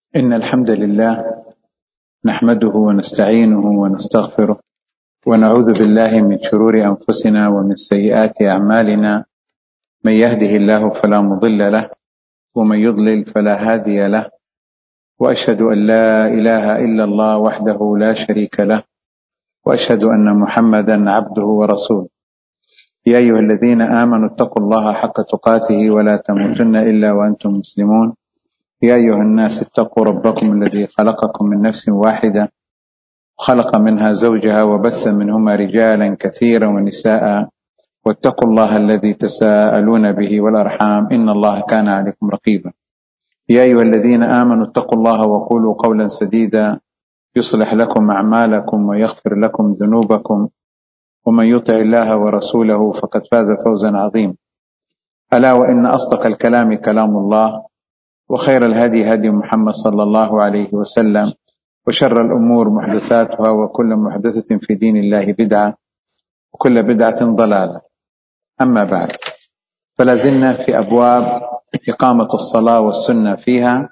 إن الحمد لله نحمده ونستعينه ونستغفره ونعوذ بالله من شرور أنفسنا ومن سيئات أعمالنا. من يهده الله فلا مضل له ومن يضلل فلا هادي له، وأشهد أن لا إله إلا الله وحده لا شريك له، وأشهد أن محمدا عبده ورسوله. يا أيها الذين آمنوا اتقوا الله حق تقاته ولا تموتن إلا وأنتم مسلمون. يا أيها الناس اتقوا ربكم الذي خلقكم من نفس واحدة وخلق منها زوجها وبث منهما رجالا كثيرا ونساء، واتقوا الله الذي تساءلون به والأرحام إن الله كان عليكم رقيبا. يا أيها الذين آمنوا اتقوا الله وقولوا قولا سديدا يصلح لكم أعمالكم ويغفر لكم ذنوبكم، ومن يطع الله ورسوله فقد فاز فوزا عظيما. ألا وإن أصدق الكلام كلام الله، وخير الهدي هدي محمد صلى الله عليه وسلم، وشر الأمور محدثاتها، وكل محدثة في دين الله بدعة، وكل بدعة ضلالة. أما بعد، فلا زلنا في أبواب إقامة الصلاة والسنة فيها،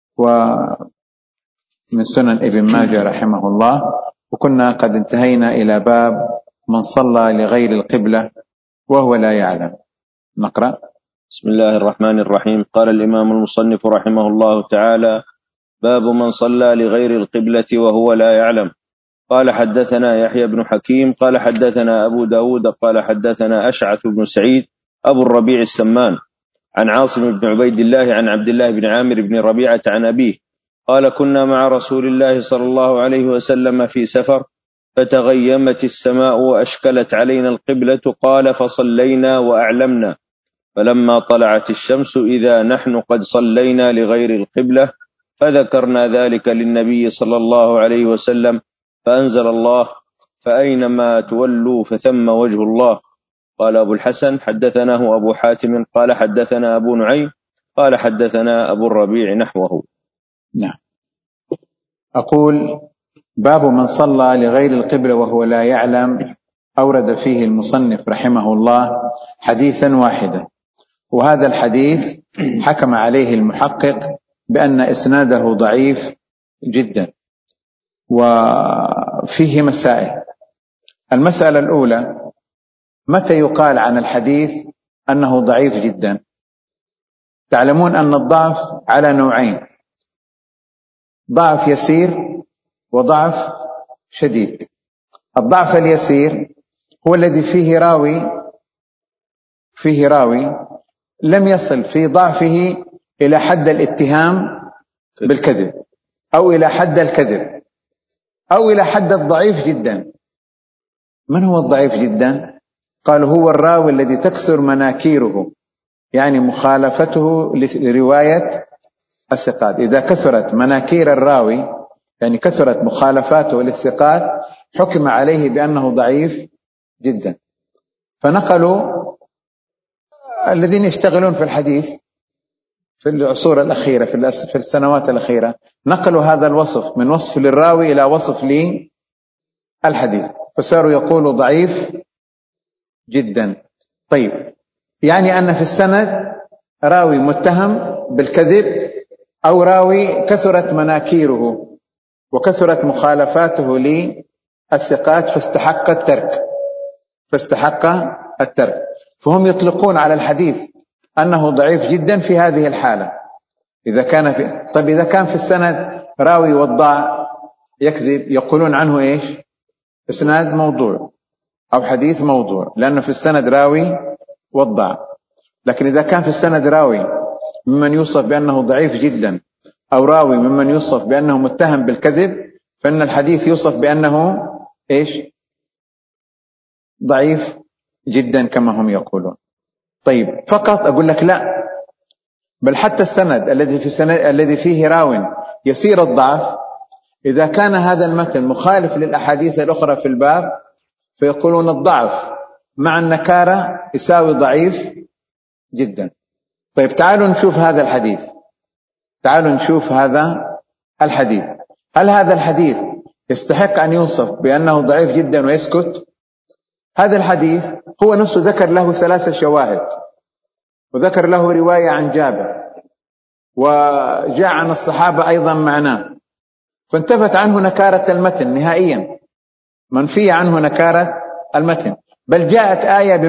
ومن سنن ابن ماجه رحمه الله، وكنا قد انتهينا إلى باب من صلى لغير القبلة وهو لا يعلم. نقرأ. بسم الله الرحمن الرحيم. قال الإمام المصنف رحمه الله تعالى: باب من صلى لغير القبلة وهو لا يعلم. قال حدثنا يحيى بن حكيم قال حدثنا أبو داود قال حدثنا أشعث بن سعيد أبو الربيع السمان عن عاصم بن عبيد الله عن عبد الله بن عامر بن ربيعة عن أبيه قال: كنا مع رسول الله صلى الله عليه وسلم في سفر، فتغيمت السماء وأشكلت علينا القبلة، قال: فصلينا وأعلمنا، فلما طلعت الشمس إذا نحن قد صلينا لغير القبلة، فذكرنا ذلك للنبي صلى الله عليه وسلم، فأنزل الله: فأينما تولوا فثم وجه الله. قال أبو الحسن: حدثناه أبو حاتم قال حدثنا أبو نعيم قال حدثنا أبو الربيع نحوه. نعم. أقول: باب من صلى لغير القبلة وهو لا يعلم. أورد فيه المصنف رحمه الله حديثا واحدا، وهذا الحديث حكم عليه المحقق بأن إسناده ضعيف جدا، وفيه مسائل. المسألة الأولى: متى يقال عن الحديث أنه ضعيف جدا؟ تعلمون أن الضعف على نوعين: ضعف يسير وضعف شديد. الضعف اليسير هو الذي فيه راوي لم يصل في ضعفه إلى حد الاتهام بالكذب، أو إلى حد الكذب، أو إلى حد الضعيف جدا. من هو الضعيف جدا؟ قال: هو الراوي الذي تكثر مناكيره، يعني مخالفته لرواية الثقات. إذا كثرت مناكير الراوي، يعني كثرت مخالفاته للثقات، حكم عليه بأنه ضعيف جدا. فنقلوا الذين يشتغلون في الحديث في العصور الأخيرة، في السنوات الأخيرة، نقلوا هذا الوصف من وصف للراوي إلى وصف للحديث، فصاروا يقولوا ضعيف جدا. طيب، يعني أن في السند راوي متهم بالكذب، أو راوي كثرت مناكيره وكثرت مخالفاته للثقات فاستحق الترك. فهم يطلقون على الحديث أنه ضعيف جدا في هذه الحالة. إذا كان في السند راوي وضاع يكذب، يقولون عنه إيش؟ إسناد موضوع أو حديث موضوع، لأنه في السند راوي وضاع. لكن إذا كان في السند راوي ممن يوصف بأنه ضعيف جدا، أو راوي ممن يوصف بأنه متهم بالكذب، فإن الحديث يوصف بأنه إيش؟ ضعيف جدا كما هم يقولون. طيب، فقط أقول لك لا، بل حتى السند الذي فيه راو يسير الضعف، إذا كان هذا المتن مخالف للأحاديث الأخرى في الباب، فيقولون الضعف مع النكارة يساوي ضعيف جدا. طيب، تعالوا نشوف هذا الحديث. هل هذا الحديث يستحق أن يوصف بأنه ضعيف جدا ويسكت؟ هذا الحديث هو نفسه ذكر له 3 شواهد، وذكر له رواية عن جابر، وجاء عن الصحابة أيضا معناه، فانتفت عنه نكارة المتن نهائيا، منفية عنه نكارة المتن، بل جاءت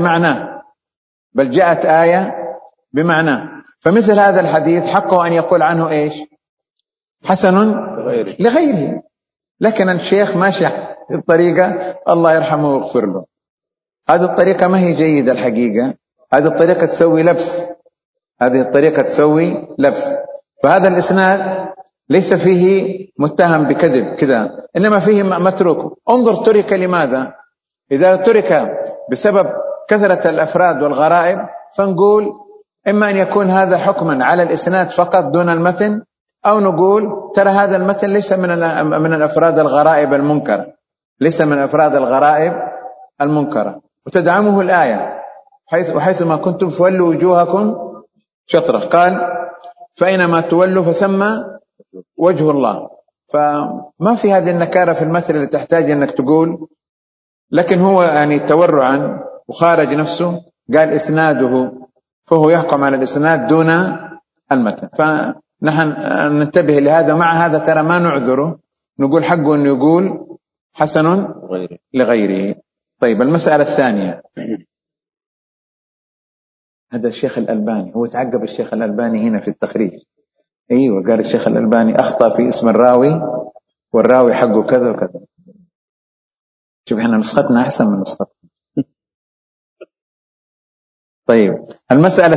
آية بمعناه. فمثل هذا الحديث حقه أن يقول عنه إيش؟ حسن لغيره. لكن الشيخ ماشي الطريقة، الله يرحمه ويغفر له، هذه الطريقة ما هي جيدة الحقيقة، هذه الطريقة تسوي لبس. فهذا الإسناد ليس فيه متهم بكذب كذا، إنما فيه متروك. انظر ترك لماذا؟ إذا ترك بسبب كثرة الأفراد والغرائب فنقول إما أن يكون هذا حكما على الإسناد فقط دون المتن، أو نقول ترى هذا المتن ليس من الأفراد الغرائب المنكرة، وتدعمه الآية وحيثما كنتم فولوا وجوهكم شطرة، قال فأينما تولوا فثم وجه الله. فما في هذه النكارة في المثل اللي تحتاج أنك تقول. لكن هو يعني تورعا وخارج نفسه قال إسناده، فهو يحكم على الإسناد دون المتن. فنحن ننتبه لهذا. مع هذا ترى ما نعذره، نقول حقه أنه يقول حسن لغيره. طيب المسألة الثانية، هذا الشيخ الألباني، هو تعقب الشيخ الألباني هنا في التخريج. أيوة، قال الشيخ الألباني أخطأ في اسم الراوي والراوي حقه كذا وكذا. شوف احنا نسختنا أحسن من نسختنا. طيب المسألة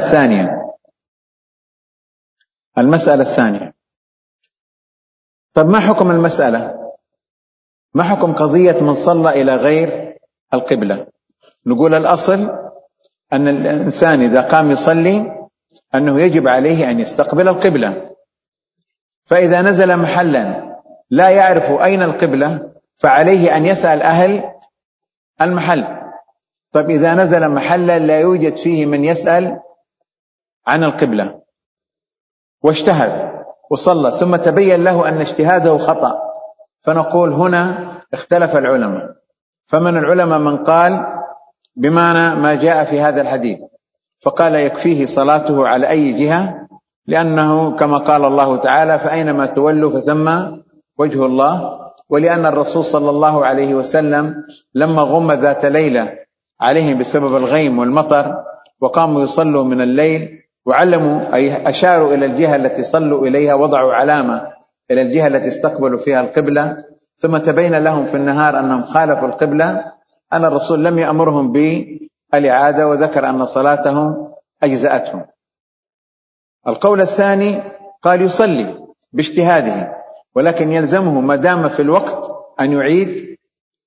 الثانية، طب ما حكم المسألة؟ ما حكم قضية من صلى إلى غير القبلة؟ نقول الأصل أن الإنسان إذا قام يصلي أنه يجب عليه أن يستقبل القبلة، فإذا نزل محلا لا يعرف أين القبلة فعليه أن يسأل أهل المحل. طيب إذا نزل محلا لا يوجد فيه من يسأل عن القبلة واجتهد وصلى ثم تبين له أن اجتهاده خطأ، فنقول هنا اختلف العلماء. فمن العلماء من قال بمعنى ما جاء في هذا الحديث، فقال يكفيه صلاته على أي جهة، لأنه كما قال الله تعالى فأينما تولوا فثم وجه الله، ولأن الرسول صلى الله عليه وسلم لما غم ذات ليلة عليهم بسبب الغيم والمطر وقاموا يصلوا من الليل وعلموا أي أشاروا إلى الجهة التي صلوا إليها، وضعوا علامة إلى الجهة التي استقبلوا فيها القبلة، ثم تبين لهم في النهار أنهم خالفوا القبلة، أن الرسول لم يأمرهم بالإعادة وذكر أن صلاتهم أجزأتهم. القول الثاني قال يصلي باجتهاده، ولكن يلزمه ما دام في الوقت أن يعيد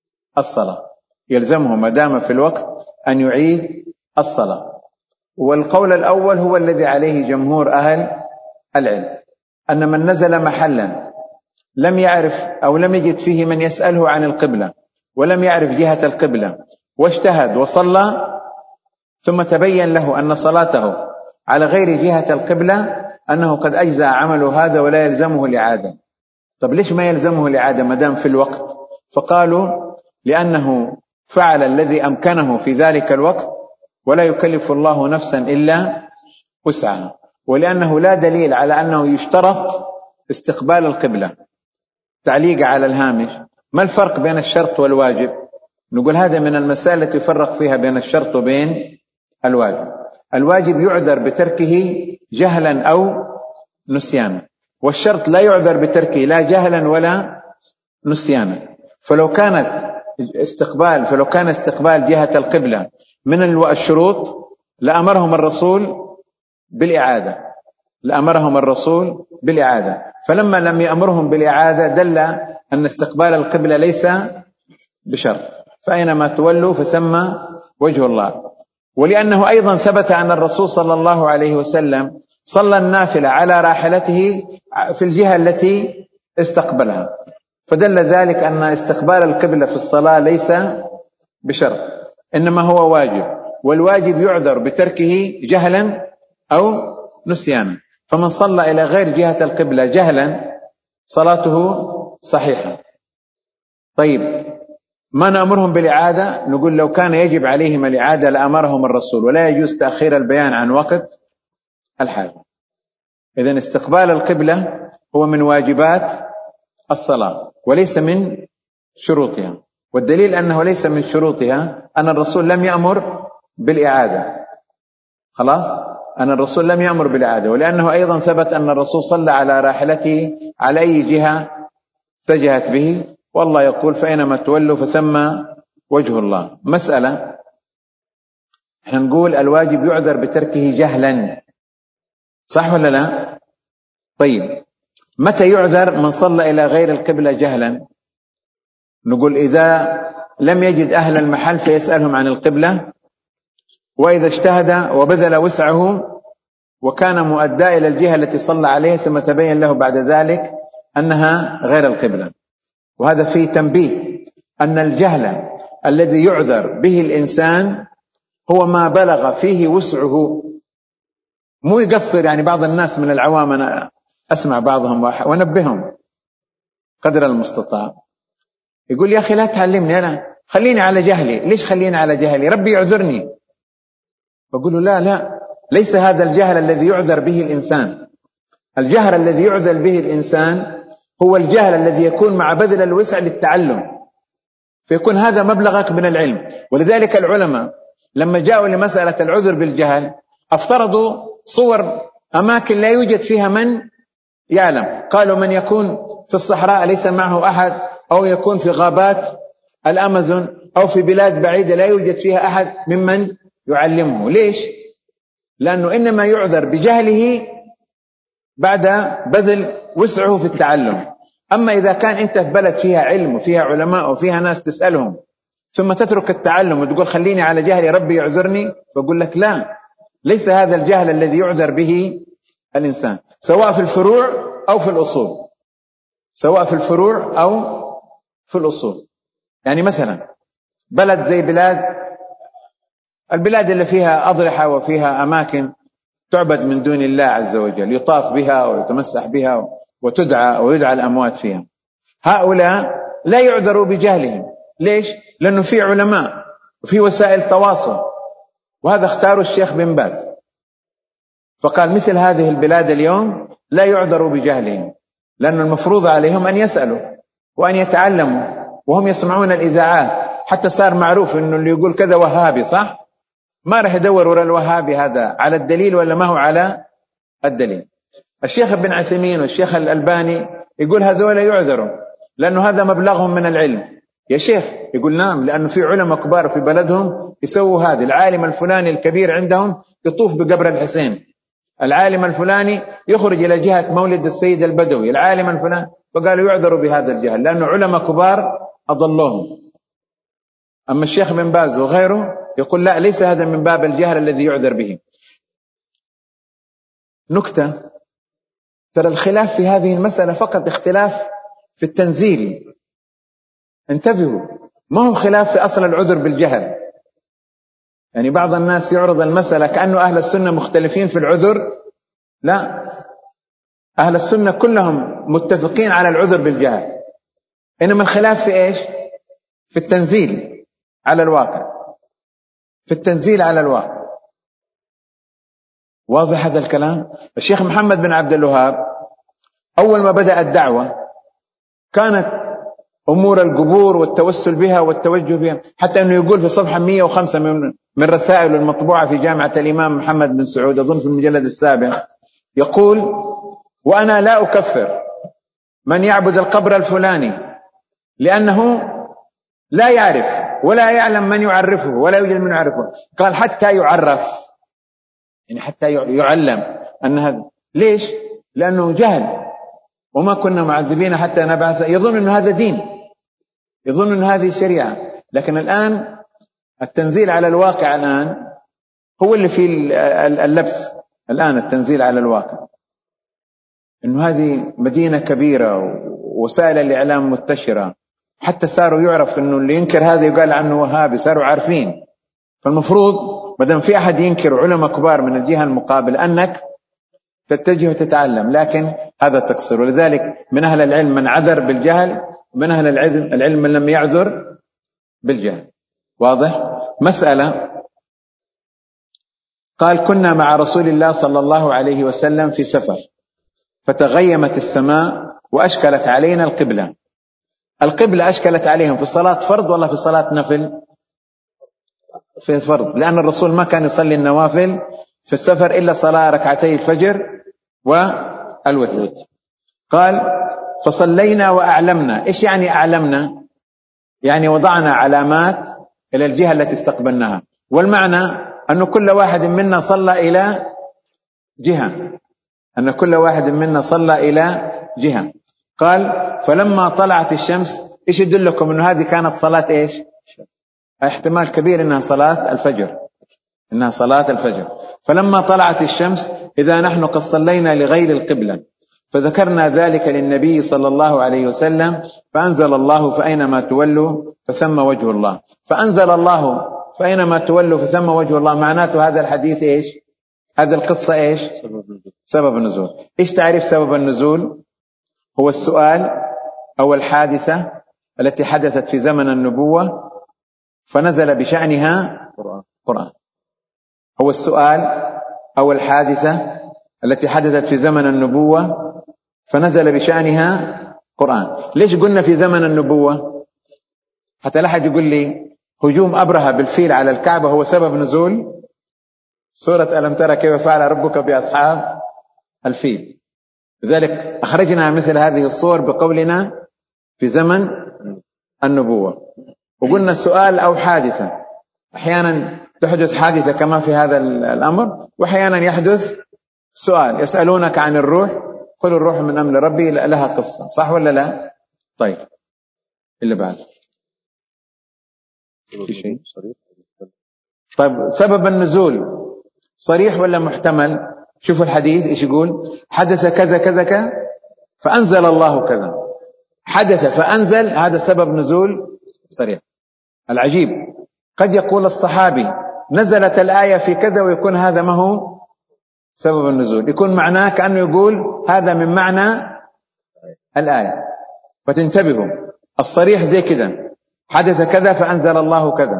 الصلاة. والقول الأول هو الذي عليه جمهور أهل العلم، أن من نزل محلا لم يعرف أو لم يجد فيه من يسأله عن القبلة ولم يعرف جهة القبلة واجتهد وصلى ثم تبين له أن صلاته على غير جهة القبلة أنه قد أجزأ عمله هذا ولا يلزمه الإعادة. طب ليش ما يلزمه الإعادة ما دام في الوقت؟ فقالوا لأنه فعل الذي أمكنه في ذلك الوقت ولا يكلف الله نفسا إلا وسعها، ولأنه لا دليل على أنه يشترط استقبال القبلة. تعليق على الهامش، ما الفرق بين الشرط والواجب؟ نقول هذا من المسائل التي يفرق فيها بين الشرط وبين الواجب. الواجب يعذر بتركه جهلا أو نسيانا، والشرط لا يعذر بتركه لا جهلا ولا نسيانا. فلو كان استقبال جهة القبلة من الشروط لأمرهم الرسول بالإعادة، فلما لم يأمرهم بالإعادة دل أن استقبال القبلة ليس بشرط، فأينما تولوا فثم وجه الله. ولأنه أيضا ثبت أن الرسول صلى الله عليه وسلم صلى النافلة على راحلته في الجهة التي استقبلها، فدل ذلك أن استقبال القبلة في الصلاة ليس بشرط إنما هو واجب، والواجب يعذر بتركه جهلا أو نسيانا. فمن صلى إلى غير جهة القبلة جهلا صلاته صحيحة. طيب ما نأمرهم بالإعادة؟ نقول لو كان يجب عليهم الإعادة لأمرهم الرسول، ولا يجوز تأخير البيان عن وقت الحاجة. إذن استقبال القبلة هو من واجبات الصلاة وليس من شروطها، والدليل أنه ليس من شروطها أن الرسول لم يأمر بالإعادة. خلاص، أن الرسول لم يأمر بالإعادة، ولأنه أيضا ثبت أن الرسول صلى على راحلته على أي جهة اتجهت به، والله يقول فأينما تولوا فثم وجه الله. مسألة، احنا نقول الواجب يعذر بتركه جهلا، صح ولا لا؟ طيب، متى يعذر من صلى إلى غير القبلة جهلا؟ نقول إذا لم يجد أهل المحل فيسألهم عن القبلة، وإذا اجتهد وبذل وسعه وكان مؤدى إلى الجهة التي صلى عليها ثم تبين له بعد ذلك أنها غير القبلة. وهذا فيه تنبيه أن الجهل الذي يعذر به الإنسان هو ما بلغ فيه وسعه، مو يقصر. يعني بعض الناس من العوام أنا أسمع بعضهم وأنبههم قدر المستطاع، يقول يا أخي لا تعلمني، أنا خليني على جهلي. ليش خليني على جهلي؟ ربي يعذرني. بقول له لا، ليس هذا الجهل الذي يعذر به الإنسان. الجهل الذي يعذر به الإنسان هو الجهل الذي يكون مع بذل الوسع للتعلم، فيكون هذا مبلغك من العلم. ولذلك العلماء لما جاءوا لمسألة العذر بالجهل افترضوا صور أماكن لا يوجد فيها من يعلم. قالوا من يكون في الصحراء ليس معه أحد، أو يكون في غابات الأمازون، أو في بلاد بعيدة لا يوجد فيها أحد ممن يعلمه. ليش؟ لأنه إنما يعذر بجهله بعد بذل وسعه في التعلم. أما إذا كان أنت في بلد فيها علم وفيها علماء وفيها ناس تسألهم ثم تترك التعلم وتقول خليني على جهلي ربي يعذرني، فأقول لك لا، ليس هذا الجهل الذي يعذر به الإنسان، سواء في الفروع أو في الأصول، سواء في الفروع أو في الأصول. يعني مثلا بلد زي البلاد اللي فيها أضرحة وفيها أماكن تعبد من دون الله عز وجل، يطاف بها ويتمسح بها ويدعى الأموات فيها، هؤلاء لا يعذروا بجهلهم. ليش؟ لأنه في علماء وفي وسائل تواصل، وهذا اختاروا الشيخ بن باز، فقال مثل هذه البلاد اليوم لا يعذروا بجهلهم، لأن المفروض عليهم أن يسألوا وأن يتعلموا، وهم يسمعون الإذاعات. حتى صار معروف أنه اللي يقول كذا وهابي، صح؟ ما راح يدور وراء الوهابي هذا على الدليل ولا ما هو على الدليل. الشيخ ابن عثيمين والشيخ الألباني يقول هذول يعذروا لأنه هذا مبلغهم من العلم. يا شيخ يقول نعم، لأنه في علماء كبار في بلدهم يسووا هذا. العالم الفلاني الكبير عندهم يطوف بقبر الحسين، العالم الفلاني يخرج إلى جهة مولد السيد البدوي، العالم الفلاني، فقالوا يعذروا بهذا الجهل لأنه علماء كبار أضلوهم. أما الشيخ بن باز وغيره يقول لا، ليس هذا من باب الجهل الذي يعذر به. نكتة، ترى الخلاف في هذه المسألة فقط اختلاف في التنزيل، انتبهوا، ما هو خلاف في أصل العذر بالجهل. يعني بعض الناس يعرض المسألة كأنه أهل السنة مختلفين في العذر، لا، أهل السنة كلهم متفقين على العذر بالجهل، إنما الخلاف في إيش؟ في التنزيل على الواقع، في التنزيل على الواقع. واضح هذا الكلام؟ الشيخ محمد بن عبد الوهاب أول ما بدأ الدعوة كانت أمور القبور والتوسل بها والتوجه بها، حتى أنه يقول في صفحة 105 من رسائل المطبوعة في جامعة الإمام محمد بن سعود، أظن في المجلد السابق، يقول وأنا لا أكفر من يعبد القبر الفلاني لأنه لا يعرف ولا يعلم من يعرفه ولا يوجد من يعرفه. قال حتى يعرف، يعني حتى يعلم أن هذا. ليش؟ لأنه جهل، وما كنا معذبين حتى نبعث. يظن أن هذا دين، يظن أن هذه شريعة. لكن الآن التنزيل على الواقع الآن هو اللي في اللبس. الآن التنزيل على الواقع أنه هذه مدينة كبيرة ووسائل الإعلام منتشرة، حتى صاروا يعرف أنه اللي ينكر هذا يقال عنه وهابي، صاروا عارفين. فالمفروض مدام في أحد ينكر علماء كبار من الجهة المقابلة أنك تتجه وتتعلم، لكن هذا تقصير. ولذلك من أهل العلم من عذر بالجهل، ومن أهل العلم من لم يعذر بالجهل. واضح؟ مسألة، قال كنا مع رسول الله صلى الله عليه وسلم في سفر، فتغيمت السماء وأشكلت علينا القبلة. القبلة أشكلت عليهم في صلاة فرض ولا في صلاة نفل؟ في فرض، لأن الرسول ما كان يصلي النوافل في السفر إلا صلاة ركعتي الفجر والوتر. قال فصلينا وأعلمنا. إيش يعني أعلمنا؟ يعني وضعنا علامات إلى الجهة التي استقبلناها، والمعنى أن كل واحد منا صلى إلى جهة، أن كل واحد منا صلى إلى جهة. قال فلما طلعت الشمس. إيش يدلكم أنه هذه كانت صلاة إيش؟ احتمال كبير أنها صلاة الفجر، إنها صلاة الفجر. فلما طلعت الشمس إذا نحن قد صلينا لغير القبلة، فذكرنا ذلك للنبي صلى الله عليه وسلم، فأنزل الله فأينما تولوا فثم وجه الله. فأنزل الله فأينما تولوا فثم وجه الله، معناته هذا الحديث إيش؟ هذه القصة إيش؟ سبب النزول. إيش تعريف سبب النزول؟ هو السؤال أو الحادثة التي حدثت في زمن النبوة فنزل بشأنها قرآن. هو السؤال أو الحادثة التي حدثت في زمن النبوة فنزل بشأنها قرآن. ليش قلنا في زمن النبوة؟ حتى لا أحد يقول لي هجوم أبرهة بالفيل على الكعبة هو سبب نزول سورة ألم ترى كيف فعل ربك بأصحاب الفيل. لذلك أخرجنا مثل هذه الصور بقولنا في زمن النبوة. وقلنا السؤال أو حادثة، أحيانا تحدث حادثة كما في هذا الأمر، وأحيانا يحدث سؤال. يسألونك عن الروح قل الروح من أمر ربي، لها قصة، صح ولا لا؟ طيب اللي بعد في شيء؟ طيب سبب النزول صريح ولا محتمل؟ شوفوا الحديث ايش يقول: حدث كذا كذا كذا فأنزل الله كذا. حدث فأنزل، هذا سبب نزول صريح. العجيب قد يقول الصحابي نزلت الآية في كذا ويكون هذا ما هو سبب النزول، يكون معناه كأنه يقول هذا من معنى الآية. فتنتبهوا، الصريح زي كذا حدث كذا فأنزل الله كذا،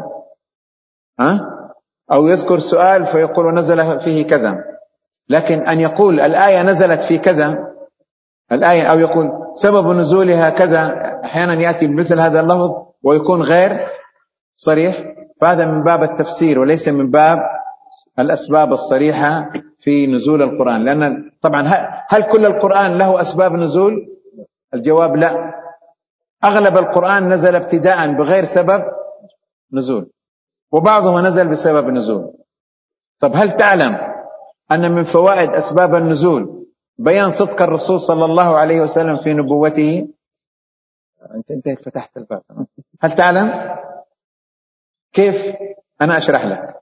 أو يذكر سؤال فيقول نزل فيه كذا. لكن أن يقول الآية نزلت في كذا الآية، أو يقول سبب نزولها كذا، أحيانا يأتي بمثل هذا اللفظ ويكون غير صريح، فهذا من باب التفسير وليس من باب الأسباب الصريحة في نزول القرآن. لأن طبعا هل كل القرآن له أسباب نزول؟ الجواب لا. أغلب القرآن نزل ابتداء بغير سبب نزول، وبعضه نزل بسبب نزول. طب هل تعلم أن من فوائد أسباب النزول بيان صدق الرسول صلى الله عليه وسلم في نبوته؟ أنت فتحت الباب. هل تعلم كيف؟ أنا أشرح لك.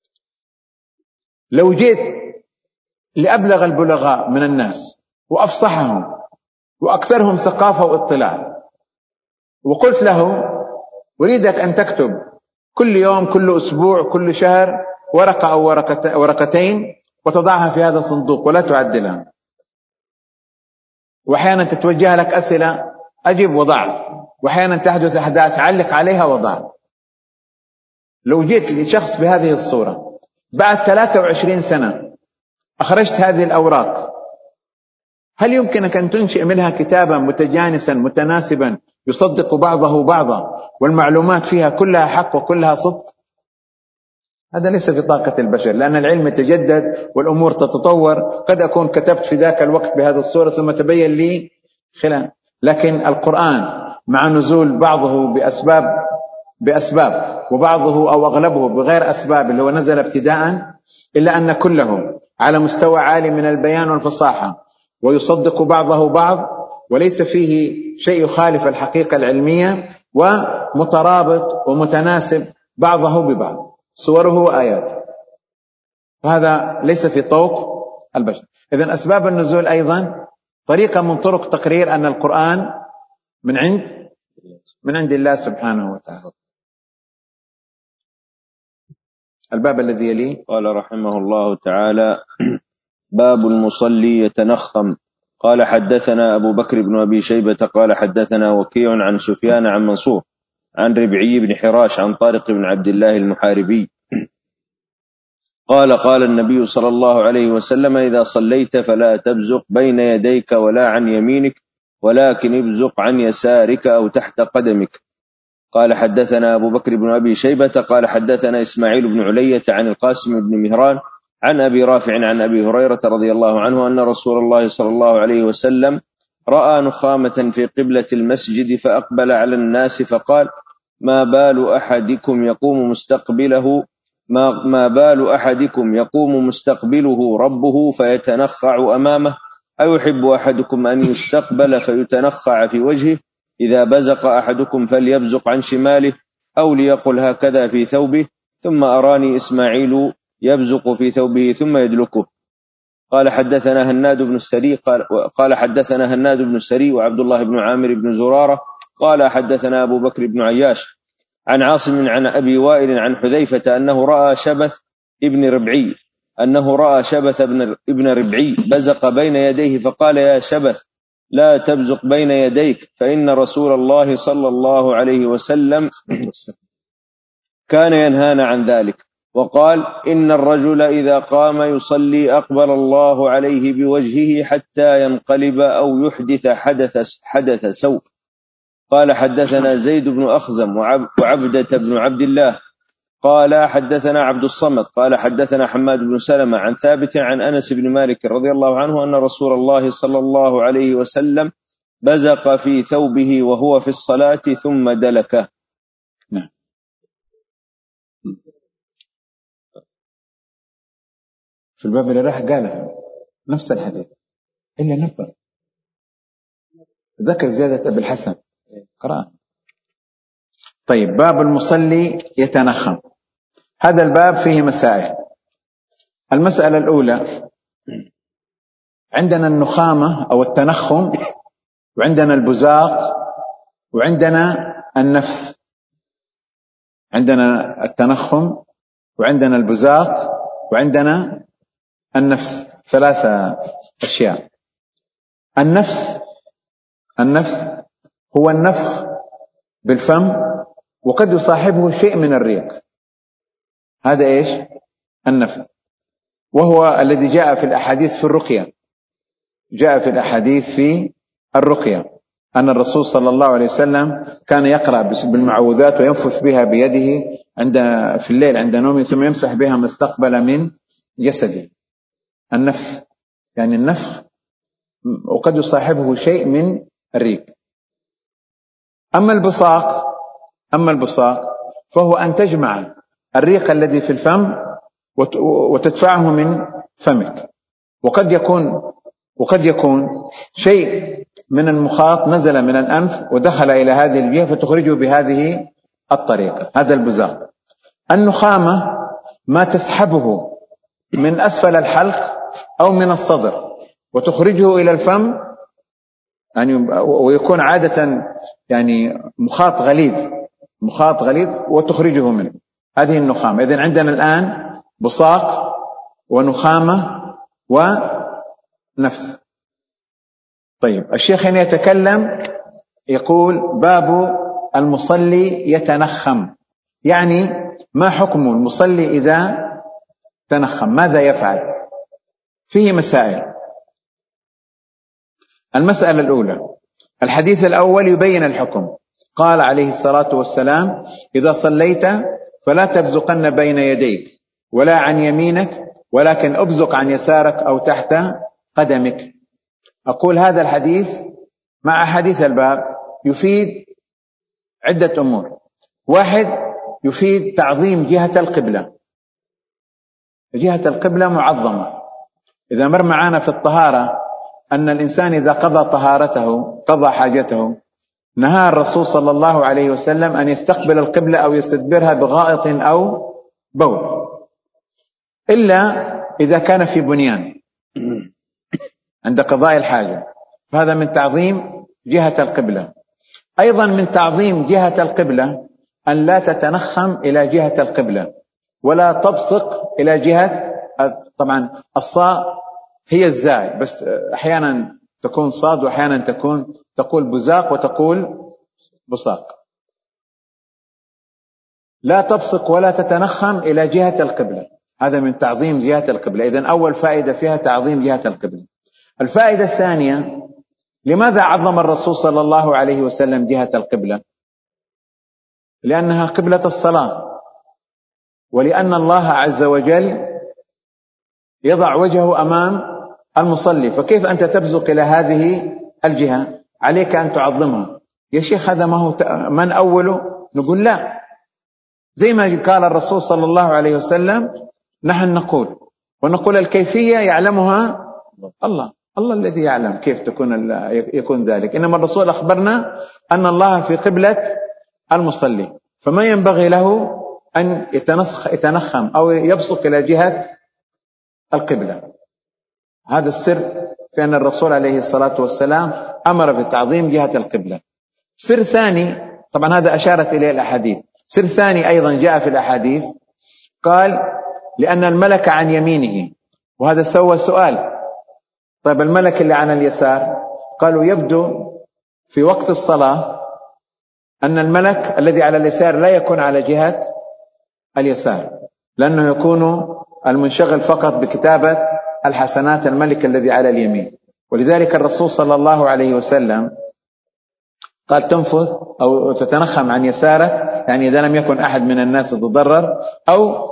لو جيت لأبلغ البلغاء من الناس وأفصحهم وأكثرهم ثقافة واطلاع، وقلت له أريدك أن تكتب كل يوم كل أسبوع كل شهر ورقة أو ورقتين وتضعها في هذا الصندوق ولا تعدلها، وأحيانا تتوجه لك أسئلة أجب وضع، وأحيانا تحدث أحداث علق عليها وضع. لو جيت لشخص بهذه الصورة بعد 23 سنة أخرجت هذه الأوراق، هل يمكنك أن تنشئ منها كتابا متجانسا متناسبا يصدق بعضه بعضا والمعلومات فيها كلها حق وكلها صدق؟ هذا ليس في طاقة البشر، لأن العلم يتجدد والأمور تتطور. قد أكون كتبت في ذاك الوقت بهذه الصورة ثم تبين لي خلاف. لكن القرآن مع نزول بعضه بأسباب وبعضه أو أغلبه بغير أسباب اللي هو نزل ابتداء، إلا أن كله على مستوى عالي من البيان والفصاحة ويصدق بعضه بعض، وليس فيه شيء يخالف الحقيقة العلمية، ومترابط ومتناسب بعضه ببعض، صوره وآياته. وهذا ليس في طوق البشر. إذن أسباب النزول أيضا طريقة من طرق تقرير أن القرآن من عند الله سبحانه وتعالى. الباب الذي يليه قال رحمه الله تعالى: باب المصلي يتنخم. قال حدثنا أبو بكر بن أبي شيبة قال حدثنا وكيع عن سفيان عن منصور عن ربعي بن حراش عن طارق بن عبد الله المحاربي قال النبي صلى الله عليه وسلم: إذا صليت فلا تبزق بين يديك ولا عن يمينك، ولكن ابزق عن يسارك أو تحت قدمك. قال حدثنا أبو بكر بن أبي شيبة قال حدثنا إسماعيل بن علية عن القاسم بن مهران عن أبي رافع عن أبي هريرة رضي الله عنه أن رسول الله صلى الله عليه وسلم رأى نخامة في قبلة المسجد فأقبل على الناس فقال: ما بال أحدكم يقوم مستقبله ربه فيتنخع أمامه، أيحب أحدكم أن يستقبل فيتنخع في وجهه؟ إذا بزق أحدكم فليبزق عن شماله، أو ليقل هكذا في ثوبه، ثم أراني إسماعيل يبزق في ثوبه ثم يدلكه. قال حدثنا هناد بن السري وعبد الله بن عامر بن زرارة قال حدثنا أبو بكر بن عياش عن عاصم عن أبي وائل عن حذيفة أنه رأى شبث ابن ربعي بزق بين يديه فقال: يا شبث لا تبزق بين يديك، فإن رسول الله صلى الله عليه وسلم كان ينهانا عن ذلك. وقال: إن الرجل إذا قام يصلي أقبل الله عليه بوجهه حتى ينقلب أو يحدث حدث سوء. قال حدثنا زيد بن أخزم وعبدة بن عبد الله قال حدثنا عبد الصمد قال حدثنا حماد بن سلمة عن ثابت عن أنس بن مالك رضي الله عنه أن رسول الله صلى الله عليه وسلم بزق في ثوبه وهو في الصلاة ثم دلكه. في الباب اللي راح قالها نفس الحديث إلا نبه ذكر زيادة أبي الحسن قرأ. طيب، باب المصلي يتنخم. هذا الباب فيه مسائل. المسألة الأولى: عندنا النخامة أو التنخم، وعندنا البزاق، وعندنا النفث. عندنا التنخم وعندنا البزاق وعندنا النفث، ثلاثة أشياء. النفث هو النفخ بالفم وقد يصاحبه شيء من الريق، هذا إيش؟ النفث، وهو الذي جاء في الأحاديث في الرقية. جاء في الأحاديث في الرقية أن الرسول صلى الله عليه وسلم كان يقرأ بالمعوذات وينفث بها بيده في الليل عند نومه، ثم يمسح بها ما استقبل من جسده. النفث يعني النفخ وقد يصاحبه شيء من الريق. أما البصاق فهو أن تجمع الريق الذي في الفم وتدفعه من فمك، وقد يكون شيء من المخاط نزل من الأنف ودخل إلى هذه الجهة فتخرجه بهذه الطريقة، هذا البزاق. النخامة ما تسحبه من أسفل الحلق أو من الصدر وتخرجه إلى الفم، يعني ويكون عادة يعني مخاط غليظ وتخرجه منه، هذه النخامة. إذن عندنا الآن بصاق ونخامة ونفث. طيب، الشيخ هنا يتكلم يقول: باب المصلي يتنخم، يعني ما حكم المصلي إذا تنخم؟ ماذا يفعل؟ فيه مسائل. المسألة الأولى: الحديث الأول يبين الحكم. قال عليه الصلاة والسلام: إذا صليت فلا تبزقن بين يديك ولا عن يمينك، ولكن أبزق عن يسارك أو تحت قدمك. أقول هذا الحديث مع حديث الباب يفيد عدة أمور. واحد، يفيد تعظيم جهة القبلة. جهة القبلة معظمة. إذا مر معنا في الطهارة أن الإنسان إذا قضى حاجته، نهى الرسول صلى الله عليه وسلم أن يستقبل القبلة أو يستدبرها بغائط أو بول، إلا إذا كان في بنيان عند قضاء الحاجة، فهذا من تعظيم جهة القبلة. أيضا من تعظيم جهة القبلة أن لا تتنخم إلى جهة القبلة ولا تبصق إلى جهة، طبعا الصاء هي الزاي، بس أحيانا تكون صاد وأحيانا تقول بزاق وتقول بصاق. لا تبصق ولا تتنخم إلى جهة القبلة، هذا من تعظيم جهة القبلة. إذن أول فائدة فيها تعظيم جهة القبلة. الفائدة الثانية: لماذا عظم الرسول صلى الله عليه وسلم جهة القبلة؟ لأنها قبلة الصلاة، ولأن الله عز وجل يضع وجهه أمام المصلي، فكيف أنت تبزق إلى هذه الجهة؟ عليك أن تعظمها. يا شيخ هذا ما هو من أوله؟ نقول لا، زي ما قال الرسول صلى الله عليه وسلم نحن ونقول الكيفية يعلمها الله الذي يعلم كيف يكون ذلك. إنما الرسول أخبرنا أن الله في قبلة المصلي، فما ينبغي له أن يتنخم أو يبصق إلى جهة القبلة. هذا السر في أن الرسول عليه الصلاة والسلام أمر بتعظيم جهة القبلة. سر ثاني، طبعا هذا أشارت إليه الأحاديث، سر ثاني أيضا جاء في الأحاديث، قال لأن الملك عن يمينه. وهذا سوى سؤال: طيب الملك اللي عن اليسار؟ قالوا يبدو في وقت الصلاة أن الملك الذي على اليسار لا يكون على جهة اليسار، لأنه يكون المنشغل فقط بكتابة الحسنات الملك الذي على اليمين. ولذلك الرسول صلى الله عليه وسلم قال تنفث أو تتنخم عن يسارك، يعني إذا لم يكن أحد من الناس يتضرر، أو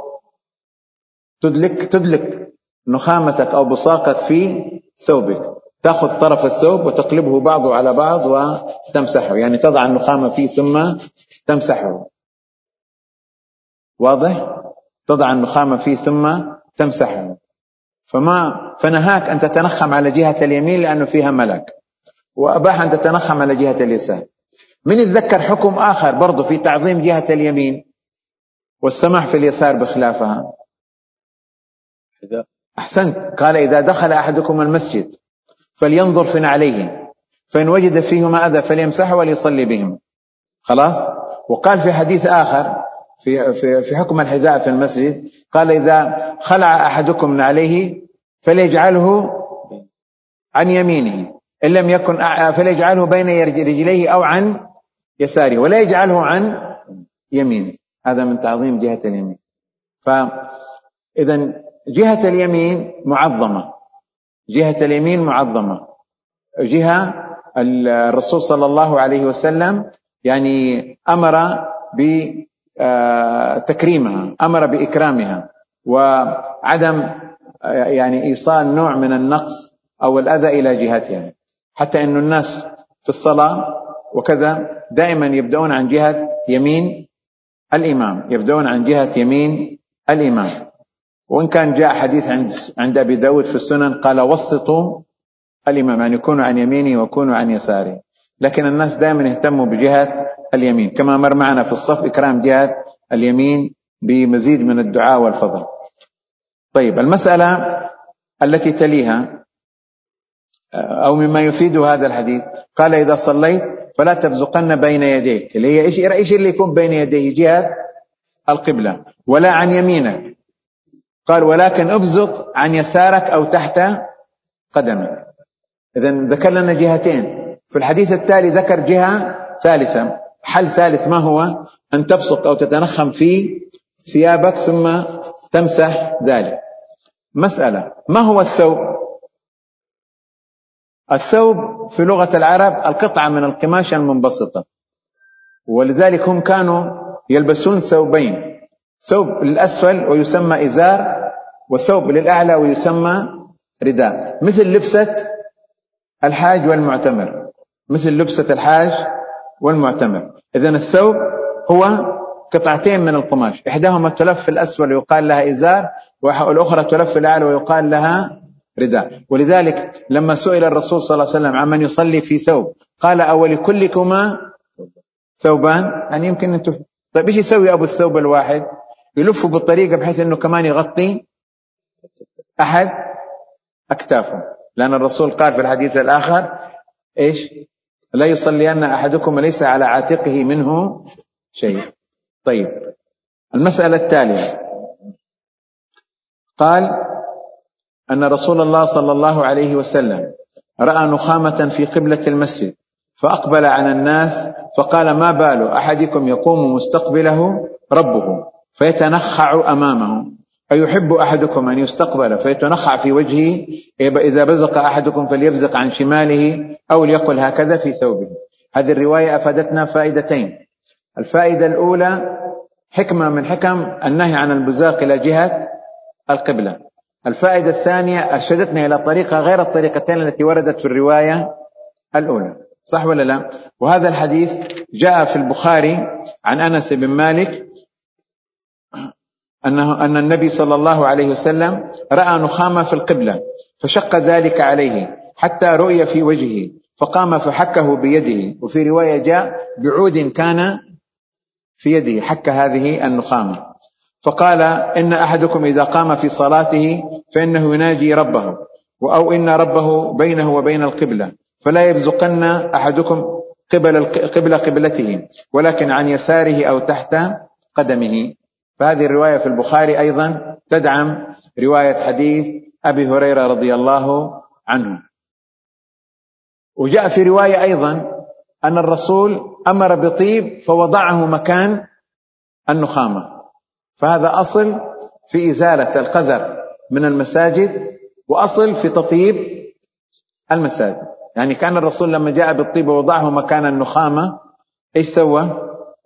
تدلك نخامتك أو بصاقك في ثوبك، تأخذ طرف الثوب وتقلبه بعضه على بعض وتمسحه، يعني تضع النخامة فيه ثم تمسحه. واضح؟ تضع النخامة فيه ثم تمسحه. فنهاك أن تتنخم على جهة اليمين لأنه فيها ملك، وأباح أن تتنخم على جهة اليسار. من يتذكر حكم آخر برضو في تعظيم جهة اليمين والسماح في اليسار بخلافها؟ أحسنت. قال إذا دخل أحدكم المسجد فلينظر في نعليه فإن وجد فيهما أذى فليمسحه وليصلي بهم. خلاص. وقال في حديث آخر في حكم الحذاء في المسجد، قال إذا خلع أحدكم نعليه فليجعله عن يمينه، إن لم يكن فليجعله بين رجليه أو عن يساره، ولا يجعله عن يمينه. هذا من تعظيم جهة اليمين. فإذا جهة اليمين معظمة، جهة اليمين معظمة، جهة الرسول صلى الله عليه وسلم يعني أمر بتكريمها، أمر بإكرامها، وعدم يعني إيصال نوع من النقص أو الأذى إلى جهتها. حتى أن الناس في الصلاة وكذا دائما يبدأون عن جهة يمين الإمام، يبدأون عن جهة يمين الإمام. وإن كان جاء حديث عند أبي داود في السنن قال وسطوا الإمام، أن يكونوا عن يمينه ويكونوا عن يساره، لكن الناس دائما يهتموا بجهة اليمين، كما مر معنا في الصف إكرام جهة اليمين بمزيد من الدعاء والفضل. طيب، المسألة التي تليها أو مما يفيد هذا الحديث، قال إذا صليت فلا تبزقن بين يديك، اللي هي إيش اللي يكون بين يديه؟ جهة القبلة. ولا عن يمينك، قال ولكن ابزق عن يسارك أو تحت قدمك. إذن ذكر لنا جهتين. في الحديث التالي ذكر جهة ثالثة، حل ثالث، ما هو؟ أن تبصق أو تتنخم في ثيابك ثم تمسح ذلك. مسألة: ما هو الثوب؟ الثوب في لغة العرب القطعة من القماش المنبسطة، ولذلك هم كانوا يلبسون ثوبين، ثوب للأسفل ويسمى إزار، وثوب للأعلى ويسمى رداء، مثل لبسة الحاج والمعتمر، مثل لبسة الحاج والمعتمر. إذن الثوب هو قطعتين من القماش، إحداهما تلف في الأسفل ويقال لها إزار، والأخرى تلف في الأعلى ويقال لها رداء. ولذلك لما سئل الرسول صلى الله عليه وسلم عمن يصلي في ثوب قال أولكلكما ثوبان؟ يعني يمكن أنتم. طيب إيش يسوي أبو الثوب الواحد؟ يلفه بالطريقة بحيث أنه كمان يغطي أحد أكتافه، لأن الرسول قال في الحديث الآخر إيش؟ لا يصلين أحدكم ليس على عاتقه منه شيء. طيب، المسألة التالية، قال أن رسول الله صلى الله عليه وسلم رأى نخامة في قبلة المسجد فأقبل عن الناس فقال ما بال أحدكم يقوم مستقبله ربه فيتنخع أمامه أيحب أحدكم أن يستقبل فيتنخع في وجهه؟ إذا بزق أحدكم فليبزق عن شماله أو ليقل هكذا في ثوبه. هذه الرواية أفادتنا فائدتين. الفائدة الأولى حكمة من حكم النهي عن البزاق إلى جهة القبلة. الفائدة الثانية أرشدتنا إلى طريقة غير الطريقتين التي وردت في الرواية الأولى. صح ولا لا؟ وهذا الحديث جاء في البخاري عن أنس بن مالك أن النبي صلى الله عليه وسلم رأى نخامة في القبلة فشق ذلك عليه حتى رؤي في وجهه فقام فحكه بيده. وفي رواية جاء بعود كان في يده حك هذه النخامة. فقال إن أحدكم إذا قام في صلاته فإنه يناجي ربه أو إن ربه بينه وبين القبلة فلا يبزقن أحدكم قبل قبلته ولكن عن يساره أو تحت قدمه. فهذه الرواية في البخاري أيضا تدعم رواية حديث أبي هريرة رضي الله عنه. وجاء في رواية أيضا أن الرسول أمر بطيب فوضعه مكان النخامة. فهذا أصل في إزالة القذر من المساجد وأصل في تطيب المساجد. يعني كان الرسول لما جاء بالطيب ووضعه مكان النخامة إيش سوى؟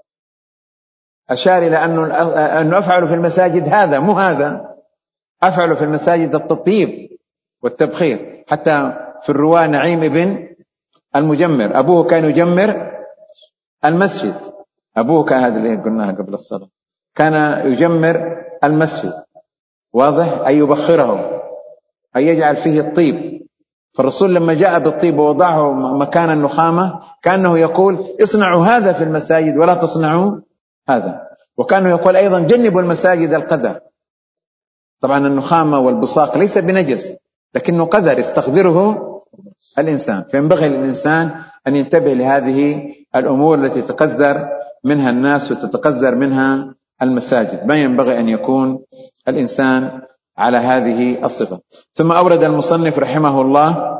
أشار إلى أنه أفعل في المساجد هذا مو هذا، أفعل في المساجد التطيب والتبخير. حتى في الرواة نعيم بن المجمر أبوه كان يجمر المسجد، أبوه كان هذا اللي قلناها قبل الصلاة كان يجمر المسجد، واضح؟ أي يبخره أي يجعل فيه الطيب. فالرسول لما جاء بالطيب ووضعه مكان النخامة كأنه يقول اصنعوا هذا في المساجد ولا تصنعوا هذا. وكانه يقول أيضا جنبوا المساجد القذر. طبعا النخامة والبصاق ليس بنجس لكنه قذر يستقذره الإنسان، فينبغي للإنسان أن ينتبه لهذه الأمور التي تقذر منها الناس وتتقذر منها المساجد. ما ينبغي أن يكون الإنسان على هذه الصفة. ثم أورد المصنف رحمه الله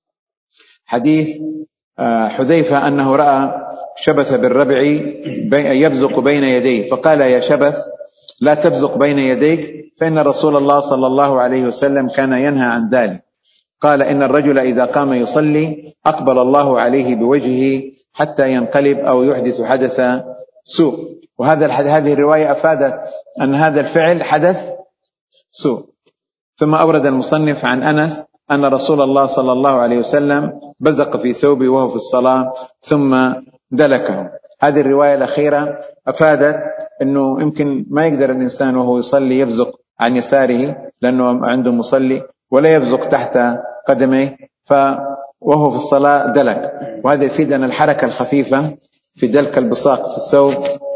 حديث حذيفة أنه رأى شبث بالربع يبزق بين يديه فقال يا شبث لا تبزق بين يديك فإن رسول الله صلى الله عليه وسلم كان ينهى عن ذلك. قال إن الرجل إذا قام يصلي أقبل الله عليه بوجهه حتى ينقلب أو يحدث حدث سوء. هذه الرواية أفادت أن هذا الفعل حدث سوء. ثم أورد المصنف عن أنس أن رسول الله صلى الله عليه وسلم بزق في ثوبه وهو في الصلاة ثم دلكه. هذه الرواية الأخيرة أفادت أنه يمكن ما يقدر الإنسان وهو يصلي يبزق عن يساره لأنه عنده مصلي ولا يبزق تحت قدميه وهو في الصلاة دلك. وهذا يفيد أن الحركة الخفيفة في دلك البصاق في الثوب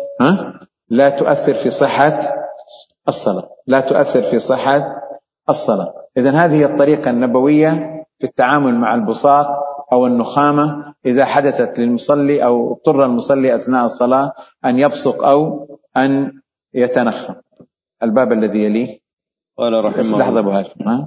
لا تؤثر في صحة الصلاة، لا تؤثر في صحة الصلاة. إذن هذه الطريقة النبوية في التعامل مع البصاق أو النخامة إذا حدثت للمصلي أو اضطر المصلي أثناء الصلاة أن يبصق أو أن يتنخم. الباب الذي يليه قال رحمه الله لحظة بهاشم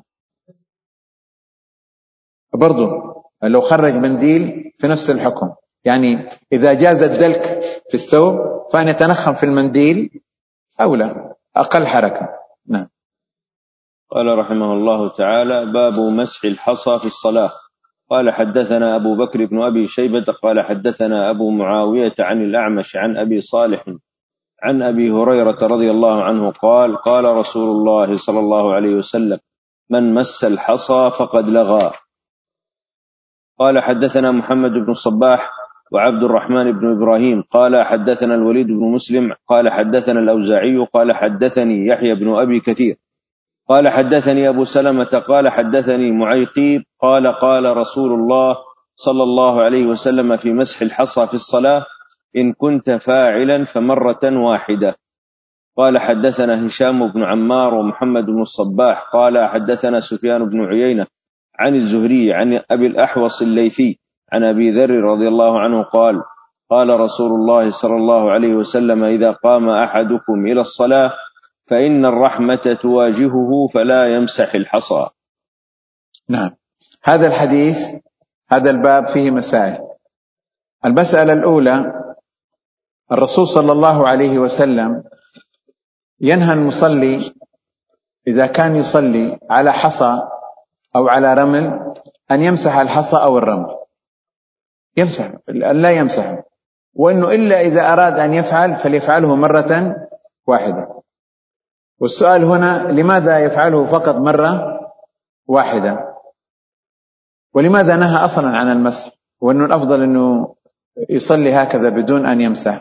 برضو لو خرج منديل في نفس الحكم، يعني إذا جاز الدلك في الثوب فأن يتنخم في المنديل أولى أقل حركة. نعم. قال رحمه الله تعالى باب مسح الحصى في الصلاة. قال حدثنا أبو بكر بن أبي شيبة قال حدثنا أبو معاوية عن الأعمش عن أبي صالح عن أبي هريرة رضي الله عنه قال قال رسول الله صلى الله عليه وسلم من مس الحصى فقد لغى. قال حدثنا محمد بن الصباح وعبد الرحمن بن إبراهيم قال حدثنا الوليد بن مسلم قال حدثنا الأوزاعي قال حدثني يحيى بن أبي كثير قال حدثني أبو سلمة قال حدثني معيقيب قال قال رسول الله صلى الله عليه وسلم في مسح الحصى في الصلاة إن كنت فاعلا فمرة واحدة. قال حدثنا هشام بن عمار ومحمد بن الصباح قال حدثنا سفيان بن عيينة عن الزهري عن أبي الأحوص الليثي عن أبي ذر رضي الله عنه قال قال رسول الله صلى الله عليه وسلم إذا قام أحدكم إلى الصلاة فإن الرحمة تواجهه فلا يمسح الحصى. نعم. هذا الحديث هذا الباب فيه مسائل. المسألة الأولى الرسول صلى الله عليه وسلم ينهى المصلي إذا كان يصلي على حصى أو على رمل أن يمسح الحصى أو الرمل، يمسح، لا يمسح، وأنه إلا إذا أراد أن يفعل فليفعله مرة واحدة. والسؤال هنا لماذا يفعله فقط مرة واحدة؟ ولماذا نهى أصلا عن المسح، وأنه الأفضل أنه يصلي هكذا بدون أن يمسح؟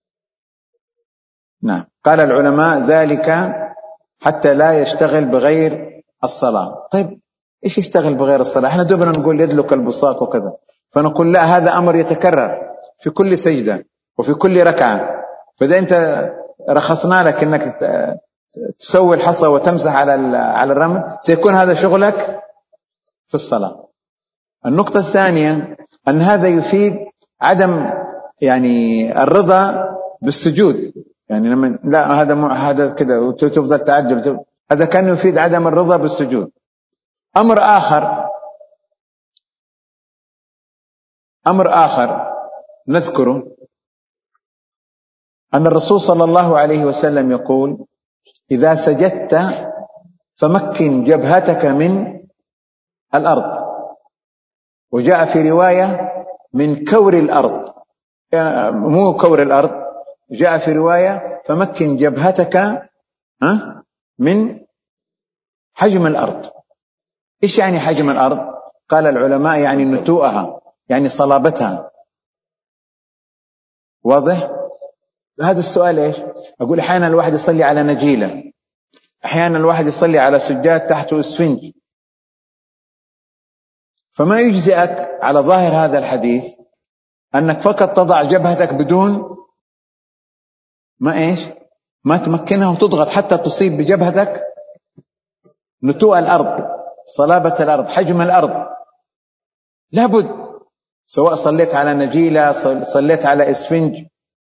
نعم، قال العلماء ذلك حتى لا يشتغل بغير الصلاة. طيب إيش يشتغل بغير الصلاة؟ احنا دوبنا نقول يدلك البصاق وكذا، فنقول لا، هذا أمر يتكرر في كل سجدة وفي كل ركعة، فإذا أنت رخصنا لك أنك تسوي الحصى وتمسح على الرمل سيكون هذا شغلك في الصلاة. النقطة الثانية أن هذا يفيد عدم الرضا بالسجود، لما لا هذا كده وتفضل تعجل، هذا كان يفيد عدم الرضا بالسجود. أمر آخر نذكره أن الرسول صلى الله عليه وسلم يقول: إذا سجدت فمكن جبهتك من الأرض، وجاء في رواية من كور الأرض، مو كور الأرض، جاء في رواية فمكن جبهتك من حجم الأرض. إيش يعني حجم الأرض؟ قال العلماء يعني نتوءها، يعني صلابتها. واضح؟ هذا السؤال إيش؟ أقول أحيانا الواحد يصلي على نجيلة، أحيانا الواحد يصلي على سجاد تحته إسفنج، فما يجزئك على ظاهر هذا الحديث أنك فقط تضع جبهتك بدون ما تمكنها وتضغط حتى تصيب بجبهتك نتوء الأرض، صلابة الأرض، حجم الأرض. لابد، سواء صليت على نجيلة، صليت على إسفنج،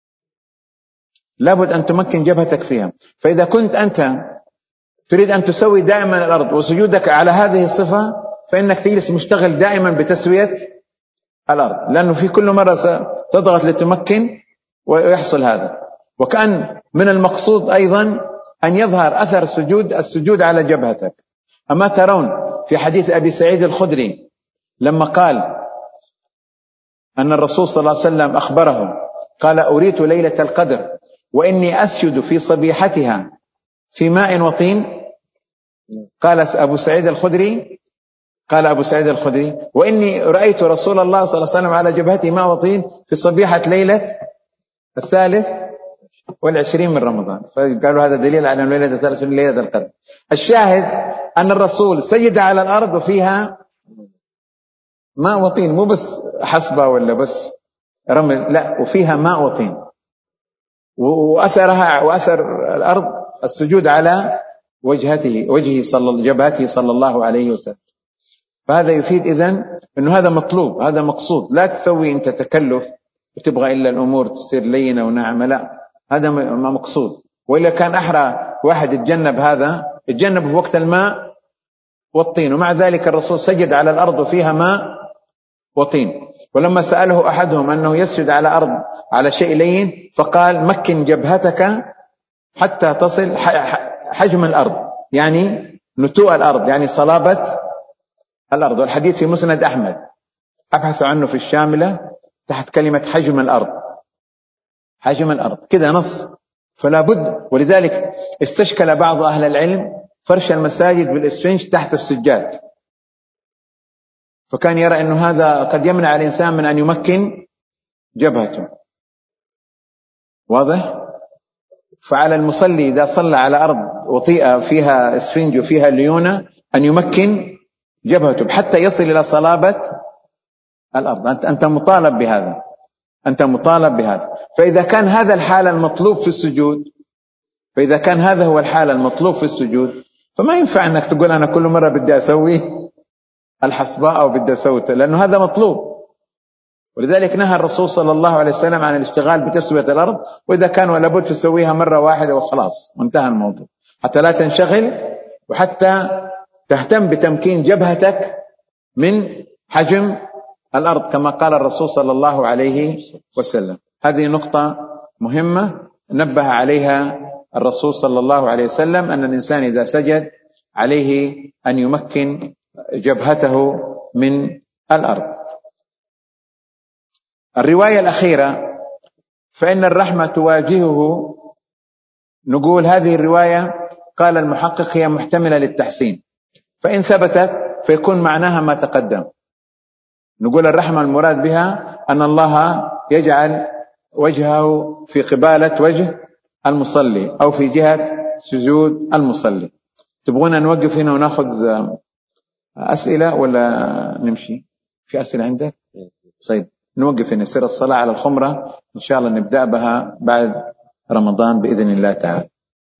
لابد أن تمكن جبهتك فيها. فإذا كنت أنت تريد أن تسوي دائما الأرض وسجودك على هذه الصفة، فإنك تجلس مشتغل دائما بتسوية الأرض، لأنه في كل مرة تضغط لتمكن ويحصل هذا. وكأن من المقصود أيضا أن يظهر أثر السجود على جبهتك. أما ترون في حديث أبي سعيد الخدري لما قال أن الرسول صلى الله عليه وسلم أخبره، قال: أريت ليلة القدر وإني أسجد في صبيحتها في ماء وطين. قال أبو سعيد الخدري: وإني رأيت رسول الله صلى الله عليه وسلم على جبهته ماء وطين في صبيحة ليلة 23 من رمضان. فقالوا هذا دليل على أن ليلة 23 ليلة القدر. الشاهد أن الرسول سجد على الأرض وفيها ماء وطين، مو بس حصبة ولا بس رمل، لا، وفيها ماء وطين، وأثر الأرض السجود على جبهته صلى الله عليه وسلم. فهذا يفيد إذن أنه هذا مطلوب، هذا مقصود. لا تسوي أنت تكلف وتبغى إلا الأمور تصير لينة وناعمة، لا، هذا ما مقصود. وإلا كان أحرى واحد يتجنب في وقت الماء والطين، ومع ذلك الرسول سجد على الأرض وفيها ماء وطين. ولما سأله أحدهم أنه يسجد على أرض على شيء لين، فقال: مكن جبهتك حتى تصل حجم الأرض، يعني نتوء الأرض، يعني صلابة الأرض. والحديث في مسند أحمد، أبحثوا عنه في الشاملة تحت كلمة حجم الأرض كذا نص. فلا بد، ولذلك استشكل بعض أهل العلم فرش المساجد بالإسفنج تحت السجاد، فكان يرى أنه هذا قد يمنع الإنسان من أن يمكن جبهته. واضح؟ فعلى المصلي إذا صلى على أرض وطيئة فيها إسفنج وفيها ليونة أن يمكن جبهته حتى يصل إلى صلابة الأرض. أنت مطالب بهذا. فإذا كان هذا الحال المطلوب في السجود، فما ينفع أنك تقول أنا كل مرة بدي أسوي الحصباء أو بدي أسوي، لأنه هذا مطلوب. ولذلك نهى الرسول صلى الله عليه وسلم عن الاشتغال بتسوية الأرض، وإذا كان ولا بد تسويها مرة واحدة وخلاص وانتهى الموضوع، حتى لا تنشغل وحتى تهتم بتمكين جبهتك من حجم الأرض كما قال الرسول صلى الله عليه وسلم. هذه نقطة مهمة نبه عليها الرسول صلى الله عليه وسلم، أن الإنسان إذا سجد عليه أن يمكن جبهته من الأرض. الرواية الأخيرة فإن الرحمة تواجهه، نقول هذه الرواية قال المحقق هي محتملة للتحسين، فإن ثبتت فيكون معناها ما تقدم. نقول الرحمة المراد بها أن الله يجعل وجهه في قبالة وجه المصلي أو في جهة سجود المصلي. تبغون نوقف هنا وناخذ أسئلة ولا نمشي؟ في أسئلة عندك؟ طيب نوقف هنا، يصير الصلاة على الخمرة إن شاء الله نبدأ بها بعد رمضان بإذن الله تعالى.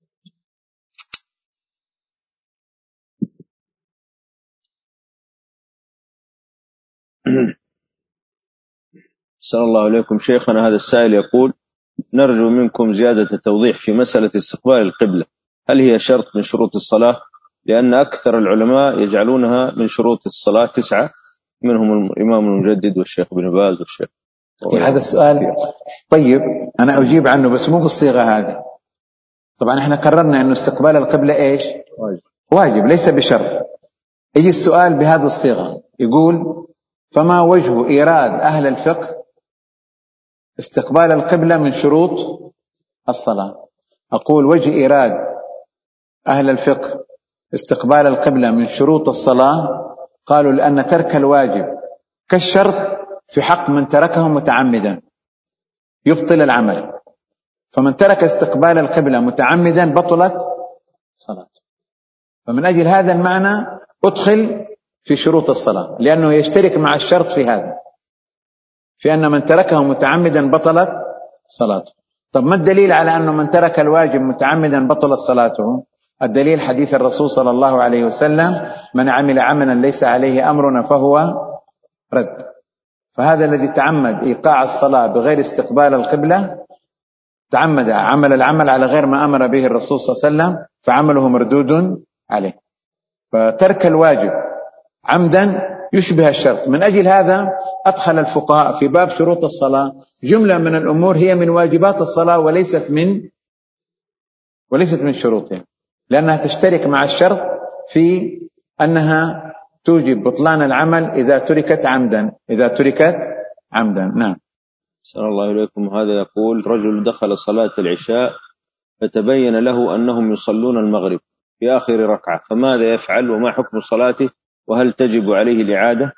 أحسن الله إليكم شيخنا. هذا السائل يقول: نرجو منكم زيادة التوضيح في مسألة استقبال القبلة، هل هي شرط من شروط الصلاة؟ لأن أكثر العلماء يجعلونها من شروط الصلاة 9، منهم الإمام المجدد والشيخ ابن باز والشيخ. هذا السؤال طيب أنا أجيب عنه بس مو بالصيغة هذه. طبعا احنا قررنا أنه استقبال القبلة إيش؟ واجب ليس بشرط. يجي السؤال بهذه الصيغة، يقول: فما وجه إيراد أهل الفقه استقبال القبلة من شروط الصلاة؟ أقول وجه إيراد أهل الفقه استقبال القبلة من شروط الصلاة، قالوا لأن ترك الواجب كالشرط في حق من تركه متعمدا يبطل العمل، فمن ترك استقبال القبلة متعمدا بطلت صلاته. فمن أجل هذا المعنى أدخل في شروط الصلاة، لأنه يشترك مع الشرط في هذا، في أن من تركه متعمدا بطلت صلاته. طب ما الدليل على أنه من ترك الواجب متعمدا بطلت صلاته؟ الدليل حديث الرسول صلى الله عليه وسلم: من عمل عملا ليس عليه أمرنا فهو رد. فهذا الذي تعمد إيقاع الصلاة بغير استقبال القبلة تعمد عمل العمل على غير ما أمر به الرسول صلى الله عليه وسلم، فعمله مردود عليه. فترك الواجب عمدا يشبه الشرط. من أجل هذا أدخل الفقهاء في باب شروط الصلاة جملة من الأمور هي من واجبات الصلاة وليست من شروطها، لأنها تشترك مع الشرط في أنها توجب بطلان العمل إذا تركت عمدا. نعم. أحسن الله إليكم. هذا يقول: رجل دخل صلاة العشاء فتبين له أنهم يصلون المغرب في آخر ركعة، فماذا يفعل وما حكم صلاته وهل تجب عليه الإعادة؟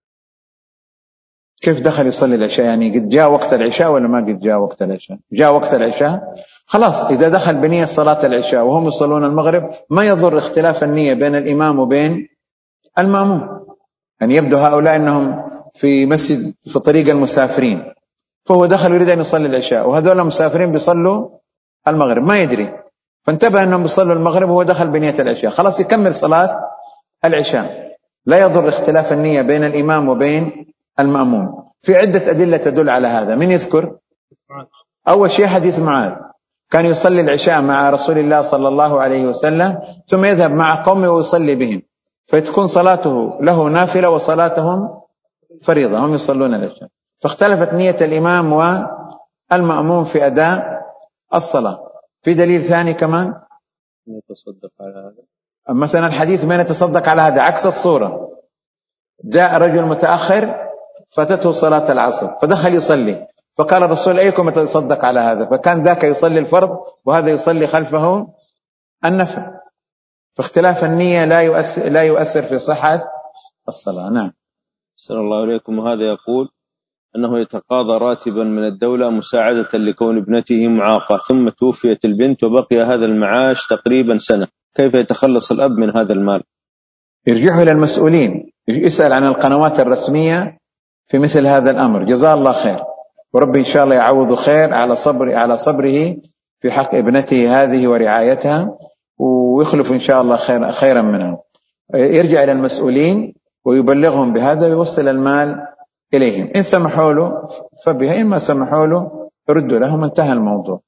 كيف دخل يصلي العشاء؟ يعني قد جاء وقت العشاء ولا ما قد جاء وقت العشاء؟ جاء وقت العشاء خلاص. إذا دخل بنية صلاة العشاء وهم يصلون المغرب ما يضر اختلاف النية بين الإمام وبين المأموم. يعني يبدو هؤلاء أنهم في مسجد في طريق المسافرين، فهو دخل يريد أن يصلي العشاء وهذول المسافرين بيصلوا المغرب ما يدري، فانتبه أنهم بيصلوا المغرب وهو دخل بنية العشاء، خلاص يكمل صلاة العشاء، لا يضر اختلاف النية بين الإمام وبين المأموم. في عدة أدلة تدل على هذا. من يذكر؟ أول شيء حديث معاذ، كان يصلي العشاء مع رسول الله صلى الله عليه وسلم ثم يذهب مع قومه ويصلي بهم، فتكون صلاته له نافلة وصلاتهم فريضة، هم يصلون العشاء. فاختلفت نية الإمام والمأموم في أداء الصلاة. في دليل ثاني كمان يتصدق على هذا، مثلا الحديث من يتصدق على هذا عكس الصورة. جاء رجل متأخر فاتته صلاة العصر فدخل يصلي، فقال الرسول: أيكم يتصدق على هذا؟ فكان ذاك يصلي الفرض وهذا يصلي خلفه النفل، فاختلاف النية لا يؤثر في صحة الصلاة. نعم. أحسن الله إليكم. وهذا يقول أنه يتقاضى راتبا من الدولة مساعدة لكون ابنته معاقة، ثم توفيت البنت وبقي هذا المعاش تقريبا سنة، كيف يتخلص الأب من هذا المال؟ يرجعه إلى المسؤولين، يسأل عن القنوات الرسمية في مثل هذا الأمر، جزاه الله خير، وربي إن شاء الله يعوض خير على صبره في حق ابنته هذه ورعايتها، ويخلف إن شاء الله خيرا منها. يرجع إلى المسؤولين ويبلغهم بهذا ويوصل المال إليهم، إن سمحوا له فبها، إن ما سمحوا له يردوا لهم، انتهى الموضوع.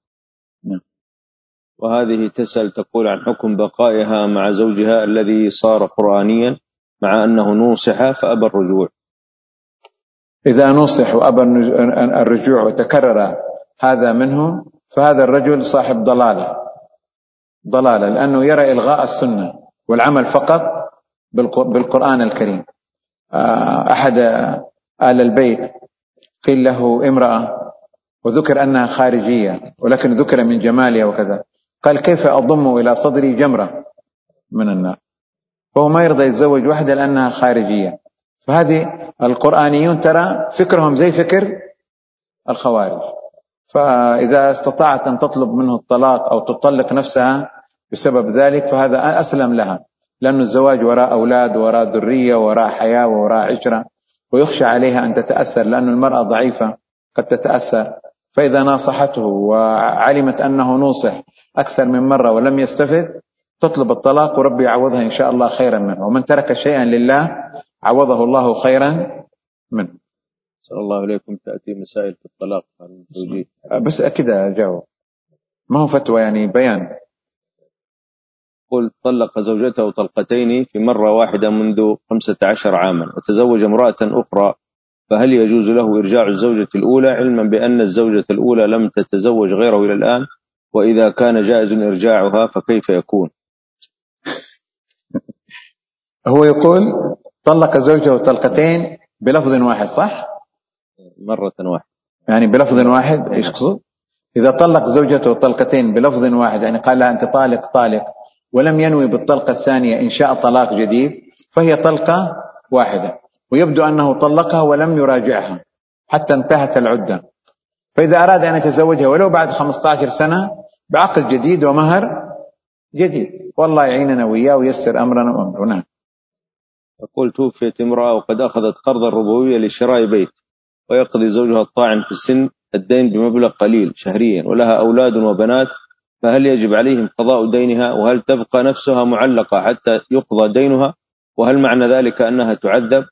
وهذه تسأل تقول عن حكم بقائها مع زوجها الذي صار قرآنيا مع أنه نوصح فأبى الرجوع. إذا نوصح وأبى الرجوع وتكرر هذا منه فهذا الرجل صاحب ضلالة، لأنه يرى إلغاء السنة، والعمل فقط بالقرآن الكريم. أحد آل البيت قيل له امرأة وذكر أنها خارجية ولكن ذكر من جمالها وكذا، قال كيف أضم إلى صدري جمرة من النار؟ فهو ما يرضى يتزوج واحدة لأنها خارجية. فهذه القرآنيون ترى فكرهم زي فكر الخوارج، فإذا استطاعت أن تطلب منه الطلاق أو تطلق نفسها بسبب ذلك فهذا أسلم لها، لأن الزواج وراء أولاد وراء ذرية وراء حياة وراء عشرة، ويخشى عليها أن تتأثر لأن المرأة ضعيفة قد تتأثر. فإذا ناصحته وعلمت أنه نوصح أكثر من مرة ولم يستفد تطلب الطلاق، وربي يعوضها إن شاء الله خيرا منه، ومن ترك شيئا لله عوضه الله خيرا منه. صلى الله عليكم. تأتي مسائل في الطلاق عن الزوجين بس كده جاوب، ما هو فتوى يعني بيان. قل طلق زوجته طلقتين في مرة واحدة منذ 15 عاما وتزوج امرأة أخرى، فهل يجوز له إرجاع الزوجة الأولى علما بأن الزوجة الأولى لم تتزوج غيره إلى الآن؟ وإذا كان جائز إرجاعها فكيف يكون؟ هو يقول طلق زوجته طلقتين بلفظ واحد، صح؟ مرة واحدة يعني بلفظ واحد ايش يقصد؟ إذا طلق زوجته طلقتين بلفظ واحد يعني قال لها أنت طالق طالق ولم ينوي بالطلقة الثانية إنشاء طلاق جديد فهي طلقة واحدة، ويبدو أنه طلقها ولم يراجعها حتى انتهت العدة. فإذا أراد أن يتزوجها ولو بعد 15 سنة بعقد جديد ومهر جديد، والله يعيننا وإياه ويسر أمرنا وأمرنا. يقول توفيت امرأة وقد أخذت قرضا ربويا لشراء بيت، ويقضي زوجها الطاعن في السن الدين بمبلغ قليل شهريا، ولها أولاد وبنات، فهل يجب عليهم قضاء دينها؟ وهل تبقى نفسها معلقة حتى يقضى دينها؟ وهل معنى ذلك أنها تعذب؟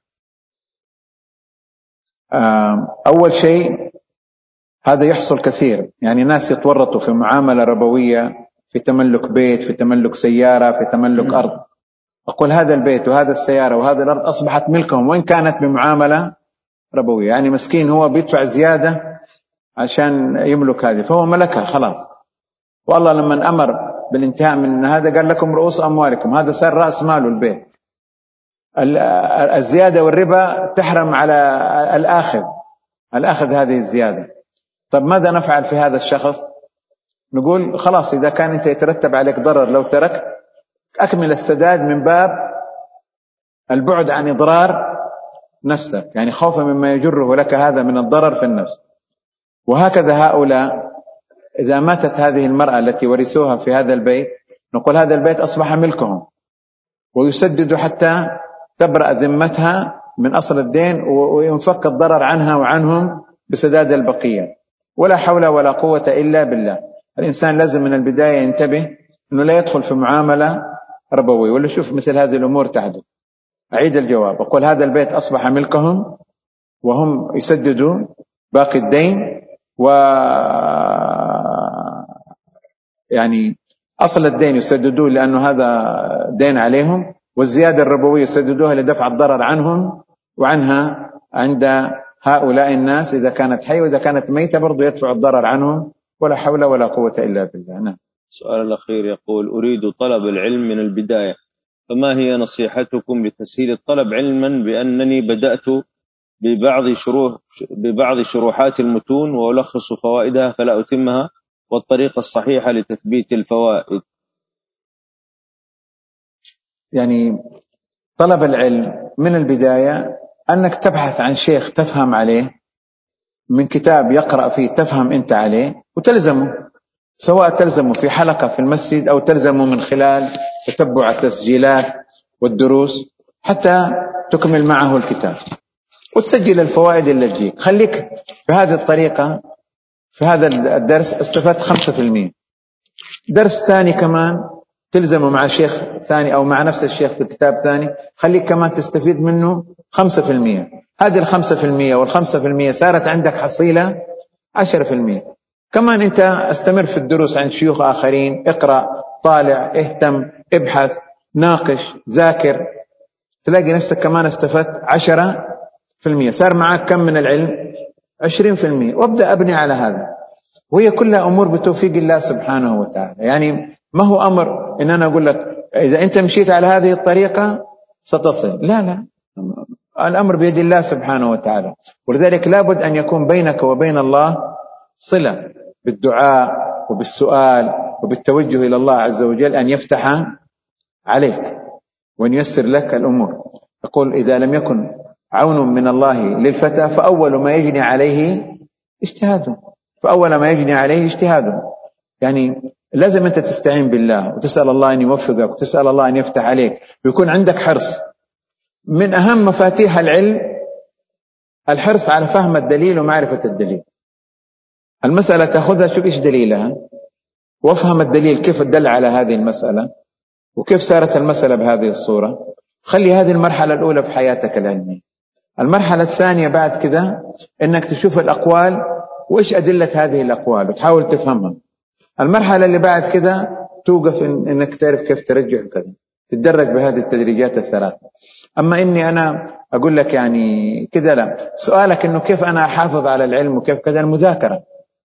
أول شيء هذا يحصل كثير، يعني ناس يتورطوا في معاملة ربوية، في تملك بيت، في تملك سيارة، في تملك أرض. أقول هذا البيت وهذا السيارة وهذا الأرض أصبحت ملكهم وإن كانت بمعاملة ربوية، يعني مسكين هو بيدفع زيادة عشان يملك هذه فهو ملكها خلاص. والله لما أمر بالانتهاء من هذا قال لكم رؤوس أموالكم، هذا صار رأس ماله البيت. الزيادة والربا تحرم على الأخذ هذه الزيادة. طب ماذا نفعل في هذا الشخص؟ نقول خلاص إذا كان أنت يترتب عليك ضرر لو تركت أكمل السداد من باب البعد عن إضرار نفسك، يعني خوفا مما يجره لك هذا من الضرر في النفس. وهكذا هؤلاء إذا ماتت هذه المرأة التي ورثوها في هذا البيت نقول هذا البيت أصبح ملكهم، ويسدد حتى تبرأ ذمتها من أصل الدين وينفك الضرر عنها وعنهم بسداد البقية. ولا حول ولا قوة إلا بالله. الإنسان لازم من البداية ينتبه أنه لا يدخل في معاملة ربوية ولا يشوف مثل هذه الأمور تحدث. أعيد الجواب، أقول هذا البيت أصبح ملكهم وهم يسددوا باقي الدين، و يعني أصل الدين يسددوه لأنه هذا دين عليهم، والزيادة الربوية يسددوها لدفع الضرر عنهم وعنها عند هؤلاء الناس إذا كانت حية، وإذا كانت ميتة برضو يدفع الضرر عنهم. ولا حول ولا قوة إلا بالله. نعم. السؤال الأخير يقول أريد طلب العلم من البداية، فما هي نصيحتكم لتسهيل الطلب، علما بأنني بدأت ببعض شروحات المتون وألخص فوائدها فلا أتمها، والطريقة الصحيحة لتثبيت الفوائد؟ يعني طلب العلم من البداية أنك تبحث عن شيخ تفهم عليه، من كتاب يقرأ فيه تفهم أنت عليه وتلزمه، سواء تلزمه في حلقة في المسجد أو تلزمه من خلال تتبع التسجيلات والدروس حتى تكمل معه الكتاب وتسجل الفوائد اللي تجيك. خليك في هذه الطريقة. في هذا الدرس استفدت 5%، درس ثاني كمان تلزمه مع شيخ ثاني أو مع نفس الشيخ في كتاب ثاني خليك كمان تستفيد منه 5%. هذه 5% وال5% صارت عندك حصيلة 10%. كمان أنت استمر في الدروس عند شيوخ آخرين، اقرأ، طالع، اهتم، ابحث، ناقش، ذاكر، تلاقي نفسك كمان استفدت 10%. صار معك كم من العلم؟ 20%. وابدأ أبني على هذا، وهي كلها أمور بتوفيق الله سبحانه وتعالى. يعني ما هو أمر إن أنا أقول لك إذا أنت مشيت على هذه الطريقة ستصل. لا، الأمر بيد الله سبحانه وتعالى. ولذلك لابد أن يكون بينك وبين الله صلة بالدعاء وبالسؤال وبالتوجه إلى الله عز وجل أن يفتح عليك وأن ييسر لك الأمور. يقول: إذا لم يكن عون من الله للفتى فأول ما يجني عليه اجتهاده. يعني لازم أنت تستعين بالله وتسأل الله أن يوفقك وتسأل الله أن يفتح عليك ويكون عندك حرص. من أهم مفاتيح العلم الحرص على فهم الدليل ومعرفة الدليل. المسألة تأخذها شوف إيش دليلها، وافهم الدليل كيف دل على هذه المسألة وكيف صارت المسألة بهذه الصورة. خلي هذه المرحلة الأولى في حياتك العلمية. المرحلة الثانية بعد كذا إنك تشوف الأقوال وإيش أدلة هذه الأقوال وتحاول تفهمها. المرحلة اللي بعد كذا توقف إنك تعرف كيف ترجح وكذا، تتدرج بهذه التدريجات الثلاثة. أما إني أنا أقول لك يعني كذا لا. سؤالك إنه كيف أنا أحافظ على العلم وكيف كذا، المذاكرة.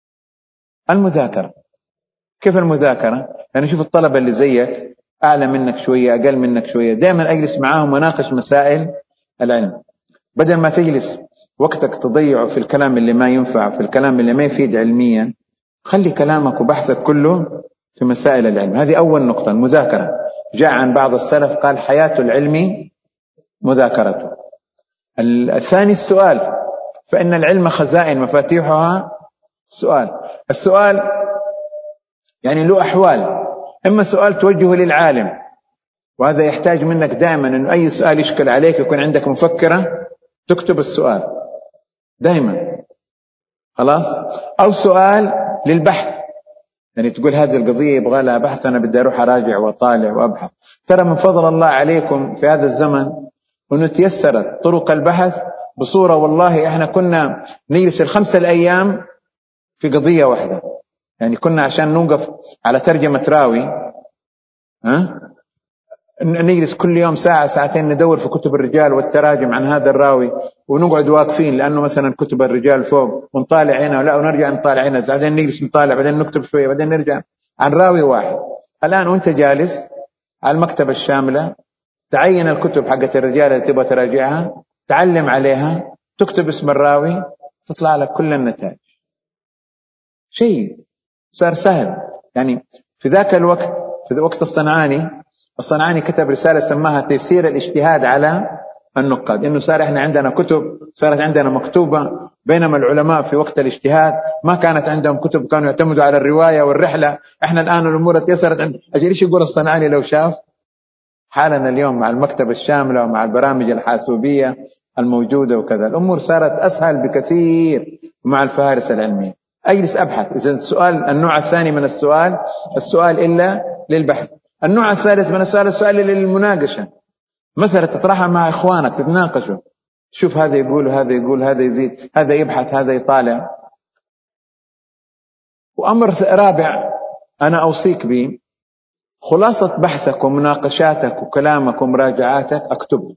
كيف المذاكرة؟ يعني شوف الطلبة اللي زيك أعلى منك شوية أقل منك شوية، دائما أجلس معاهم وناقش مسائل العلم، بدل ما تجلس وقتك تضيعه في الكلام اللي ما ينفع، في الكلام اللي ما يفيد علميا. خلي كلامك وبحثك كله في مسائل العلم. هذه أول نقطة، المذاكرة. جاء عن بعض السلف قال: حياة العلم مذاكرته. الثاني السؤال، فإن العلم خزائن مفاتيحها السؤال يعني له أحوال. إما سؤال توجهه للعالم، وهذا يحتاج منك دائما أن أي سؤال يشكل عليك يكون عندك مفكرة تكتب السؤال دائما، خلاص. أو سؤال للبحث، يعني تقول هذه القضية يبغى لها بحث، أنا بدي أروح أراجع وأطالع وأبحث. ترى من فضل الله عليكم في هذا الزمن أنه تيسرت طرق البحث بصورة، والله إحنا كنا نجلس 5 أيام في قضية واحدة. يعني كنا عشان نوقف على ترجمة راوي نجلس كل يوم ساعة ساعتين ندور في كتب الرجال والتراجم عن هذا الراوي، ونقعد واقفين لأنه مثلا كتب الرجال فوق ونطالع هنا ولا ونرجع نطالع هنا، بعدين نجلس نطالع، بعدين نكتب شوية، بعدين نرجع عن راوي واحد. الآن وانت جالس على المكتبة الشاملة تعين الكتب حقت الرجال اللي تبغى تراجعها، تعلم عليها، تكتب اسم الراوي، تطلع لك كل النتائج. شيء صار سهل. يعني في ذاك الوقت، في وقت الصنعاني كتب رسالة سماها تيسير الاجتهاد على النقاد. إنه صار إحنا عندنا كتب، صارت عندنا مكتوبة، بينما العلماء في وقت الاجتهاد ما كانت عندهم كتب، كانوا يعتمدوا على الرواية والرحلة. إحنا الآن الأمور تيسرت. أجل إيش يقول الصنعاني لو شاف حالنا اليوم مع المكتبة الشاملة ومع البرامج الحاسوبية الموجودة وكذا، الأمور صارت أسهل بكثير مع الفهارس العلمية. أجلس أبحث. إذا السؤال النوع الثاني من السؤال إلا للبحث. النوع الثالث من السؤال للمناقشة، مسألة تطرحها مع إخوانك، تتناقشوا، شوف هذا يقول هذا يقول، هذا يزيد، هذا يبحث، هذا يطالع. وأمر رابع أنا أوصيك به، خلاصة بحثك ومناقشاتك وكلامك ومراجعاتك أكتب.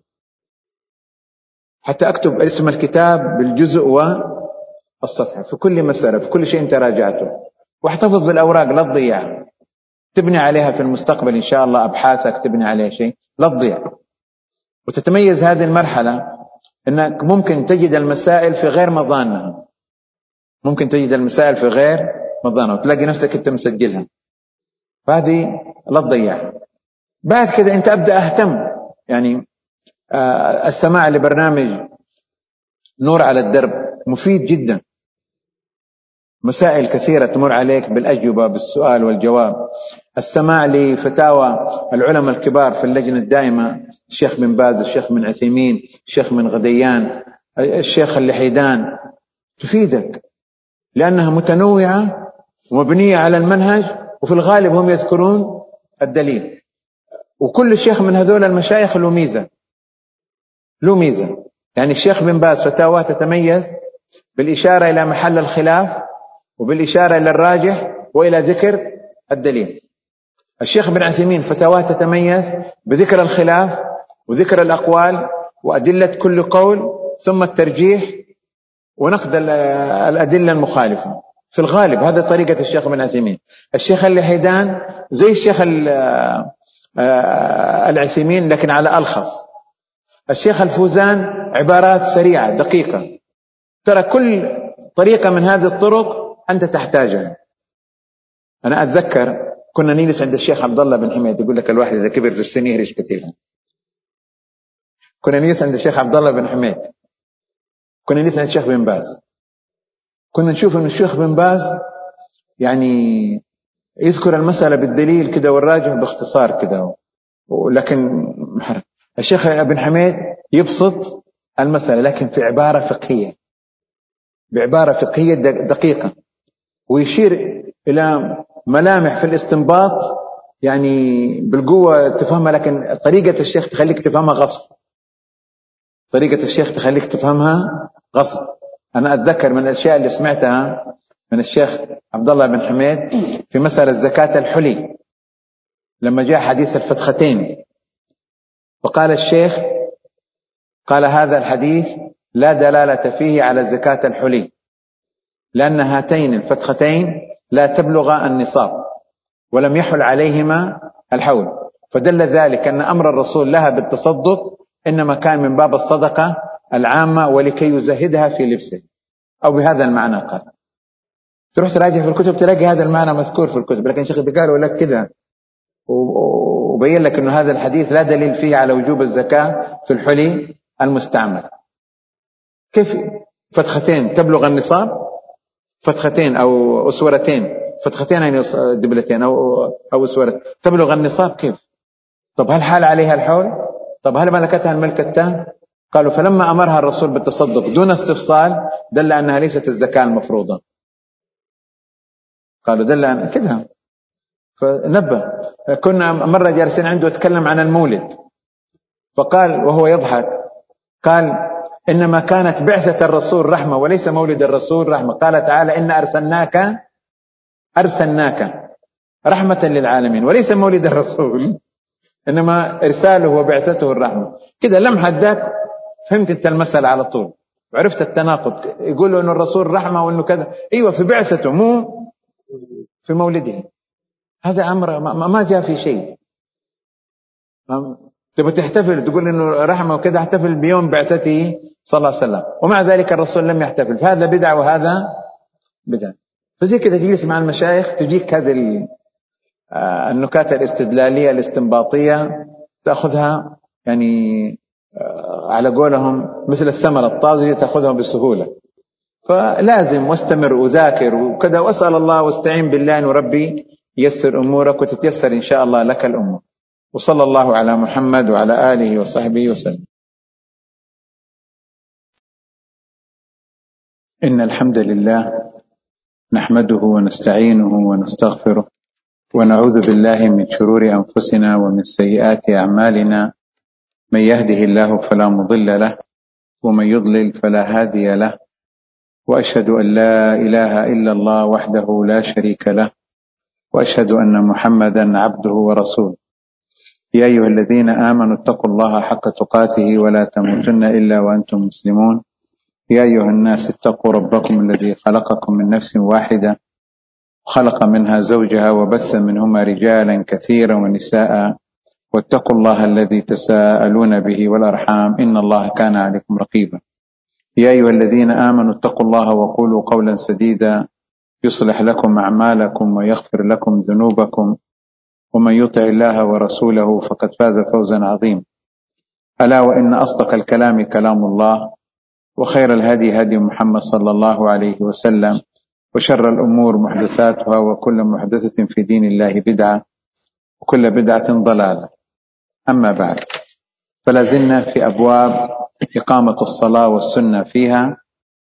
حتى أكتب اسم الكتاب بالجزء والصفحة في كل مسألة، في كل شيء أنت راجعته، واحتفظ بالأوراق لا تضيعها، تبني عليها في المستقبل إن شاء الله أبحاثك، تبني عليها شيء لا تضيع. وتتميز هذه المرحلة أنك ممكن تجد المسائل في غير مظانها، وتلاقي نفسك أنت مسجلها، فهذه لا تضيعها. بعد كده أنت أبدأ أهتم، يعني السماع لبرنامج نور على الدرب مفيد جدا، مسائل كثيرة تمر عليك بالأجوبة بالسؤال والجواب. السماع لفتاوى العلماء الكبار في اللجنة الدائمة، الشيخ بن باز، الشيخ بن عثيمين، الشيخ بن غديان، الشيخ اللحيدان، تفيدك لأنها متنوعة ومبنية على المنهج، وفي الغالب هم يذكرون الدليل. وكل شيخ من هذول المشايخ له ميزة. يعني الشيخ بن باز فتاوى تتميز بالإشارة إلى محل الخلاف وبالإشارة إلى الراجح وإلى ذكر الدليل. الشيخ بن عثيمين فتاوى تتميز بذكر الخلاف وذكر الأقوال وأدلة كل قول، ثم الترجيح ونقد الأدلة المخالفة. في الغالب هذا طريقة الشيخ بن عثيمين. الشيخ اللحيدان زي الشيخ العثيمين لكن على ألخص. الشيخ الفوزان عبارات سريعة دقيقة. ترى كل طريقة من هذه الطرق أنت تحتاجها. أنا أتذكر كنا نجلس عند الشيخ عبد الله بن حميد، يقول لك الواحد إذا كبر في السن يهرج كثير. كنا نجلس عند الشيخ عبد الله بن حميد، كنا نجلس عند الشيخ بن باز، كنا نشوف أن الشيخ بن باز يعني يذكر المسألة بالدليل كده والراجح باختصار كده، ولكن الشيخ ابن حميد يبسط المسألة لكن في عبارة فقهية، بعبارة فقهية دقيقة، ويشير إلى ملامح في الاستنباط يعني بالقوة تفهمها، لكن طريقة الشيخ تخليك تفهمها غصب. طريقة الشيخ تخليك تفهمها غصب. أنا أتذكر من الأشياء اللي سمعتها من الشيخ عبد الله بن حميد في مسألة زكاة الحلي، لما جاء حديث الفتختين وقال الشيخ قال هذا الحديث لا دلالة فيه على زكاة الحلي، لأن هاتين الفتختين لا تبلغ النصاب ولم يحل عليهما الحول، فدل ذلك أن أمر الرسول لها بالتصدق إنما كان من باب الصدقة العامة ولكي يزهدها في لبسه، أو بهذا المعنى قال. تروح تراجع في الكتب تلاقي هذا المعنى مذكور في الكتب، لكن شيخ قالوا لك كده وبين لك أنه هذا الحديث لا دليل فيه على وجوب الزكاة في الحلي المستعمل. كيف فتختين تبلغ النصاب؟ فتختين أو أسورتين، فتختين يعني دبلتين أو أسورتين تبلغ النصاب كيف؟ طب هل حال عليها الحول؟ طب هل ملكتها الملك التام؟ قالوا فلما أمرها الرسول بالتصدق دون استفصال دل أنها ليست الزكاة المفروضة. قالوا دل أن كده، فنبه. كنا مرة جالسين عنده يتكلم عن المولد، فقال وهو يضحك قال إنما كانت بعثة الرسول رحمة وليس مولد الرسول رحمة. قال تعالى إن أرسلناك رحمة للعالمين، وليس مولد الرسول إنما إرساله وبعثته الرحمة. كده لمحة ذاك فهمت أنت المسألة على طول وعرفت التناقض. يقولوا إنه الرسول رحمة وإنه كذا، أيوة في بعثته مو في مولده. هذا أمر ما جاء في شيء. تبغى تحتفل تقول إنه رحمة وكذا، احتفل بيوم بعثته صلى الله عليه وسلم، ومع ذلك الرسول لم يحتفل، فهذا بدعة وهذا بدعة. فزي كده تجلس مع المشايخ تجيك هذه النكات الاستدلالية الاستنباطية تأخذها يعني على قولهم مثل الثمرة الطازجة تأخذها بسهولة. فلازم واستمر وذاكر وكذا، وأسأل الله واستعين بالله أن ربي يسر أمورك وتتيسر إن شاء الله لك الأمور. وصلى الله على محمد وعلى آله وصحبه وسلم. إن الحمد لله نحمده ونستعينه ونستغفره ونعوذ بالله من شرور أنفسنا ومن سيئات أعمالنا، من يهده الله فلا مضل له ومن يضلل فلا هادي له، وأشهد أن لا إله إلا الله وحده لا شريك له، وأشهد أن محمدا عبده ورسوله. يا أيها الذين آمنوا اتقوا الله حق تقاته ولا تموتن إلا وأنتم مسلمون. يا أيها الناس اتقوا ربكم الذي خلقكم من نفس واحدة وخلق منها زوجها وبث منهما رجالا كثيرا ونساء، واتقوا الله الذي تساءلون به والأرحام إن الله كان عليكم رقيبا. يا أيها الذين آمنوا اتقوا الله وقولوا قولا سديدا يصلح لكم أعمالكم ويغفر لكم ذنوبكم، ومن يطع الله ورسوله فقد فاز فوزا عظيما. ألا وإن أصدق الكلام كلام الله، وخير الهدي هدي محمد صلى الله عليه وسلم، وشر الأمور محدثاتها، وكل محدثة في دين الله بدعة، وكل بدعة ضلالة. أما بعد، فلازلنا في أبواب إقامة الصلاة والسنة فيها،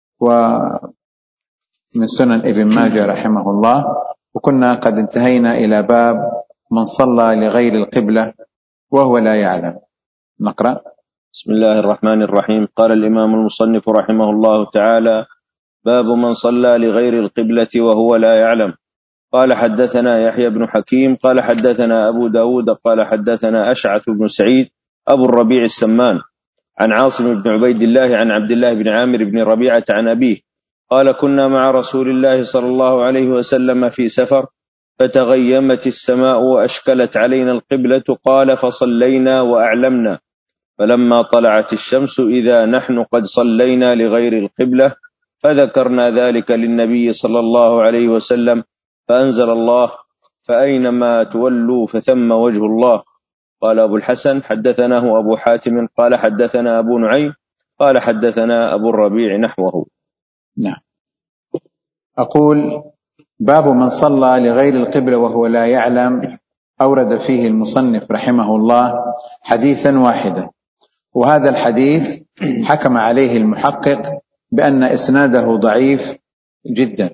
ومن سنن ابن ماجه رحمه الله، وكنا قد انتهينا إلى باب من صلى لغير القبلة وهو لا يعلم. نقرأ. بسم الله الرحمن الرحيم. قال الإمام المصنف رحمه الله تعالى: باب من صلى لغير القبلة وهو لا يعلم. قال حدثنا يحيى بن حكيم قال حدثنا أبو داود قال حدثنا أشعث بن سعيد أبو الربيع السمان عن عاصم بن عبيد الله عن عبد الله بن عامر بن ربيعة عن أبيه قال: كنا مع رسول الله صلى الله عليه وسلم في سفر، فتغيمت السماء وأشكلت علينا القبلة. قال فصلينا وأعلمنا، فلما طلعت الشمس إذا نحن قد صلينا لغير القبلة، فذكرنا ذلك للنبي صلى الله عليه وسلم، فأنزل الله: فأينما تولوا فثم وجه الله. قال أبو الحسن: حدثناه أبو حاتم قال حدثنا أبو نعيم قال حدثنا أبو الربيع نحوه. نعم. أقول: باب من صلى لغير القبلة وهو لا يعلم. أورد فيه المصنف رحمه الله حديثا واحدا، وهذا الحديث حكم عليه المحقق بأن إسناده ضعيف جدا،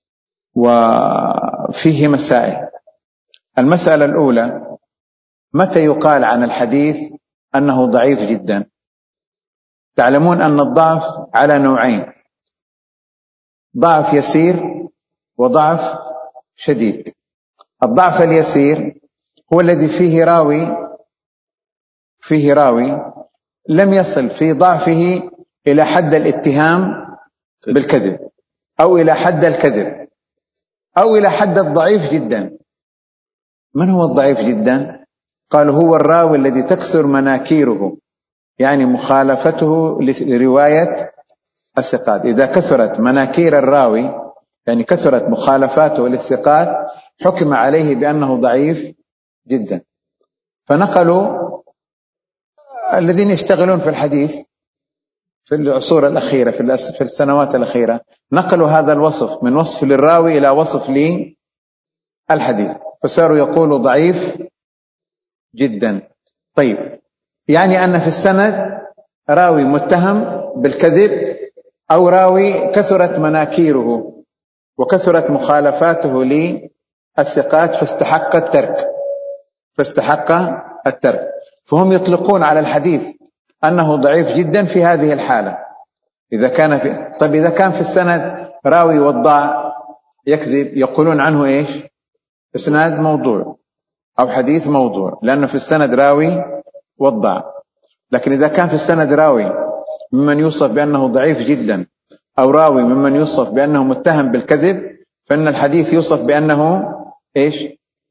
وفيه مسائل. المسألة الأولى: متى يقال عن الحديث أنه ضعيف جدا؟ تعلمون أن الضعف على نوعين: ضعف يسير وضعف شديد. الضعف اليسير هو الذي فيه راوي لم يصل في ضعفه إلى حد الاتهام بالكذب، أو إلى حد الكذب، أو إلى حد الضعيف جدا. من هو الضعيف جدا؟ قال: هو الراوي الذي تكثر مناكيره، يعني مخالفته لرواية الثقات. إذا كثرت مناكير الراوي، يعني كثرت مخالفاته للثقات، حكم عليه بأنه ضعيف جدا. فنقلوا الذين يشتغلون في الحديث في العصور الأخيرة، في السنوات الأخيرة، نقلوا هذا الوصف من وصف للراوي إلى وصف للحديث، فصاروا يقولوا ضعيف جدا. طيب، يعني أن في السند راوي متهم بالكذب، أو راوي كثرت مناكيره وكثرت مخالفاته للثقات فاستحق الترك. فهم يطلقون على الحديث أنه ضعيف جدا في هذه الحالة. إذا كان في السند راوي وضاع يكذب، يقولون عنه إيش؟ إسناد موضوع أو حديث موضوع، لأنه في السند راوي وضاع. لكن إذا كان في السند راوي ممن يوصف بأنه ضعيف جدا، أو راوي ممن يوصف بأنه متهم بالكذب، فإن الحديث يوصف بأنه إيش؟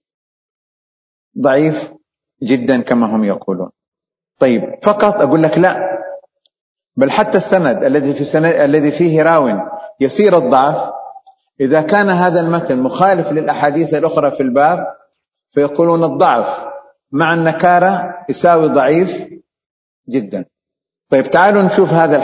ضعيف جدا كما هم يقولون. طيب، فقط أقول لك لا، بل حتى السند الذي فيه راو يسير الضعف، إذا كان هذا المتن مخالف للأحاديث الأخرى في الباب، فيقولون الضعف مع النكارة يساوي ضعيف جدا. طيب، تعالوا نشوف هذا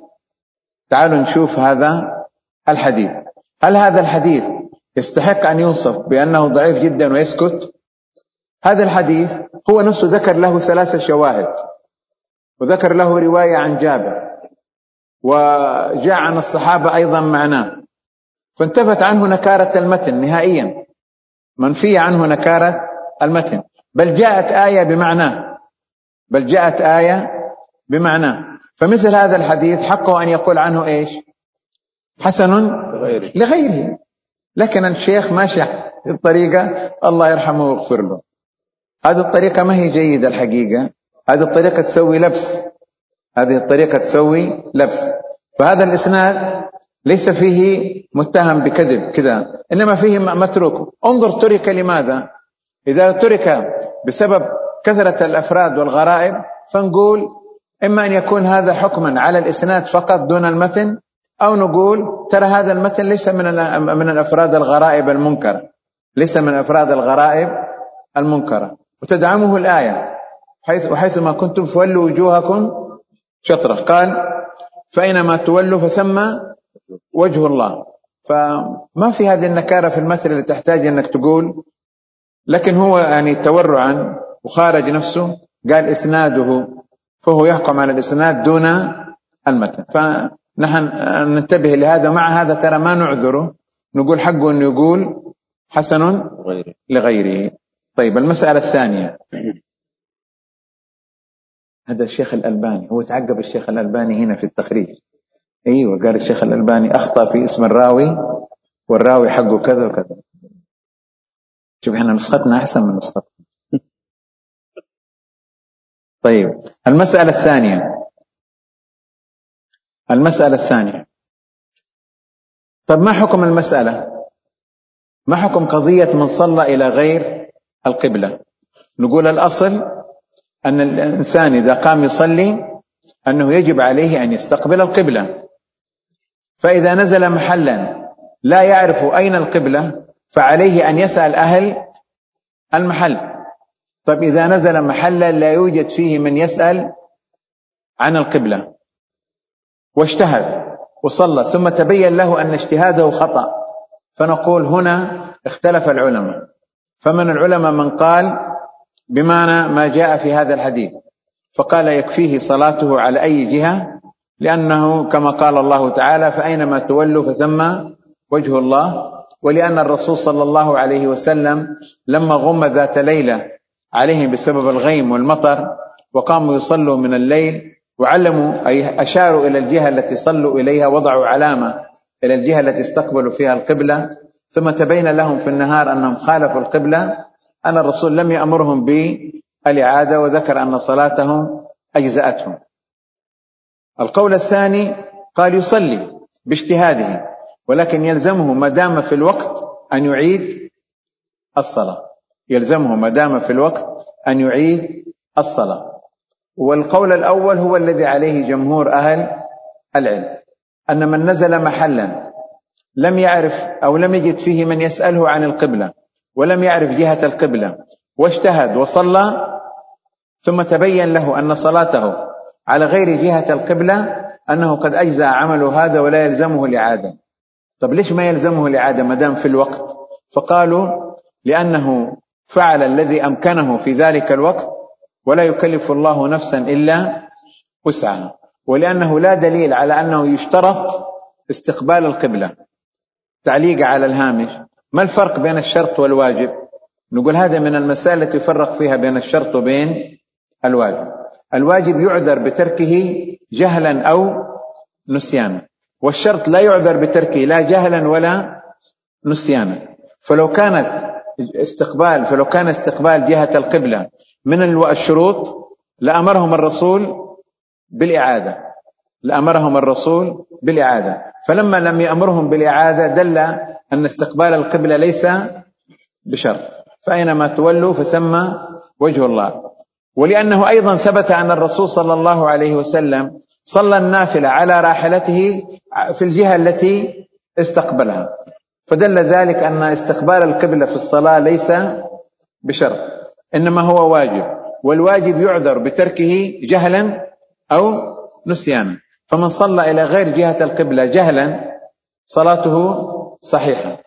الحديث. هل هذا الحديث يستحق أن يوصف بأنه ضعيف جدا ويسكت؟ هذا الحديث هو نفسه ذكر له 3 شواهد، وذكر له رواية عن جابر، وجاء عن الصحابة أيضا معناه، فانتفت عنه نكارة المتن نهائيا، منفية عنه نكارة المتن، بل جاءت آية بمعناه. فمثل هذا الحديث حقه أن يقول عنه إيش؟ حسن لغيره. لكن الشيخ ماشي الطريقة، الله يرحمه ويغفر له، هذه الطريقة ما هي جيدة الحقيقة، هذه الطريقة تسوي لبس. فهذا الإسناد ليس فيه متهم بكذب كذا، إنما فيه متروك. انظر ترك لماذا؟ إذا ترك بسبب كثرة الأفراد والغرائب، فنقول إما أن يكون هذا حكما على الإسناد فقط دون المتن، أو نقول ترى هذا المتن ليس من الأفراد الغرائب المنكرة، وتدعمه الآية: وحيثما كنتم فولوا وجوهكم شطرة. قال: فأينما تولوا فثم وجه الله. فما في هذه النكارة في المثل اللي تحتاج أنك تقول. لكن هو يعني تورعا وخارج نفسه قال إسناده، فهو يحكم على الإسناد دون المتن. فنحن ننتبه لهذا. مع هذا ترى ما نعذره، نقول حقه أنه يقول حسن لغيره. طيب، المسألة الثانية: هذا الشيخ الألباني، هو تعقب الشيخ الألباني هنا في التخريج. أيوة، قال الشيخ الألباني أخطأ في اسم الراوي، والراوي حقه كذا وكذا. شوف، احنا نسختنا أحسن من نسختنا. طيب، المسألة الثانية: طب ما حكم المسألة؟ ما حكم قضية من صلى إلى غير القبلة؟ نقول الأصل أن الإنسان إذا قام يصلي أنه يجب عليه أن يستقبل القبلة، فإذا نزل محلا لا يعرف أين القبلة فعليه أن يسأل أهل المحل. طيب إذا نزل محلا لا يوجد فيه من يسأل عن القبلة واجتهد وصلى ثم تبين له أن اجتهاده خطأ، فنقول هنا اختلف العلماء، فمن العلماء من قال بمعنى ما جاء في هذا الحديث فقال يكفيه صلاته على أي جهة، لأنه كما قال الله تعالى فأينما تولوا فثم وجه الله، ولأن الرسول صلى الله عليه وسلم لما غم ذات ليلة عليهم بسبب الغيم والمطر وقاموا يصلوا من الليل وعلموا أي أشاروا إلى الجهة التي صلوا إليها، وضعوا علامة إلى الجهة التي استقبلوا فيها القبلة، ثم تبين لهم في النهار أنهم خالفوا القبلة، أن الرسول لم يأمرهم بالإعادة وذكر أن صلاتهم أجزأتهم. القول الثاني قال يصلي باجتهاده، ولكن يلزمه ما دام في الوقت أن يعيد الصلاة، يلزمه ما دام في الوقت أن يعيد الصلاة. والقول الأول هو الذي عليه جمهور أهل العلم، أن من نزل محلا لم يعرف أو لم يجد فيه من يسأله عن القبلة ولم يعرف جهة القبلة واجتهد وصلى ثم تبين له أن صلاته على غير جهة القبلة أنه قد أجزأ عمله هذا ولا يلزمه الإعادة. طب ليش ما يلزمه الإعادة ما دام في الوقت؟ فقالوا لأنه فعل الذي أمكنه في ذلك الوقت ولا يكلف الله نفسا إلا وسعها، ولأنه لا دليل على أنه يشترط استقبال القبلة. تعليق على الهامش: ما الفرق بين الشرط والواجب؟ نقول هذا من المسائل التي يفرق فيها بين الشرط وبين الواجب. الواجب يعذر بتركه جهلا أو نسيانا، والشرط لا يعذر بتركه لا جهلا ولا نسيانا. فلو كان استقبال جهة القبلة من الشروط لأمرهم الرسول بالإعادة، فلما لم يأمرهم بالإعادة دل أن استقبال القبلة ليس بشرط، فأينما تولوا فثم وجه الله. ولأنه أيضا ثبت أن الرسول صلى الله عليه وسلم صلى النافلة على راحلته في الجهة التي استقبلها، فدل ذلك أن استقبال القبلة في الصلاة ليس بشرط إنما هو واجب، والواجب يعذر بتركه جهلا أو نسيانا. فمن صلى إلى غير جهة القبلة جهلا صلاته صحيحة.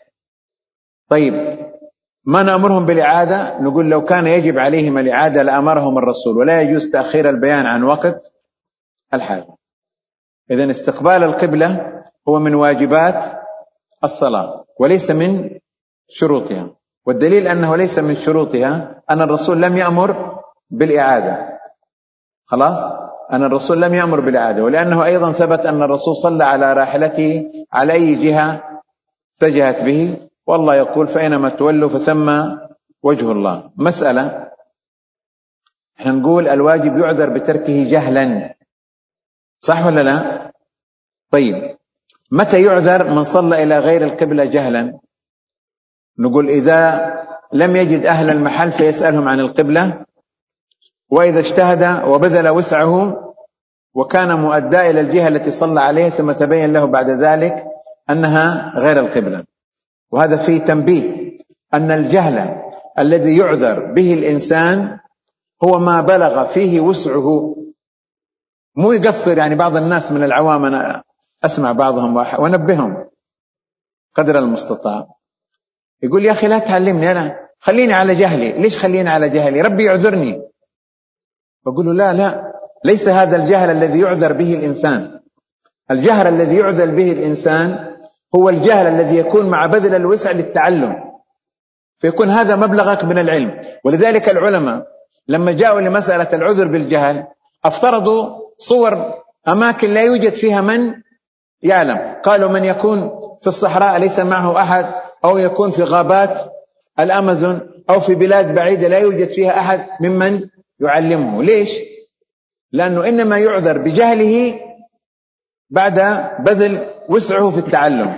طيب ما نأمرهم بالإعادة؟ نقول لو كان يجب عليهم الإعادة لأمرهم الرسول، ولا يجوز تأخير البيان عن وقت الحاجة. إذن استقبال القبلة هو من واجبات الصلاة وليس من شروطها، والدليل أنه ليس من شروطها أن الرسول لم يأمر بالإعادة. خلاص، أن الرسول لم يأمر بالإعادة، ولأنه أيضا ثبت أن الرسول صلى على راحلته على أي جهة اتجهت به، والله يقول فأينما تولوا فثم وجه الله. مسألة، احنا نقول الواجب يعذر بتركه جهلا، صح ولا لا؟ طيب متى يعذر من صلى إلى غير القبلة جهلا؟ نقول إذا لم يجد أهل المحل فيسألهم عن القبلة، وإذا اجتهد وبذل وسعه وكان مؤدى إلى الجهة التي صلى عليها ثم تبين له بعد ذلك أنها غير القبلة. وهذا فيه تنبيه أن الجهل الذي يعذر به الإنسان هو ما بلغ فيه وسعه، مو يقصر. يعني بعض الناس من العوام أنا أسمع بعضهم ونبههم قدر المستطاع، يقول يا أخي لا تعلمني، أنا خليني على جهلي. ليش خليني على جهلي؟ ربي يعذرني. بقول له لا، ليس هذا الجهل الذي يعذر به الإنسان. الجهل الذي يعذر به الإنسان هو الجهل الذي يكون مع بذل الوسع للتعلم، فيكون هذا مبلغك من العلم. ولذلك العلماء لما جاءوا لمسألة العذر بالجهل افترضوا صور أماكن لا يوجد فيها من يعلم. قالوا من يكون في الصحراء ليس معه أحد، أو يكون في غابات الأمازون أو في بلاد بعيدة لا يوجد فيها أحد ممن يعلمه. ليش؟ لأنه إنما يعذر بجهله بعد بذل وسعه في التعلم.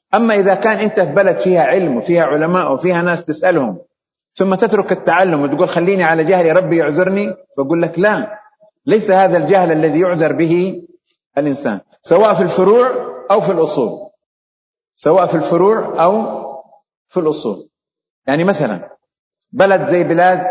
أما إذا كان أنت في بلد فيها علم وفيها علماء وفيها ناس تسألهم ثم تترك التعلم وتقول خليني على جهلي ربي يعذرني، فأقول لك لا، ليس هذا الجهل الذي يعذر به الإنسان، سواء في الفروع أو في الأصول، سواء في الفروع أو في الأصول. يعني مثلا بلد زي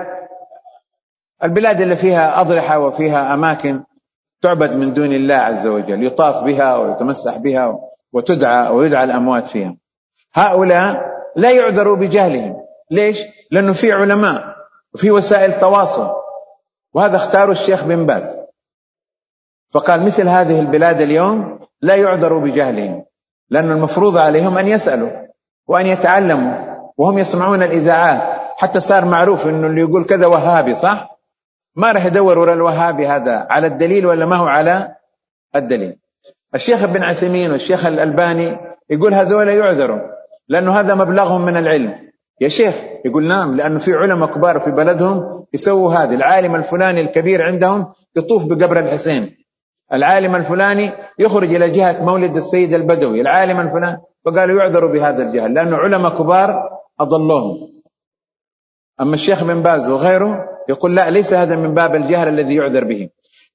البلاد اللي فيها أضرحة وفيها أماكن تعبد من دون الله عز وجل، يطاف بها ويتمسح بها وتدعى ويدعى الأموات فيها، هؤلاء لا يعذروا بجهلهم. ليش؟ لأنه في علماء وفي وسائل تواصل، وهذا اختاروا الشيخ بن باز، فقال مثل هذه البلاد اليوم لا يعذروا بجهلهم، لأن المفروض عليهم أن يسألوا وأن يتعلموا، وهم يسمعون الإذاعات، حتى صار معروف أنه اللي يقول كذا وهابي، صح؟ ما راح يدور وراء الوهابي هذا على الدليل ولا ما هو على الدليل. الشيخ ابن عثيمين والشيخ الألباني يقول هذول يعذروا لأنه هذا مبلغهم من العلم. يا شيخ يقول نعم، لأنه في علماء كبار في بلدهم يسووا هذا، العالم الفلاني الكبير عندهم يطوف بقبر الحسين، العالم الفلاني يخرج إلى جهة مولد السيد البدوي، العالم الفلاني، فقالوا يعذروا بهذا الجهل لأنه علماء كبار أضلوهم. أما الشيخ بن باز وغيره يقول لا، ليس هذا من باب الجهل الذي يعذر به.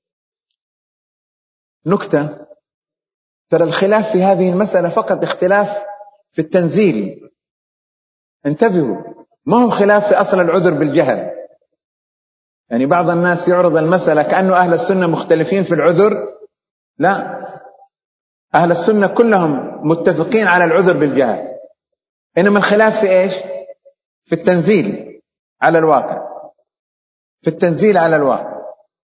نكتة، ترى الخلاف في هذه المسألة فقط اختلاف في التنزيل، انتبهوا، ما هو خلاف في أصل العذر بالجهل. يعني بعض الناس يعرض المسألة كأنه أهل السنة مختلفين في العذر، لا، أهل السنة كلهم متفقين على العذر بالجهل، إنما الخلاف في إيش؟ في التنزيل على الواقع، في التنزيل على الواقع.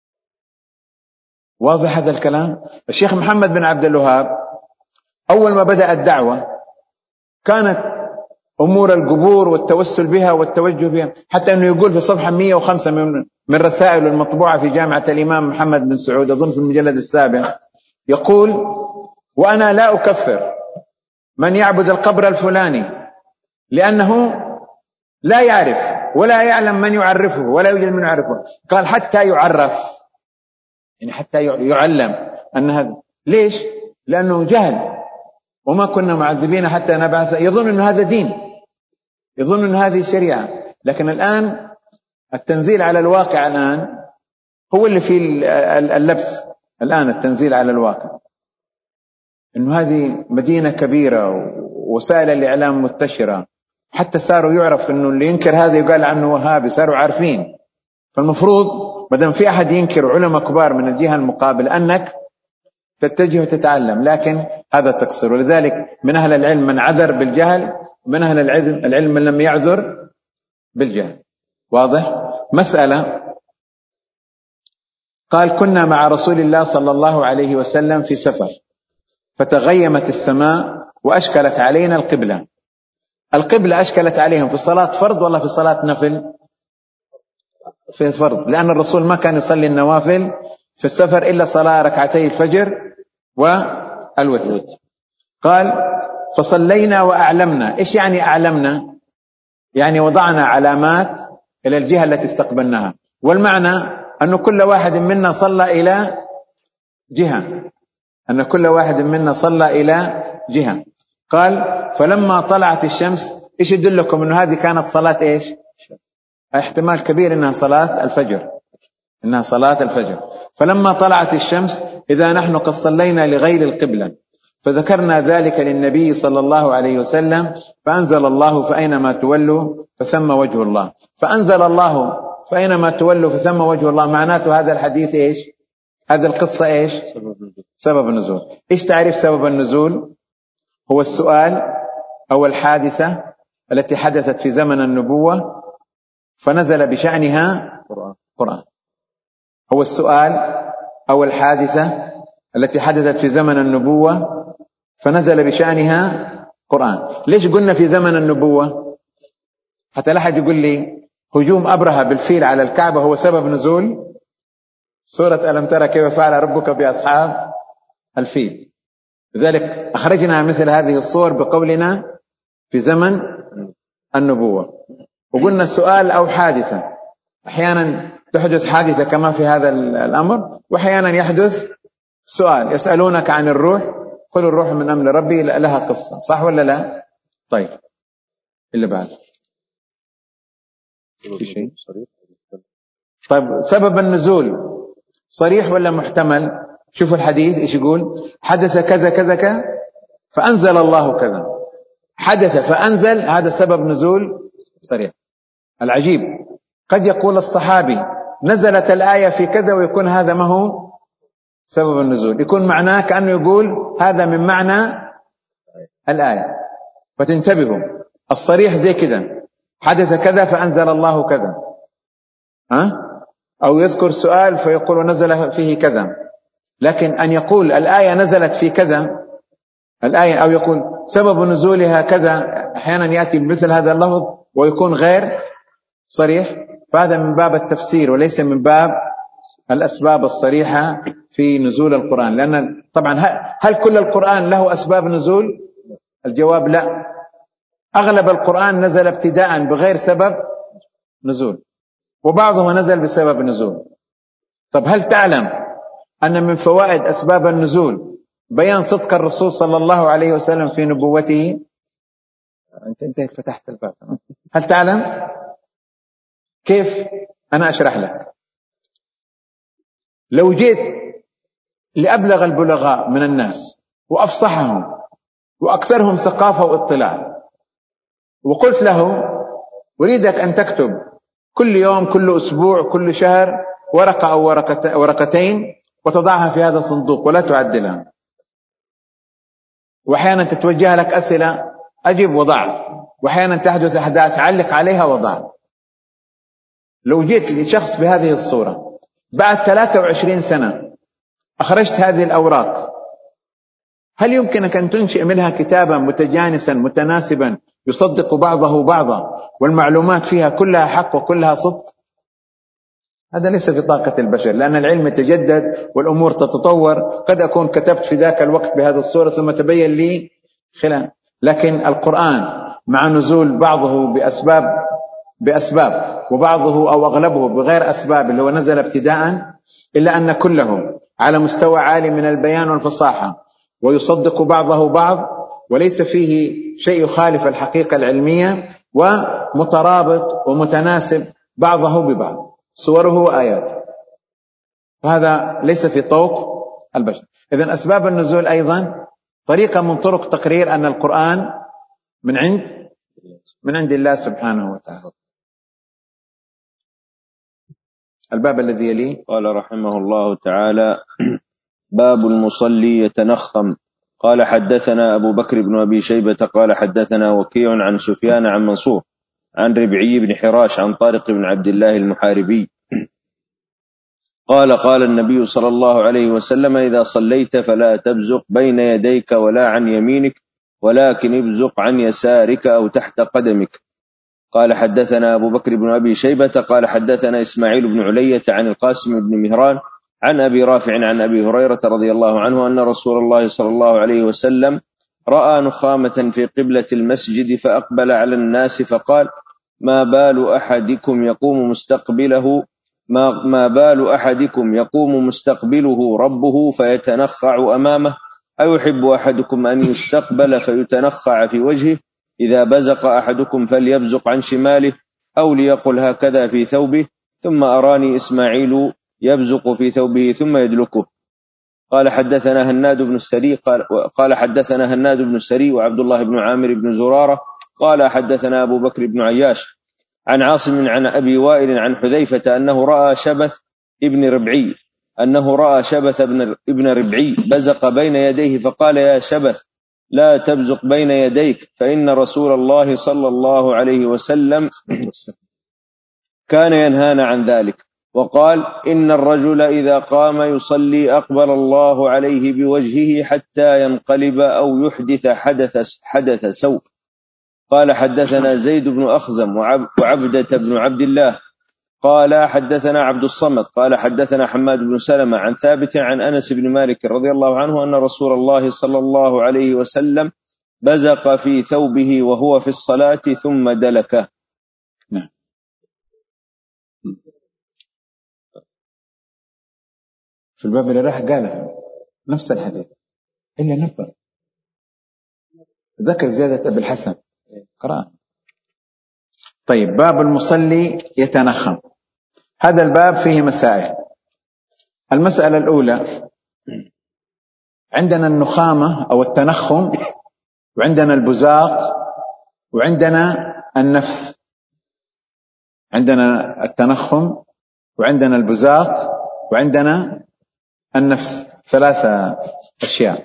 واضح هذا الكلام؟ الشيخ محمد بن عبد الوهاب أول ما بدأ الدعوة كانت أمور القبور والتوسل بها والتوجه بها، حتى أنه يقول في صفحة 105 من رسائل المطبوعة في جامعة الإمام محمد بن سعود، أظن في المجلد السابق، يقول وأنا لا أكفر من يعبد القبر الفلاني لأنه لا يعرف ولا يعلم من يعرفه ولا يوجد من يعرفه، قال حتى يعرف، يعني حتى يعلم أن هذا. ليش؟ لأنه جهل، وما كنا معذبين حتى نبعث، يظن أن هذا دين، يظن أن هذه شريعة. لكن الآن التنزيل على الواقع الآن هو اللي فيه اللبس. الآن التنزيل على الواقع أنه هذه مدينة كبيرة ووسائل الإعلام منتشرة، حتى صاروا يعرف أنه اللي ينكر هذا يقال عنه وهابي، صاروا عارفين. فالمفروض بدل في أحد ينكر علماء كبار من الجهة المقابلة أنك تتجه وتتعلم، لكن هذا تقصير. ولذلك من أهل العلم من عذر بالجهل، ومن أهل العلم من لم يعذر بالجهل. واضح؟ مسألة، قال كنا مع رسول الله صلى الله عليه وسلم في سفر فتغيمت السماء وأشكلت علينا القبلة. القبلة أشكلت عليهم في صلاة فرض ولا في صلاة نفل؟ في فرض، لأن الرسول ما كان يصلي النوافل في السفر إلا صلاة ركعتي الفجر والوتر. قال فصلينا وأعلمنا. إيش يعني أعلمنا؟ يعني وضعنا علامات إلى الجهة التي استقبلناها، والمعنى أن كل واحد منا صلى إلى جهة، أن كل واحد منا صلى إلى جهة. قال فلما طلعت الشمس، إيش يدلكم أنه هذه كانت صلاة إيش؟ احتمال كبير أنها صلاة الفجر، إنها صلاة الفجر. فلما طلعت الشمس إذا نحن قد صلينا لغير القبلة، فذكرنا ذلك للنبي صلى الله عليه وسلم، فأنزل الله فأينما تولوا فثم وجه الله. فأنزل الله فأينما تولوا فثم وجه الله، معناته هذا الحديث إيش؟ هذه القصة إيش؟ سبب النزول. إيش تعريف سبب النزول؟ هو السؤال أو الحادثة التي حدثت في زمن النبوة فنزل بشأنها قرآن. هو السؤال أو الحادثة التي حدثت في زمن النبوة فنزل بشأنها قرآن. ليش قلنا في زمن النبوة؟ حتى لا أحد يقول لي هجوم أبرهة بالفيل على الكعبة هو سبب نزول سورة ألم ترى كيف فعل ربك بأصحاب الفيل. لذلك أخرجنا مثل هذه الصور بقولنا في زمن النبوة. وقلنا السؤال أو حادثة، أحيانا تحدث حادثة كما في هذا الأمر، وأحيانا يحدث سؤال، يسألونك عن الروح قل الروح من أمر ربي لها قصة، صح ولا لا؟ طيب اللي بعد في شيء؟ طيب سبب النزول صريح ولا محتمل؟ شوفوا الحديث ايش يقول: حدث كذا كذا كذا فأنزل الله كذا. حدث فأنزل، هذا سبب نزول صريح. العجيب قد يقول الصحابي نزلت الآية في كذا ويكون هذا ما هو سبب النزول، يكون معناه كأنه يقول هذا من معنى الآية. فتنتبهوا، الصريح زي كذا: حدث كذا فأنزل الله كذا، أو يذكر سؤال فيقول نزل فيه كذا. لكن أن يقول الآية نزلت في كذا الآية، أو يقول سبب نزولها كذا، أحيانا يأتي بمثل هذا اللفظ ويكون غير صريح، فهذا من باب التفسير وليس من باب الأسباب الصريحة في نزول القرآن. لأن طبعا هل كل القرآن له أسباب نزول؟ الجواب لا، أغلب القرآن نزل ابتداء بغير سبب نزول، وبعضه نزل بسبب نزول. طب هل تعلم أن من فوائد أسباب النزول بيان صدق الرسول صلى الله عليه وسلم في نبوته؟ أنت فتحت الباب. هل تعلم كيف؟ أنا أشرح لك. لو جيت لأبلغ البلغاء من الناس وأفصحهم وأكثرهم ثقافة واطلاع، وقلت له أريدك أن تكتب كل يوم، كل أسبوع، كل شهر ورقة أو ورقتين وتضعها في هذا الصندوق ولا تعدلها، وأحيانا تتوجه لك أسئلة أجب وضع، وأحيانا تحدث أحداث علق عليها وضع. لو جيت لشخص بهذه الصورة بعد 23 سنة أخرجت هذه الأوراق، هل يمكنك أن تنشئ منها كتابا متجانسا متناسبا يصدق بعضه بعضا والمعلومات فيها كلها حق وكلها صدق؟ هذا ليس في طاقة البشر، لأن العلم يتجدد والأمور تتطور. قد أكون كتبت في ذاك الوقت بهذه الصورة ثم تبين لي خلاف. لكن القرآن مع نزول بعضه بأسباب وبعضه أو أغلبه بغير أسباب، اللي هو نزل ابتداء، إلا أن كله على مستوى عالي من البيان والفصاحة، ويصدق بعضه بعض، وليس فيه شيء يخالف الحقيقة العلمية، ومترابط ومتناسب بعضه ببعض، صوره وآياته. وهذا ليس في طوق البشر. إذن أسباب النزول أيضا طريقة من طرق تقرير أن القرآن من عند الله سبحانه وتعالى. الباب الذي يليه قال رحمه الله تعالى: باب المصلي يتنخم. قال حدثنا أبو بكر بن أبي شيبة قال حدثنا وكيع عن سفيان عن منصور عن ربعي بن حراش عن طارق بن عبد الله المحاربي قال: قال النبي صلى الله عليه وسلم: إذا صليت فلا تبزق بين يديك ولا عن يمينك، ولكن ابزق عن يسارك أو تحت قدمك. قال حدثنا أبو بكر بن أبي شيبة قال حدثنا إسماعيل بن علية عن القاسم بن مهران عن أبي رافع عن أبي هريرة رضي الله عنه أن رسول الله صلى الله عليه وسلم رأى نخامة في قبلة المسجد فأقبل على الناس فقال: ما بال أحدكم يقوم مستقبله ربه فيتنخع أمامه، أيحب أحدكم أن يستقبل فيتنخع في وجهه؟ إذا بزق أحدكم فليبزق عن شماله، أو ليقل هكذا في ثوبه، ثم أراني إسماعيل يبزق في ثوبه ثم يدلكه. قال حدثنا هناد بن السري وعبد الله بن عامر بن زرارة قال حدثنا أبو بكر بن عياش عن عاصم عن أبي وائل عن حذيفة أنه رأى شبث ابن ربعي بزق بين يديه فقال: يا شبث لا تبزق بين يديك، فإن رسول الله صلى الله عليه وسلم كان ينهانا عن ذلك. وقال: إن الرجل إذا قام يصلي أقبل الله عليه بوجهه حتى ينقلب أو يحدث حدث سوء. قال حدثنا زيد بن أخزم وعبدة بن عبد الله قال حدثنا عبد الصمد قال حدثنا حماد بن سلمة عن ثابت عن أنس بن مالك رضي الله عنه أن رسول الله صلى الله عليه وسلم بزق في ثوبه وهو في الصلاة ثم دلكه. نعم. في الباب اللي راح قال نفس الحديث إلا نبه ذكر زيادة أبي الحسن قرأ. طيب، باب المصلي يتنخم. هذا الباب فيه مسائل. المسألة الأولى، عندنا النخامة أو التنخم، وعندنا البزاق، وعندنا النفث. عندنا التنخم وعندنا البزاق وعندنا النفث، ثلاثة أشياء.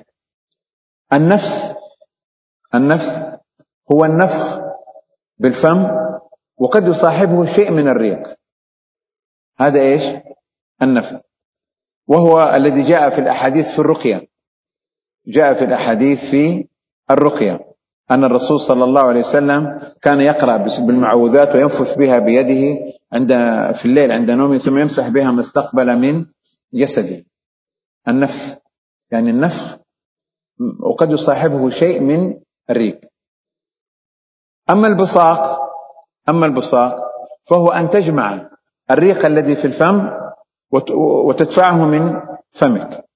النفث هو النفخ بالفم، وقد يصاحبه شيء من الريق. هذا إيش؟ النفث، وهو الذي جاء في الأحاديث في الرقية. جاء في الأحاديث في الرقية أن الرسول صلى الله عليه وسلم كان يقرأ بالمعوذات وينفث بها بيده في الليل عند نومه، ثم يمسح بها ما استقبل من جسده. النفث يعني النفخ، وقد يصاحبه شيء من الريق. أما البصاق فهو أن تجمع الريق الذي في الفم وتدفعه من فمك،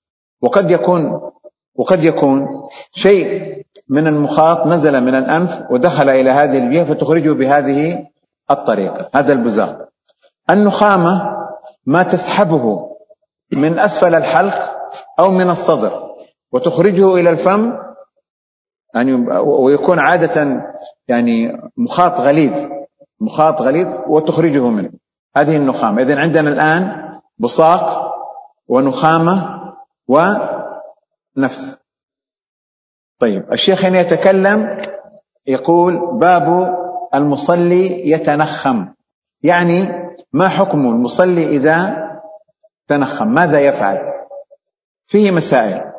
وقد يكون شيء من المخاط نزل من الأنف ودخل إلى هذه الجهة فتخرجه بهذه الطريقة، هذا البزاق. النخامة ما تسحبه من أسفل الحلق أو من الصدر وتخرجه إلى الفم، يعني ويكون عادة يعني مخاط غليظ وتخرجه منه، هذه النخامة. إذن عندنا الآن بصاق ونخامة ونفث. طيب، الشيخ هنا يتكلم يقول باب المصلي يتنخم، يعني ما حكم المصلي إذا تنخم؟ ماذا يفعل؟ فيه مسائل.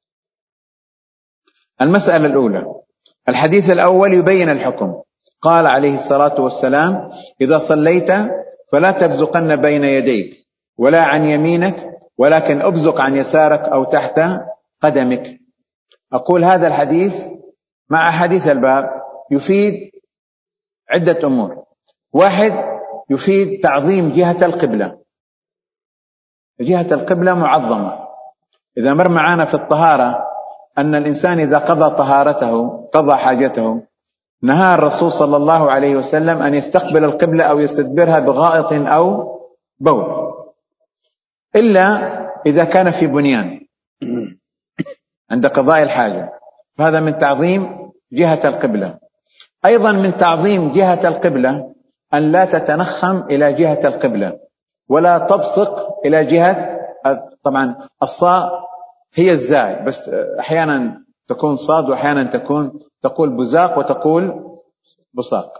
المسألة الأولى، الحديث الأول يبين الحكم. قال عليه الصلاة والسلام: إذا صليت فلا تبزقن بين يديك ولا عن يمينك، ولكن أبزق عن يسارك أو تحت قدمك. أقول هذا الحديث مع حديث الباب يفيد عدة أمور. واحد، يفيد تعظيم جهة القبلة. جهة القبلة معظمة. إذا مر معنا في الطهارة أن الإنسان إذا قضى حاجته، نهى الرسول صلى الله عليه وسلم أن يستقبل القبلة أو يستدبرها بغائط أو بول، إلا إذا كان في بنيان عند قضاء الحاجة، فهذا من تعظيم جهة القبلة. أيضا من تعظيم جهة القبلة أن لا تتنخم إلى جهة القبلة ولا تبصق إلى جهة، طبعا الصاء هي الزاي، بس أحيانا تكون صاد وأحيانا تقول بزاق وتقول بصاق.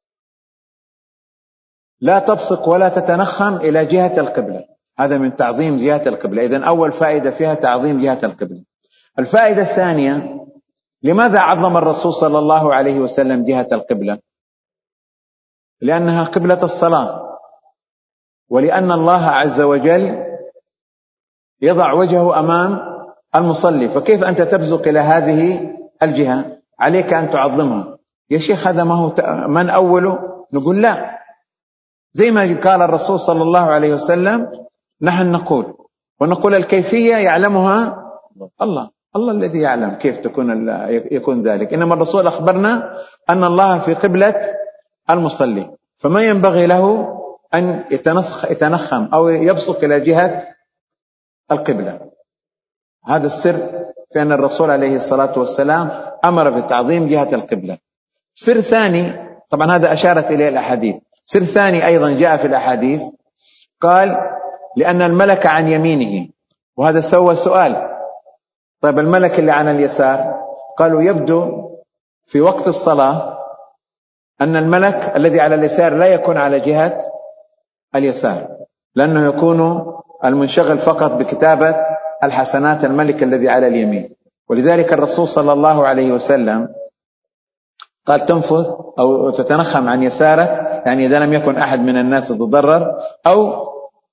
لا تبصق ولا تتنخم إلى جهة القبلة، هذا من تعظيم جهة القبلة. إذن أول فائدة فيها تعظيم جهة القبلة. الفائدة الثانية، لماذا عظم الرسول صلى الله عليه وسلم جهة القبلة؟ لأنها قبلة الصلاة، ولأن الله عز وجل يضع وجهه أمام المصلي، فكيف أنت تبزق إلى هذه الجهة؟ عليك أن تعظمها. يا شيخ هذا ما هو من أوله؟ نقول لا، زي ما قال الرسول صلى الله عليه وسلم نحن ونقول الكيفية يعلمها الله الذي يعلم كيف يكون ذلك. إنما الرسول أخبرنا أن الله في قبلة المصلي، فما ينبغي له أن يتنخم أو يبصق إلى جهة القبلة. هذا السر في أن الرسول عليه الصلاة والسلام أمر بتعظيم جهة القبلة. سر ثاني، طبعا هذا أشارت إليه الأحاديث. سر ثاني أيضا جاء في الأحاديث، قال لأن الملك عن يمينه، وهذا سوى سؤال: طيب الملك اللي عن اليسار؟ قالوا يبدو في وقت الصلاة أن الملك الذي على اليسار لا يكون على جهة اليسار، لأنه يكون المنشغل فقط بكتابة الحسنات الملك الذي على اليمين. ولذلك الرسول صلى الله عليه وسلم قال تنفث أو تتنخم عن يسارك، يعني إذا لم يكن أحد من الناس يتضرر، أو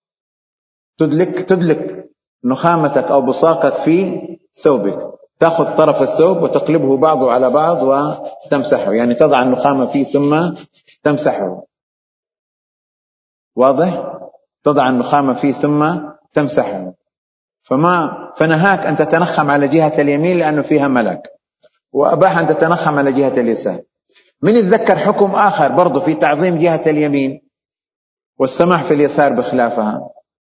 تدلك نخامتك أو بصاقك في ثوبك، تأخذ طرف الثوب وتقلبه بعضه على بعض وتمسحه، يعني تضع النخامة فيه ثم تمسحه. واضح؟ تضع النخامة فيه ثم تمسحه. فنهاك أن تتنخم على جهة اليمين لأنه فيها ملك، وأباح أن تتنخم على جهة اليسار. من يتذكر حكم آخر برضو في تعظيم جهة اليمين والسماح في اليسار بخلافها؟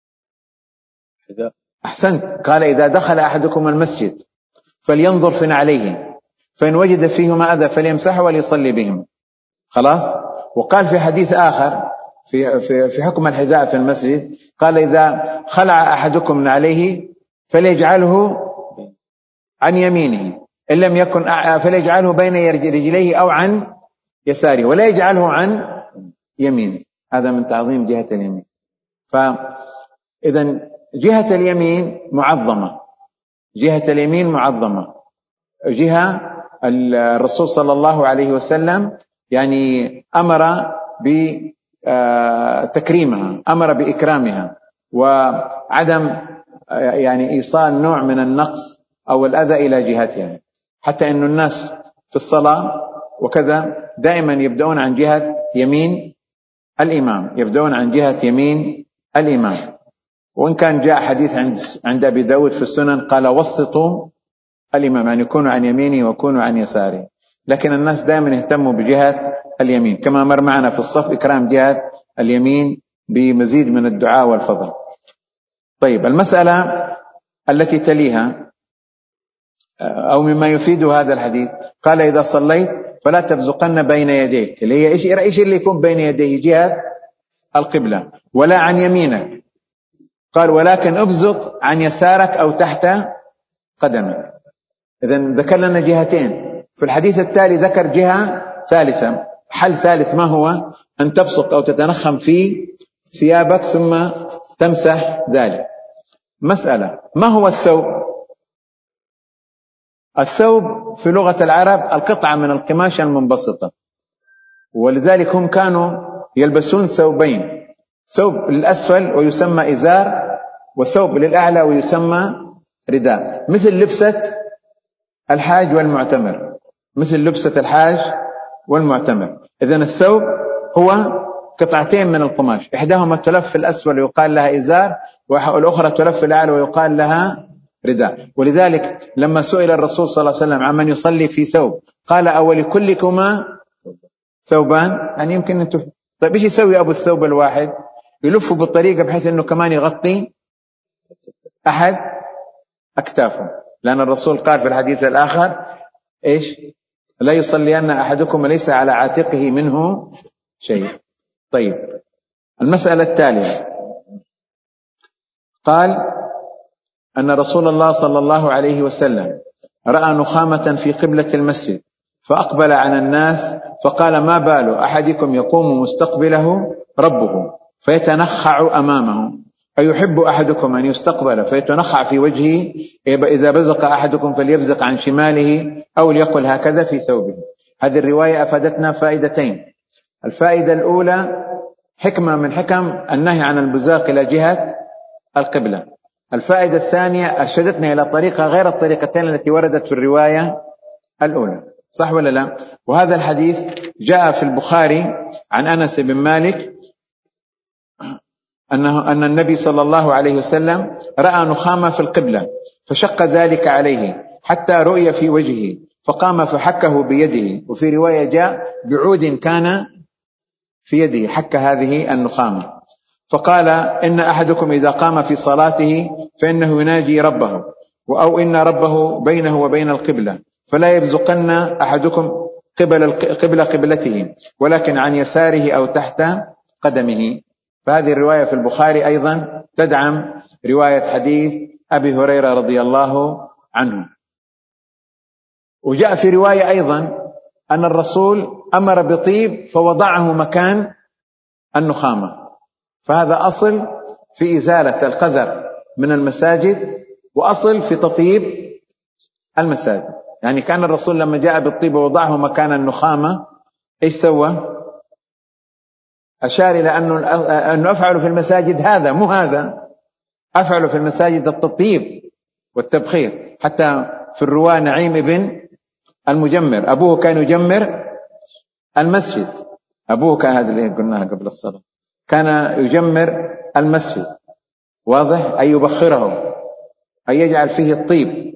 أحسنت. قال إذا دخل أحدكم المسجد فلينظر في نعليه فإن وجد فيهما أذى فليمسحه وليصلي بهم. خلاص. وقال في حديث آخر في حكم الحذاء في المسجد، قال إذا خلع أحدكم نعليه فليجعله عن يمينه، إن لم يكن فليجعله بين رجليه أو عن يساره، ولا يجعله عن يمينه. هذا من تعظيم جهة اليمين. فإذا جهة اليمين معظمة، جهة اليمين معظمة، جهة الرسول صلى الله عليه وسلم يعني أمر بتكريمها، أمر بإكرامها، وعدم يعني إيصال نوع من النقص أو الأذى إلى جهتها. حتى أن الناس في الصلاة وكذا دائما يبدأون عن جهة يمين الإمام، يبدأون عن جهة يمين الإمام. وإن كان جاء حديث عند أبي داود في السنن قال وسطوا الإمام، أن يكونوا عن يمينه ويكونوا عن يساره، لكن الناس دائما يهتموا بجهة اليمين، كما مر معنا في الصف إكرام جهة اليمين بمزيد من الدعاء والفضل. طيب، المسألة التي تليها أو مما يفيد هذا الحديث، قال إذا صليت فلا تبزقن بين يديك، اللي هي إيش اللي يكون بين يديه؟ جهة القبلة، ولا عن يمينك. قال ولكن ابزق عن يسارك أو تحت قدمك. إذن ذكر لنا جهتين. في الحديث التالي ذكر جهة ثالثة، حل ثالث، ما هو؟ أن تبصق أو تتنخم في ثيابك ثم تمسح ذلك. مسألة، ما هو الثوب؟ الثوب في لغة العرب القطعة من القماش المنبسطة، ولذلك هم كانوا يلبسون ثوبين، ثوب للأسفل ويسمى إزار، وثوب للأعلى ويسمى رداء، مثل لبسة الحاج والمعتمر، مثل لبسة الحاج والمعتمر. إذن الثوب هو قطعتين من القماش، إحداهما تلف في الأسفل ويقال لها إزار، والأخرى تلف في الأعلى ويقال لها رداء. ولذلك لما سئل الرسول صلى الله عليه وسلم عمن يصلي في ثوب قال أولكلكما ثوبان؟ يعني يمكن أن طيب إيش يسوي أبو الثوب الواحد؟ يلفه بالطريقة بحيث أنه كمان يغطي أحد أكتافه، لأن الرسول قال في الحديث الآخر إيش؟ لا يصلين أحدكم ليس على عاتقه منه شيء. طيب، المسألة التالية، قال أن رسول الله صلى الله عليه وسلم رأى نخامة في قبلة المسجد فأقبل عن الناس فقال ما بال أحدكم يقوم مستقبله ربه فيتنخع أمامه، أيحب أحدكم أن يستقبل فيتنخع في وجهه؟ إذا بزق أحدكم فليبزق عن شماله أو ليقل هكذا في ثوبه. هذه الرواية أفادتنا فائدتين. الفائدة الأولى حكمة من حكم النهي عن البزاق إلى جهة القبلة. الفائدة الثانية أرشدتنا إلى طريقة غير الطريقتين التي وردت في الرواية الأولى. صح ولا لا؟ وهذا الحديث جاء في البخاري عن أنس بن مالك أن النبي صلى الله عليه وسلم رأى نخامة في القبلة فشق ذلك عليه حتى رؤي في وجهه فقام فحكه بيده. وفي رواية جاء بعود كان في يده حك هذه النخامة، فقال إن أحدكم إذا قام في صلاته فإنه يناجي ربه، أو إن ربه بينه وبين القبلة، فلا يبزقن أحدكم قبل قبلته ولكن عن يساره أو تحت قدمه. فهذه الرواية في البخاري أيضا تدعم رواية حديث أبي هريرة رضي الله عنه. وجاء في رواية أيضا أن الرسول أمر بطيب فوضعه مكان النخامة، فهذا أصل في إزالة القذر من المساجد وأصل في تطيب المساجد. يعني كان الرسول لما جاء بالطيب ووضعه مكان النخامة إيش سوى؟ أشار إلى أنه أفعل في المساجد هذا، مو هذا، أفعل في المساجد التطيب والتبخير. حتى في الرواية نعيم بن المجمر أبوه كان يجمر المسجد، أبوه كان، هذا اللي قلناها قبل الصلاة، كان يجمر المسجد، واضح؟ أي يبخره، أي يجعل فيه الطيب.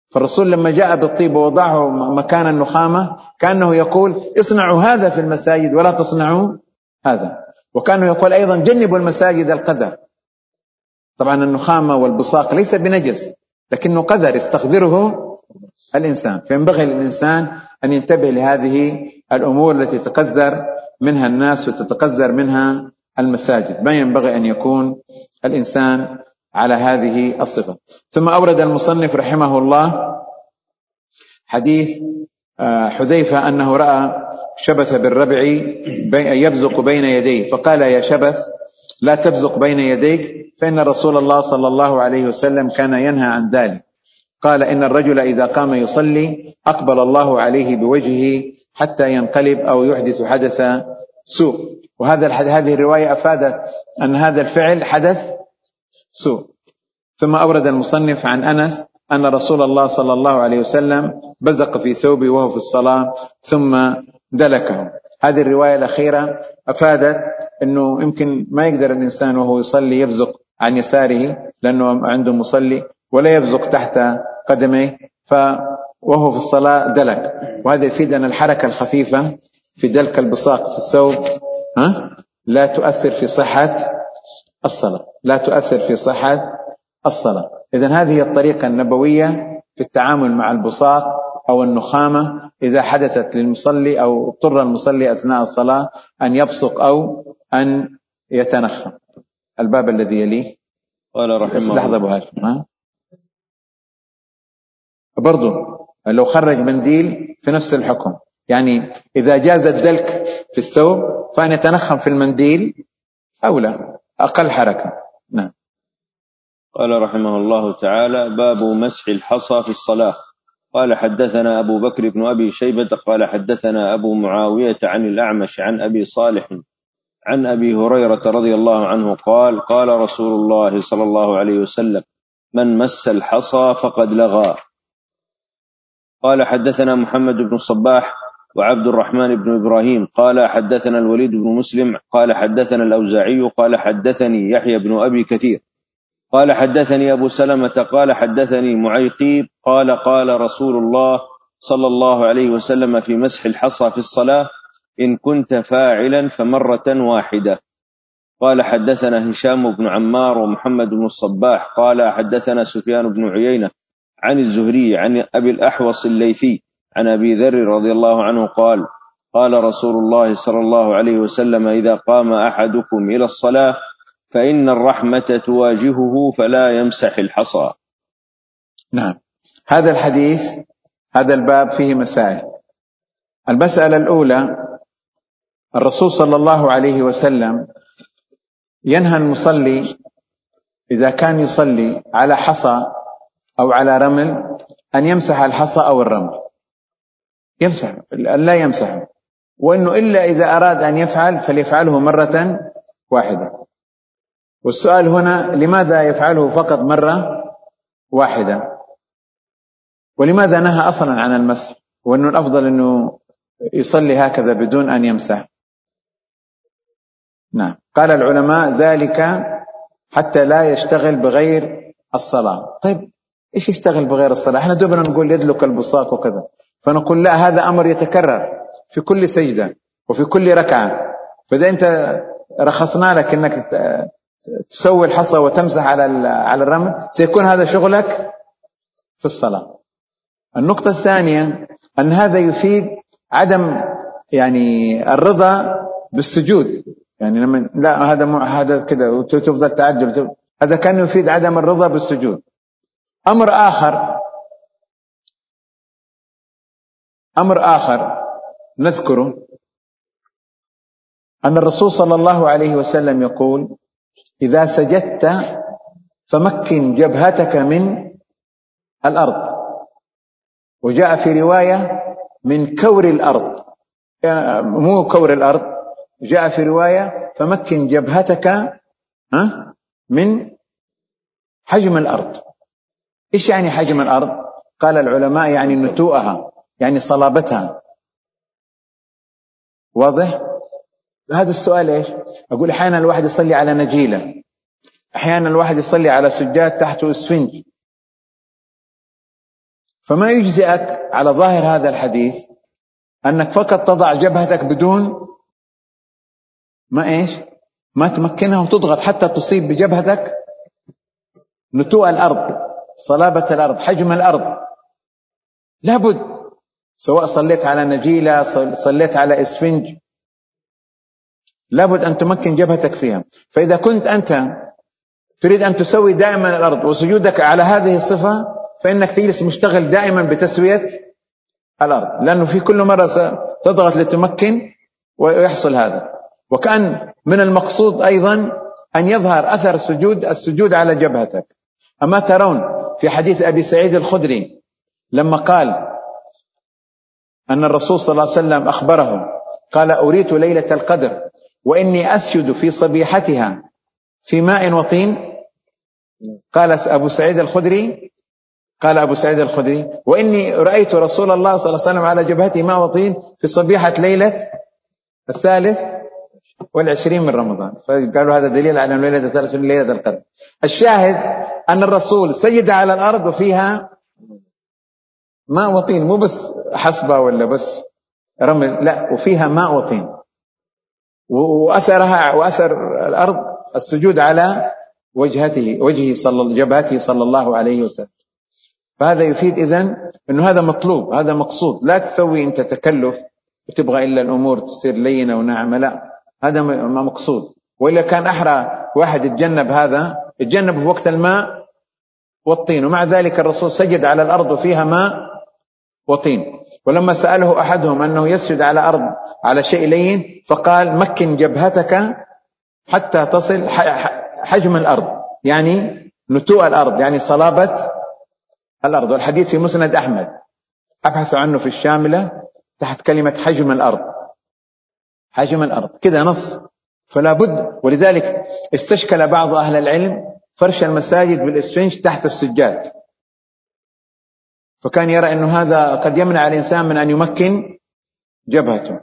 فالرسول لما جاء بالطيب ووضعه مكان النخامة كأنه يقول اصنعوا هذا في المساجد ولا تصنعوا هذا. وكانه يقول أيضا جنبوا المساجد القذر. طبعا النخامة والبصاق ليس بنجس، لكنه قذر يستقذره الإنسان، فينبغي للإنسان أن ينتبه لهذه الأمور التي تقذر منها الناس وتتقذر منها المساجد. ما ينبغي أن يكون الإنسان على هذه الصفة. ثم أورد المصنف رحمه الله حديث حذيفة أنه رأى شبث بالربع يبزق بين يديه، فقال يا شبث لا تبزق بين يديك، فإن رسول الله صلى الله عليه وسلم كان ينهى عن ذلك. قال إن الرجل إذا قام يصلي أقبل الله عليه بوجهه حتى ينقلب أو يحدث حدث سوء. هذه الرواية أفادت أن هذا الفعل حدث سوء. ثم أورد المصنف عن أنس أن رسول الله صلى الله عليه وسلم بزق في ثوبه وهو في الصلاة ثم دلكه. هذه الرواية الأخيرة أفادت أنه يمكن ما يقدر الإنسان وهو يصلي يبزق عن يساره لأنه عنده مصلي، ولا يبزق تحت قدميه، وهو في الصلاة دلك. وهذا يفيد أن الحركة الخفيفة في دلك البصاق في الثوب لا تؤثر في صحة الصلاة، لا تؤثر في صحة الصلاة. إذن هذه هي الطريقة النبوية في التعامل مع البصاق أو النخامة إذا حدثت للمصلي أو اضطر المصلي أثناء الصلاة أن يبصق أو أن يتنخم. الباب الذي يليه قال رحمه الله. لحظة بهاشم برضو لو خرج منديل في نفس الحكم، يعني إذا جاز الدلك في الثوب فأن يتنخم في المنديل أو لا، أقل حركة. نعم. قال رحمه الله تعالى: باب مسح الحصى في الصلاة. قال حدثنا أبو بكر بن أبي شيبة قال حدثنا أبو معاوية عن الأعمش عن أبي صالح عن أبي هريرة رضي الله عنه قال: قال رسول الله صلى الله عليه وسلم: من مس الحصى فقد لغى. قال حدثنا محمد بن الصباح وعبد الرحمن بن إبراهيم قال حدثنا الوليد بن مسلم قال حدثنا الأوزاعي قال حدثني يحيى بن أبي كثير قال حدثني أبو سلمة قال حدثني معيقيب قال: قال رسول الله صلى الله عليه وسلم في مسح الحصى في الصلاة: إن كنت فاعلا فمرة واحدة. قال حدثنا هشام بن عمار ومحمد بن الصباح قال حدثنا سفيان بن عيينة عن الزهري عن أبي الأحوص الليثي عن أبي ذر رضي الله عنه قال: قال رسول الله صلى الله عليه وسلم: إذا قام أحدكم إلى الصلاة فإن الرحمة تواجهه فلا يمسح الحصى. نعم. هذا الحديث هذا الباب فيه مسائل. المسألة الأولى: الرسول صلى الله عليه وسلم ينهى المصلي إذا كان يصلي على حصى أو على رمل أن يمسح الحصى أو الرمل، يمسح لا يمسح، وأنه إلا إذا أراد أن يفعل فليفعله مرة واحدة. والسؤال هنا: لماذا يفعله فقط مرة واحدة؟ ولماذا نهى أصلا عن المسح؟ وأنه الأفضل أنه يصلي هكذا بدون أن يمسح. نعم. قال العلماء: ذلك حتى لا يشتغل بغير الصلاة. طيب إيش يشتغل بغير الصلاة؟ احنا دوبنا نقول يدلك البصاق وكذا، فنقول لا، هذا أمر يتكرر في كل سجدة وفي كل ركعة. فإذا أنت رخصنا لك أنك تسوي الحصى وتمسح على الرمل سيكون هذا شغلك في الصلاة. النقطة الثانية أن هذا يفيد عدم الرضا بالسجود، يعني لما لا هذا كده وتفضل تعدل، هذا كان يفيد عدم الرضا بالسجود. أمر آخر نذكره أن الرسول صلى الله عليه وسلم يقول: إذا سجدت فمكن جبهتك من الأرض. وجاء في رواية من كور الأرض، مو كور الأرض، جاء في رواية فمكن جبهتك من حجم الأرض. إيش يعني حجم الأرض؟ قال العلماء يعني نتوءها، يعني صلابتها. واضح؟ هذا السؤال إيش؟ أقول أحيانا الواحد يصلي على نجيلة، أحيانا الواحد يصلي على سجاد تحته اسفنج، فما يجزئك على ظاهر هذا الحديث أنك فقط تضع جبهتك بدون ما تمكنها وتضغط حتى تصيب بجبهتك نتوء الأرض، صلابة الأرض، حجم الأرض. لابد، سواء صليت على نجيلة، صليت على إسفنج، لابد أن تمكن جبهتك فيها. فإذا كنت أنت تريد أن تسوي دائما الأرض وسجودك على هذه الصفة، فإنك تجلس مشتغل دائما بتسوية الأرض، لأنه في كل مرة تضغط لتمكن ويحصل هذا. وكان من المقصود أيضا أن يظهر أثر السجود على جبهتك. أما ترون في حديث أبي سعيد الخدري لما قال أن الرسول صلى الله عليه وسلم أخبره، قال: أريت ليلة القدر وإني أسجد في صبيحتها في ماء وطين. قال أبو سعيد الخدري: وإني رأيت رسول الله صلى الله عليه وسلم على جبهته ماء وطين في صبيحة ليلة 23 من رمضان. فقالوا هذا دليل على أن ليلة 23 ليلة القدر. الشاهد أن الرسول سجد على الأرض وفيها ماء وطين، مو بس حصبة ولا بس رمل، لا، وفيها ماء وطين، وأثر الأرض السجود على جبهته صلى الله عليه وسلم. فهذا يفيد إذن أنه هذا مطلوب، هذا مقصود. لا تسوي أنت تكلف وتبغى إلا الأمور تصير لينة وناعمة، لا، هذا ما مقصود. وإلا كان أحرى واحد يتجنب في وقت الماء والطين، ومع ذلك الرسول سجد على الأرض وفيها ماء وطين. ولما سأله أحدهم أنه يسجد على أرض على شيء لين، فقال: مكن جبهتك حتى تصل حجم الأرض، يعني نتوء الأرض، يعني صلابة الأرض. والحديث في مسند أحمد، أبحثوا عنه في الشاملة تحت كلمة حجم الأرض كذا نص. فلا بد، ولذلك استشكل بعض أهل العلم فرش المساجد بالإسفنج تحت السجاد، فكان يرى أنه هذا قد يمنع الإنسان من أن يمكن جبهته.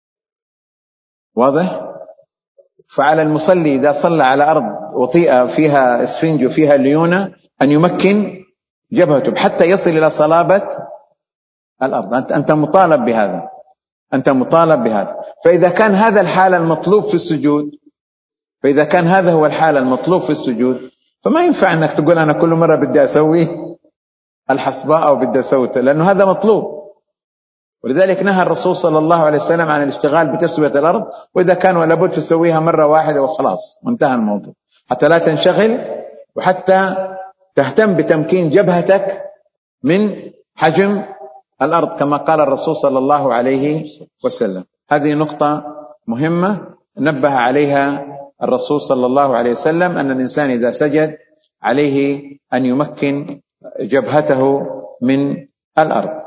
واضح؟ فعلى المصلي إذا صلى على أرض وطيئة فيها إسفنج وفيها ليونة أن يمكن جبهته حتى يصل إلى صلابة الأرض. أنت مطالب بهذا. فإذا كان هذا الحال المطلوب في السجود، فما ينفع أنك تقول أنا كل مرة بدي أسوي الحصباء أو بدي أسوي، لأنه هذا مطلوب. ولذلك نهى الرسول صلى الله عليه وسلم عن الاشتغال بتسوية الأرض، وإذا كان ولا بد تسويها مرة واحدة وخلاص وانتهى الموضوع، حتى لا تنشغل وحتى تهتم بتمكين جبهتك من حجم الأرض كما قال الرسول صلى الله عليه وسلم. هذه نقطة مهمة نبه عليها الرسول صلى الله عليه وسلم، أن الإنسان إذا سجد عليه أن يمكن جبهته من الأرض.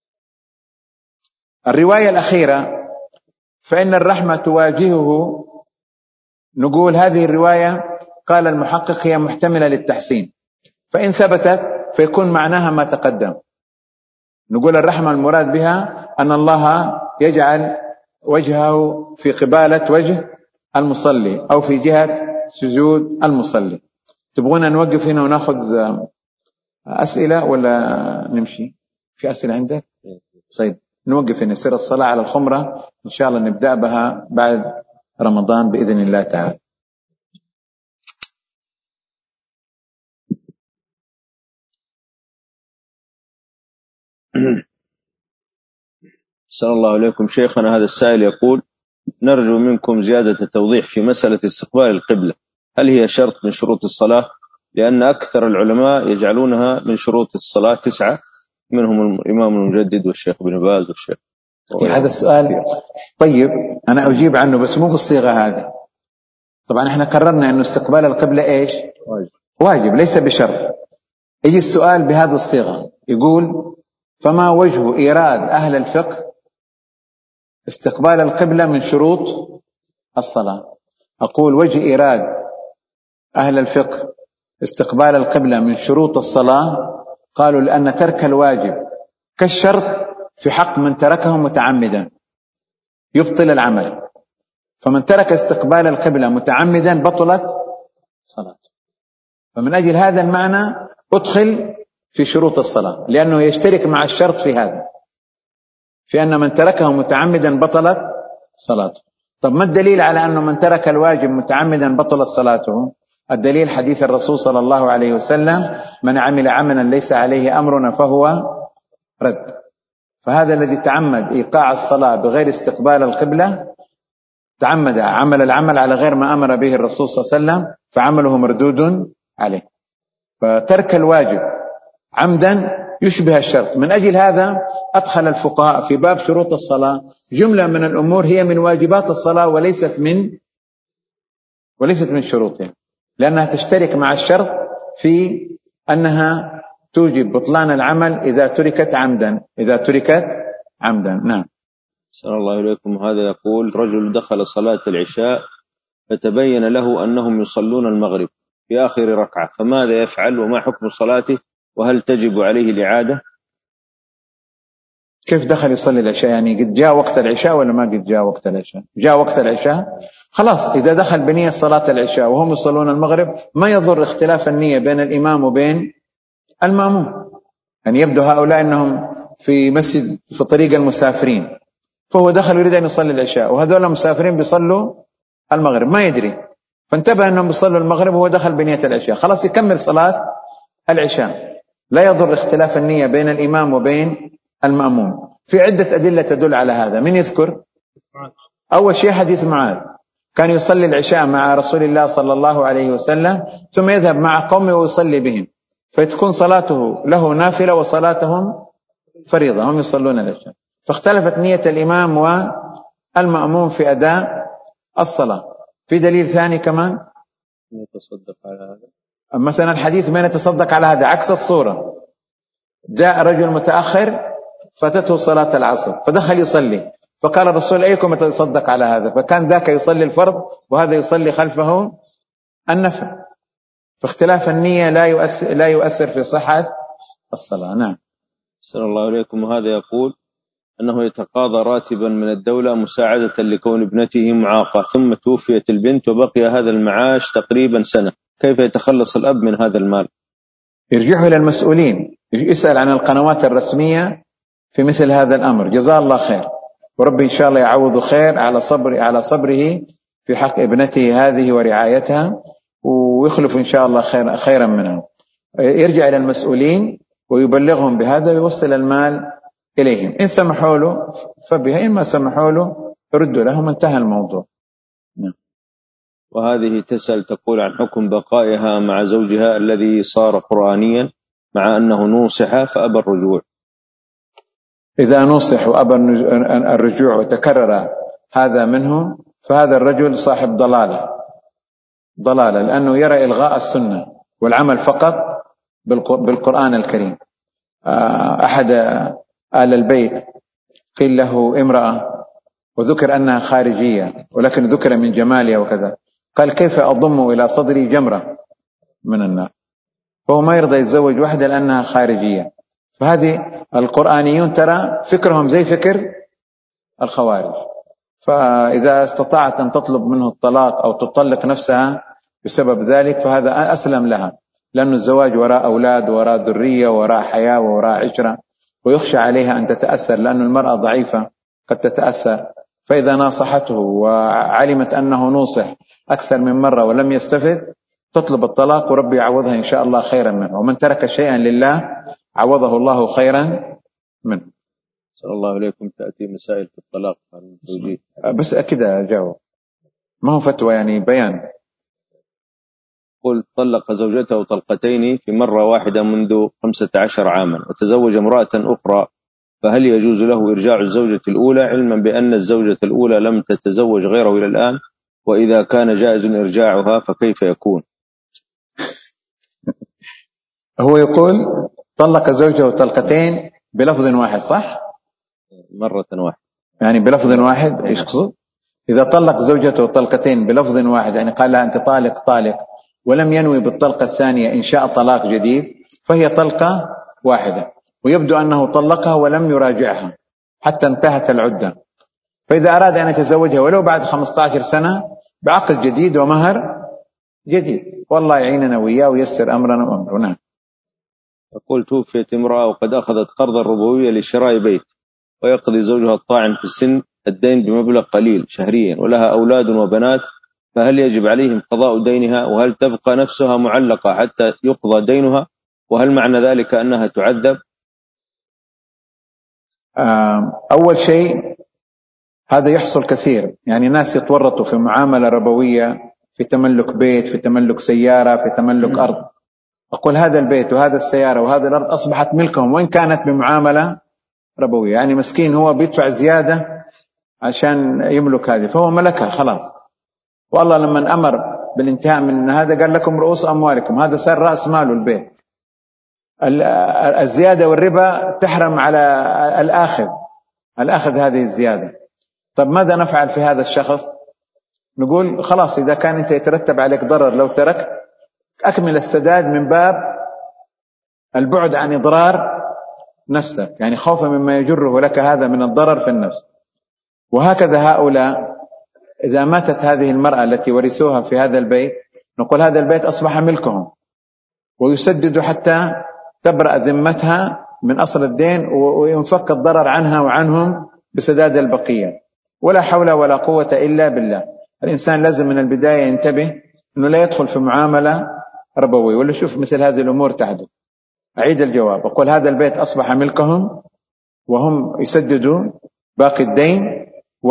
الرواية الأخيرة، فإن الرحمة تواجهه، نقول هذه الرواية قال المحقق هي محتملة للتحسين، فإن ثبتت فيكون معناها ما تقدم. نقول الرحمة المراد بها أن الله يجعل وجهه في قبالة وجه المصلي أو في جهة سجود المصلي. تبغون نوقف هنا ونأخذ أسئلة ولا نمشي؟ في أسئلة عندك؟ طيب نوقف هنا، يصير الصلاة على الخمرة إن شاء الله نبدأ بها بعد رمضان بإذن الله تعالى. أحسن الله إليكم شيخنا. هذا السائل يقول: نرجو منكم زيادة التوضيح في مسألة استقبال القبلة، هل هي شرط من شروط الصلاة؟ لأن أكثر العلماء يجعلونها من شروط الصلاة 9، منهم الإمام المجدد والشيخ بن باز والشيخ. هذا السؤال طيب، أنا أجيب عنه بس مو بالصيغة هذه. طبعا احنا قررنا أنه استقبال القبلة إيش؟ واجب ليس بشرط. يجي السؤال بهذه الصيغة، يقول: فما وجه إيراد أهل الفقه استقبال القبلة من شروط الصلاة؟ أقول: وجه إيراد أهل الفقه استقبال القبلة من شروط الصلاة، قالوا لأن ترك الواجب كالشرط في حق من تركه متعمدا يبطل العمل، فمن ترك استقبال القبلة متعمدا بطلت صلاته. فمن أجل هذا المعنى أدخل في شروط الصلاة، لأنه يشترك مع الشرط في هذا، في أن من تركه متعمدا بطلت صلاته. طب ما الدليل على أنه من ترك الواجب متعمدا بطلت صلاته؟ الدليل حديث الرسول صلى الله عليه وسلم: من عمل عملا ليس عليه أمرنا فهو رد. فهذا الذي تعمد إيقاع الصلاة بغير استقبال القبلة تعمد عمل العمل على غير ما أمر به الرسول صلى الله عليه وسلم، فعمله مردود عليه. فترك الواجب عمدا يشبه الشرط. من أجل هذا أدخل الفقهاء في باب شروط الصلاة جملة من الأمور هي من واجبات الصلاة وليست من شروطها، لأنها تشترك مع الشرط في أنها توجب بطلان العمل إذا تركت عمدا. نعم. صلى الله عليكم. هذا يقول: رجل دخل صلاة العشاء فتبين له أنهم يصلون المغرب في آخر ركعة، فماذا يفعل وما حكم صلاته وهل تجب عليه الإعادة؟ كيف دخل يصلي العشاء؟ يعني قد جاء وقت العشاء ولا ما قد جاء وقت العشاء؟ جاء وقت العشاء خلاص. إذا دخل بنية صلاة العشاء وهم يصلون المغرب ما يضر اختلاف النية بين الإمام وبين المأموم. يعني يبدو هؤلاء أنهم في مسجد في طريق المسافرين، فهو دخل يريد أن يصلي العشاء وهذول المسافرين بيصلوا المغرب، ما يدري، فانتبه أنهم بيصلوا المغرب وهو دخل بنية العشاء، خلاص يكمل صلاة العشاء، لا يضر اختلاف النية بين الإمام وبين المأموم. في عدة أدلة تدل على هذا. من يذكر؟ أول شيء حديث معاذ، كان يصلي العشاء مع رسول الله صلى الله عليه وسلم ثم يذهب مع قومه ويصلي بهم، فتكون صلاته له نافلة وصلاتهم فريضة، هم يصلون العشاء. فاختلفت نية الإمام والمأموم في أداء الصلاة. في دليل ثاني كمان يتصدق على هذا، مثلا الحديث من يتصدق على هذا عكس الصورة. جاء رجل متأخر فاتته صلاة العصر فدخل يصلي، فقال الرسول: أيكم يتصدق على هذا؟ فكان ذاك يصلي الفرض وهذا يصلي خلفه النفل. فاختلاف النية لا يؤثر في صحة الصلاة. نعم. صلى الله عليكم. وهذا يقول أنه يتقاضى راتبا من الدولة مساعدة لكون ابنته معاقة، ثم توفيت البنت وبقي هذا المعاش تقريبا سنة، كيف يتخلص الأب من هذا المال؟ يرجعه إلى المسؤولين، يسأل عن القنوات الرسمية في مثل هذا الأمر، جزاه الله خير، وربي إن شاء الله يعوض خير على صبره في حق ابنته هذه ورعايتها، ويخلف إن شاء الله خيرا منها. يرجع إلى المسؤولين ويبلغهم بهذا ويوصل المال إليهم، إن سمحوا له فبها، إن ما سمحوا له يردوا لهم، انتهى الموضوع. نعم. وهذه تسأل تقول عن حكم بقائها مع زوجها الذي صار قرآنيا مع أنه نوصح فأبى الرجوع. إذا نصح وأبى الرجوع وتكرر هذا منه فهذا الرجل صاحب ضلالة، لأنه يرى إلغاء السنة والعمل فقط بالقرآن الكريم. أحد آل البيت قيل له امرأة وذكر أنها خارجية ولكن ذكر من جمالها وكذا، قال: كيف أضم إلى صدري جمرة من النار؟ فهو ما يرضى يتزوج واحدة لأنها خارجية. فهذه القرآنيون ترى فكرهم زي فكر الخوارج، فإذا استطاعت أن تطلب منه الطلاق أو تطلق نفسها بسبب ذلك فهذا أسلم لها، لأن الزواج وراء أولاد وراء ذرية وراء حياة وراء عشرة، ويخشى عليها أن تتأثر لأن المرأة ضعيفة قد تتأثر. فإذا ناصحته وعلمت أنه نوصح أكثر من مرة ولم يستفد تطلب الطلاق، وربي يعوضها إن شاء الله خيرا منه، ومن ترك شيئا لله عوضه الله خيرا منه. صلى الله عليكم. تأتي مسائل في الطلاق عن الزوجين، بس كده أجاوب، ما هو فتوى، يعني بيان. قل: طلق زوجته طلقتين في مرة واحدة منذ 15 عاما وتزوج امرأة أخرى، فهل يجوز له إرجاع الزوجة الأولى علما بأن الزوجة الأولى لم تتزوج غيره إلى الآن؟ وإذا كان جائز إرجاعها فكيف يكون؟ هو يقول طلق زوجته طلقتين بلفظ واحد، صح؟ مرة واحدة، يعني بلفظ واحد ايش يقصد؟ إذا طلق زوجته طلقتين بلفظ واحد، يعني قال لها أنت طالق ولم ينوي بالطلقة الثانية إنشاء طلاق جديد، فهي طلقة واحدة، ويبدو أنه طلقها ولم يراجعها حتى انتهت العدة. فإذا أراد أن يتزوجها ولو بعد 15 سنة بعقد جديد ومهر جديد، والله يعيننا وإياه ويسر أمرنا وأمره. نعم. يقول توفيت امرأة وقد أخذت قرضا ربويا لشراء بيت، ويقضي زوجها الطاعن في السن الدين بمبلغ قليل شهريا، ولها أولاد وبنات، فهل يجب عليهم قضاء دينها؟ وهل تبقى نفسها معلقة حتى يقضى دينها؟ وهل معنى ذلك أنها تعذب؟ أول شيء، هذا يحصل كثير، يعني ناس يتورطوا في معاملة ربوية، في تملك بيت، في تملك سيارة، في تملك أرض. أقول هذا البيت وهذا السيارة وهذا الأرض أصبحت ملكهم وإن كانت بمعاملة ربوية، يعني مسكين هو بيدفع زيادة عشان يملك هذه، فهو ملكها خلاص. والله لما أمر بالانتهاء من هذا قال لكم رؤوس أموالكم، هذا صار رأس ماله البيت. الزيادة والربا تحرم على الأخذ هذه الزيادة. طب ماذا نفعل في هذا الشخص؟ نقول خلاص، إذا كان أنت يترتب عليك ضرر لو تركت، أكمل السداد من باب البعد عن إضرار نفسك، يعني خوفا مما يجره لك هذا من الضرر في النفس. وهكذا هؤلاء، إذا ماتت هذه المرأة التي ورثوها في هذا البيت، نقول هذا البيت أصبح ملكهم، ويسدد حتى تبرأ ذمتها من أصل الدين وينفك الضرر عنها وعنهم بسداد البقية. ولا حول ولا قوة إلا بالله. الإنسان لازم من البداية ينتبه أنه لا يدخل في معاملة ربوية ولا يشوف مثل هذه الأمور تحدث. أعيد الجواب، أقول هذا البيت أصبح ملكهم، وهم يسددوا باقي الدين، و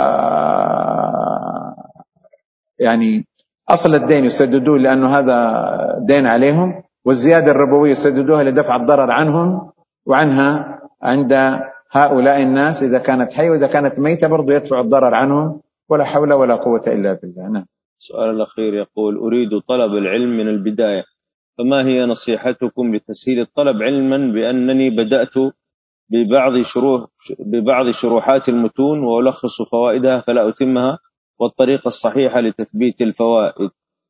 يعني أصل الدين يسددوه لأنه هذا دين عليهم، والزيادة الربوية يسددوها لدفع الضرر عنهم وعنها عند هؤلاء الناس، إذا كانت حية، وإذا كانت ميتة برضو يدفع الضرر عنهم. ولا حول ولا قوة إلا بالله. نعم. السؤال الأخير يقول أريد طلب العلم من البداية، فما هي نصيحتكم لتسهيل الطلب، علما بأنني بدأت ببعض شروحات المتون وألخص فوائدها فلا أتمها، والطريقة الصحيحة لتثبيت الفوائد؟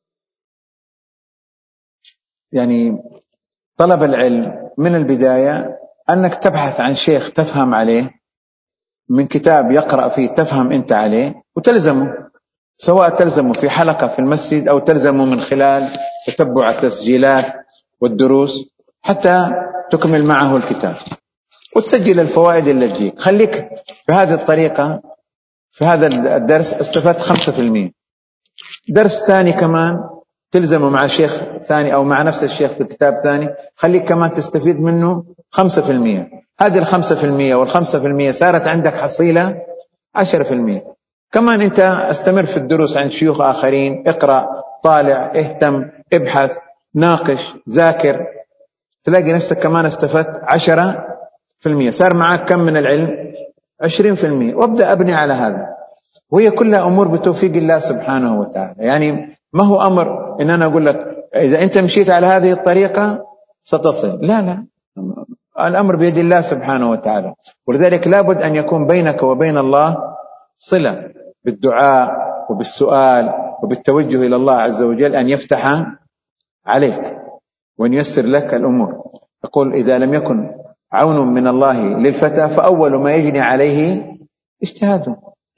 يعني طلب العلم من البداية أنك تبحث عن شيخ تفهم عليه، من كتاب يقرأ فيه تفهم أنت عليه وتلزمه، سواء تلزمه في حلقة في المسجد أو تلزمه من خلال تتبع التسجيلات والدروس حتى تكمل معه الكتاب وتسجل الفوائد اللي تجيك. خليك بهذه الطريقة. في هذا الدرس استفدت 5%، درس ثاني كمان تلزمه مع شيخ ثاني أو مع نفس الشيخ في كتاب ثاني، خليك كمان تستفيد منه 5%. هذه 5% وال5% صارت عندك حصيلة 10%. كمان أنت استمر في الدروس عند شيوخ آخرين، اقرأ، طالع، اهتم، ابحث، ناقش، ذاكر، تلاقي نفسك كمان استفدت 10%. صار معك كم من العلم؟ 20%. وابدأ أبني على هذا، وهي كلها أمور بتوفيق الله سبحانه وتعالى. يعني ما هو أمر إن أنا أقول لك إذا أنت مشيت على هذه الطريقة ستصل، لا لا، الأمر بيد الله سبحانه وتعالى. ولذلك لابد أن يكون بينك وبين الله صلة بالدعاء وبالسؤال وبالتوجه إلى الله عز وجل أن يفتح عليك وأن ييسر لك الأمور. يقول إذا لم يكن عون من الله للفتى فأول ما يجني عليه اجتهاده،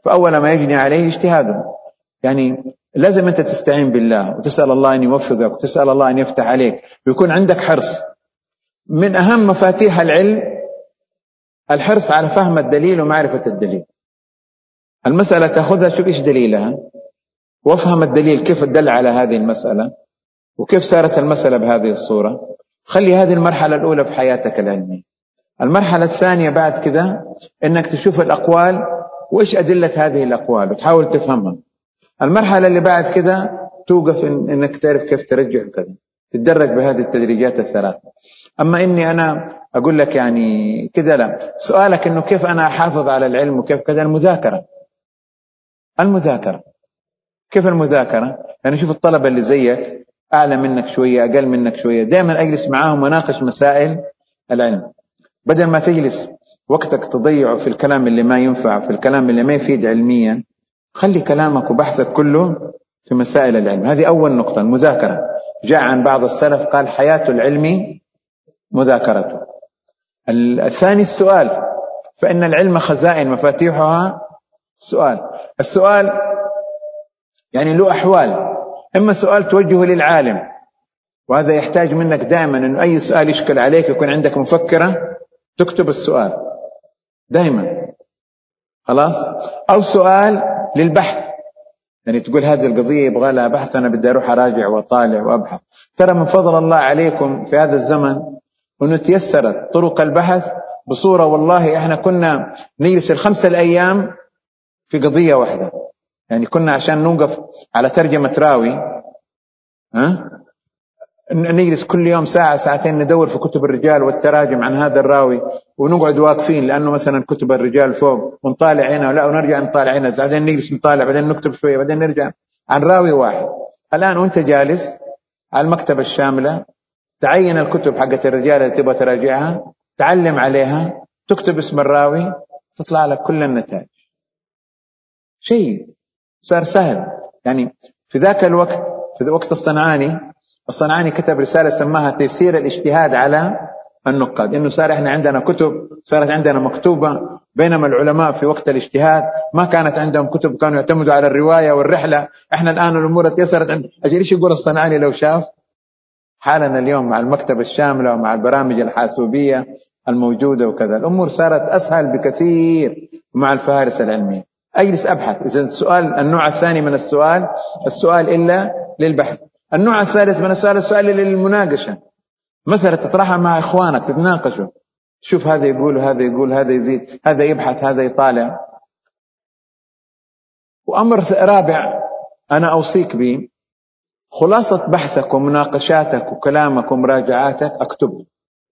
يعني لازم أنت تستعين بالله وتسأل الله أن يوفقك وتسأل الله أن يفتح عليك ويكون عندك حرص. من أهم مفاتيح العلم الحرص على فهم الدليل ومعرفة الدليل. المسألة تأخذها شوف إيش دليلها، وافهم الدليل كيف دل على هذه المسألة وكيف صارت المسألة بهذه الصورة. خلي هذه المرحلة الأولى في حياتك العلمية. المرحلة الثانية بعد كذا إنك تشوف الأقوال وإيش أدلة هذه الأقوال وتحاول تفهمها. المرحلة اللي بعد كذا توقف إنك تعرف كيف ترجح كذا، تتدرج بهذه التدريجات الثلاثة. أما إني أنا أقول لك يعني كذا، لا. سؤالك إنه كيف أنا أحافظ على العلم وكيف كذا، المذاكرة. كيف المذاكرة؟ يعني شوف الطلبة اللي زيك أعلى منك شوية أقل منك شوية، دائما أجلس معاهم وناقش مسائل العلم، بدل ما تجلس وقتك تضيعه في الكلام اللي ما ينفع، في الكلام اللي ما يفيد علميا. خلي كلامك وبحثك كله في مسائل العلم. هذه أول نقطة، المذاكرة. جاء عن بعض السلف قال حياة العلم مذاكرته. الثاني السؤال، فإن العلم خزائن مفاتيحها السؤال يعني له أحوال. إما سؤال توجهه للعالم وهذا يحتاج منك دائما أنه أي سؤال يشكل عليك يكون عندك مفكرة تكتب السؤال دائما، خلاص، أو سؤال للبحث، يعني تقول هذه القضية يبغى لها بحث، أنا بدي أروح أراجع وأطالع وأبحث. ترى من فضل الله عليكم في هذا الزمن أنه تيسرت طرق البحث بصورة، والله إحنا كنا نجلس 5 أيام في قضية واحدة، يعني كنا عشان نوقف على ترجمة راوي نجلس كل يوم ساعة ساعتين ندور في كتب الرجال والتراجم عن هذا الراوي، ونقعد واقفين لأنه مثلا كتب الرجال فوق ونطالع هنا ولا ونرجع نطالع هنا، بعدين نجلس نطالع، بعدين نكتب شوية، بعدين نرجع عن راوي واحد. الآن وانت جالس على المكتبة الشاملة تعين الكتب حقت الرجال اللي تبغى تراجعها، تعلم عليها، تكتب اسم الراوي، تطلع لك كل النتائج. شيء صار سهل. يعني في ذاك الوقت، في وقت الصنعاني كتب رسالة سماها تيسير الاجتهاد على النقاد، إنه صار إحنا عندنا كتب، صارت عندنا مكتوبة، بينما العلماء في وقت الاجتهاد ما كانت عندهم كتب، كانوا يعتمدوا على الرواية والرحلة. إحنا الآن الأمور تيسرت. أجل إيش يقول الصنعاني لو شاف حالنا اليوم مع المكتبة الشاملة ومع البرامج الحاسوبية الموجودة وكذا، الأمور صارت أسهل بكثير مع الفهارس العلمية. أجلس أبحث. إذا السؤال النوع الثاني من السؤال إلا للبحث. النوع الثالث من السؤال للمناقشة، مسألة تطرحها مع إخوانك، تتناقشوا، شوف هذا يقول هذا يقول، هذا يزيد، هذا يبحث، هذا يطالع. وأمر رابع أنا أوصيك به، خلاصة بحثك ومناقشاتك وكلامك ومراجعاتك أكتب،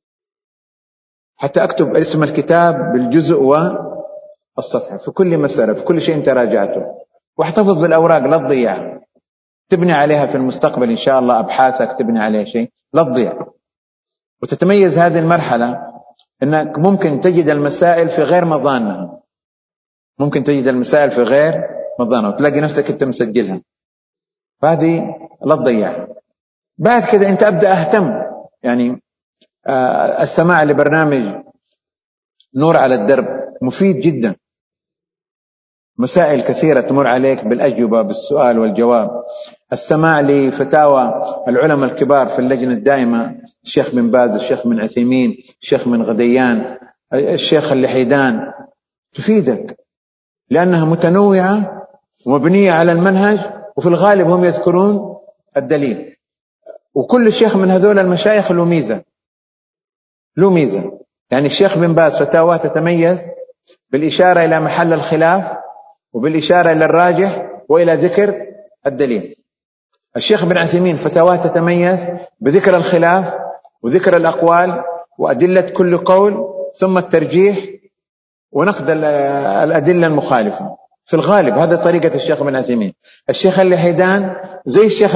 حتى أكتب اسم الكتاب بالجزء والصفحة في كل مسألة، في كل شيء أنت راجعته، واحتفظ بالأوراق لا تضيعها، تبني عليها في المستقبل إن شاء الله أبحاثك، تبني عليها شيء لا تضيع. وتتميز هذه المرحلة أنك ممكن تجد المسائل في غير مظانها، ممكن تجد المسائل في غير مظانها وتلاقي نفسك أنت مسجلها، فهذه لا تضيعها. بعد كده أنت أبدأ أهتم، يعني السماع لبرنامج نور على الدرب مفيد جدا، مسائل كثيرة تمر عليك بالأجوبة بالسؤال والجواب. السماع لفتاوى العلماء الكبار في اللجنة الدائمة، الشيخ بن باز، الشيخ بن عثيمين، الشيخ بن غديان، الشيخ اللحيدان، تفيدك لأنها متنوعة ومبنية على المنهج، وفي الغالب هم يذكرون الدليل. وكل شيخ من هذول المشايخ له ميزة. يعني الشيخ بن باز فتاوى تتميز بالإشارة إلى محل الخلاف وبالإشارة إلى الراجح وإلى ذكر الدليل. الشيخ بن عثيمين فتاوى تتميز بذكر الخلاف وذكر الأقوال وأدلة كل قول ثم الترجيح ونقد الأدلة المخالفة. في الغالب هذا طريقة الشيخ بن عثيمين. الشيخ اللحيدان زي الشيخ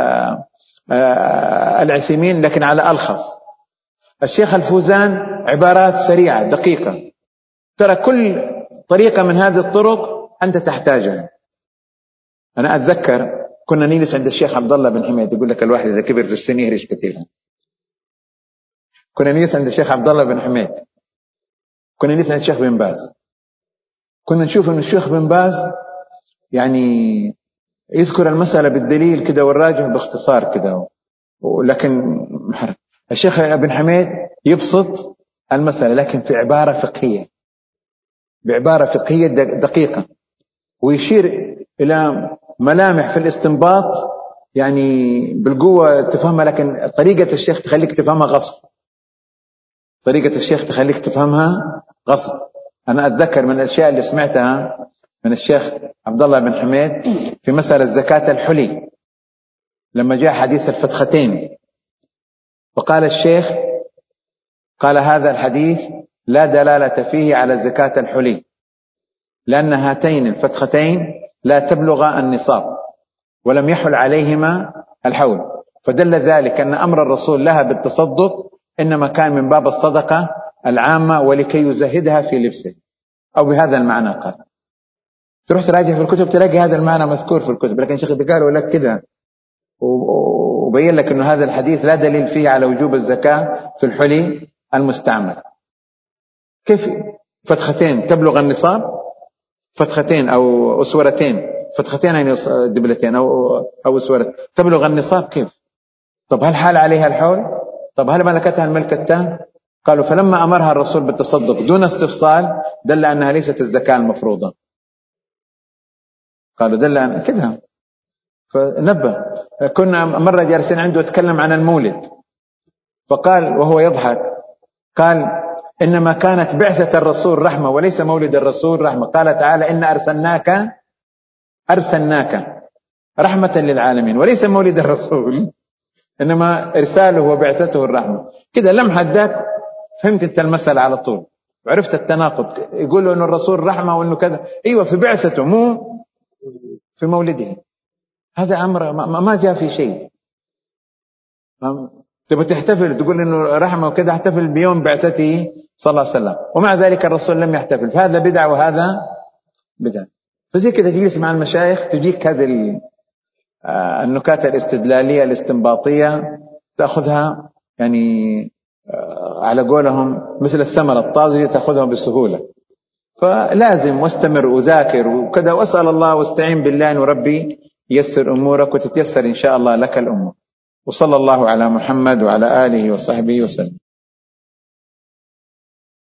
العثيمين لكن على ألخص. الشيخ الفوزان عبارات سريعة دقيقة. ترى كل طريقة من هذه الطرق أنت تحتاجها. أنا أتذكر كنا نجلس عند الشيخ عبد الله بن حميد، يقول لك الواحد إذا كبر في السن يهرج كثير. كنا نجلس عند الشيخ عبد الله بن حميد، كنا نجلس عند الشيخ بن باز، كنا نشوف أن الشيخ بن باز يعني يذكر المسألة بالدليل كده والراجح باختصار كده، ولكن الشيخ ابن حميد يبسط المسألة لكن في عبارة فقهية، بعبارة فقهية دقيقة، ويشير إلى ملامح في الاستنباط يعني بالقوة تفهمها، لكن طريقة الشيخ تخليك تفهمها غصب، طريقة الشيخ تخليك تفهمها غصب. أنا أتذكر من الأشياء اللي سمعتها من الشيخ عبد الله بن حميد في مسألة زكاة الحلي، لما جاء حديث الفتختين وقال الشيخ، قال هذا الحديث لا دلالة فيه على زكاة الحلي لأن هاتين الفتختين لا تبلغ النصاب ولم يحل عليهما الحول، فدل ذلك أن أمر الرسول لها بالتصدق إنما كان من باب الصدقة العامة ولكي يزهدها في لبسه، أو بهذا المعنى قال. تروح تراجع في الكتب تلاقي هذا المعنى مذكور في الكتب، لكن شيخ قالوا لك كده وبين لك أنه هذا الحديث لا دليل فيه على وجوب الزكاة في الحلي المستعمل. كيف فتختين تبلغ النصاب؟ فتختين أو أسورتين، فتختين يعني دبلتين أو أسورة تبلغ النصاب كيف؟ طب هل حال عليها الحول؟ طب هل ملكتها الملك التام؟ قالوا فلما أمرها الرسول بالتصدق دون استفصال دل أنها ليست الزكاة المفروضة. قالوا دل أن كذا، فنبه. كنا مرة جالسين عنده يتكلم عن المولد، فقال وهو يضحك، قال إنما كانت بعثة الرسول رحمة وليس مولد الرسول رحمة. قال تعالى إن أرسلناك رحمة للعالمين، وليس مولد الرسول إنما إرساله وبعثته الرحمة. كده لمحة ذاك فهمت أنت المسألة على طول، وعرفت التناقض. يقولوا إنه الرسول رحمة وإنه كذا، أيوة في بعثته مو في مولده. هذا أمر ما جاء في شيء. تبغى تحتفل تقول إنه رحمة وكذا، احتفل بيوم بعثته صلى الله عليه وسلم، ومع ذلك الرسول لم يحتفل، فهذا بدعة وهذا بدعة. فزي كده تجلس مع المشايخ تجيك هذه النكات الاستدلالية الاستنباطية، تأخذها يعني على قولهم مثل الثمرة الطازجة، تأخذها بسهولة. فلازم واستمر وذاكر وكذا، وأسأل الله واستعين بالله أن ربي يسر أمورك وتتيسر إن شاء الله لك الأمور. وصلى الله على محمد وعلى آله وصحبه وسلم.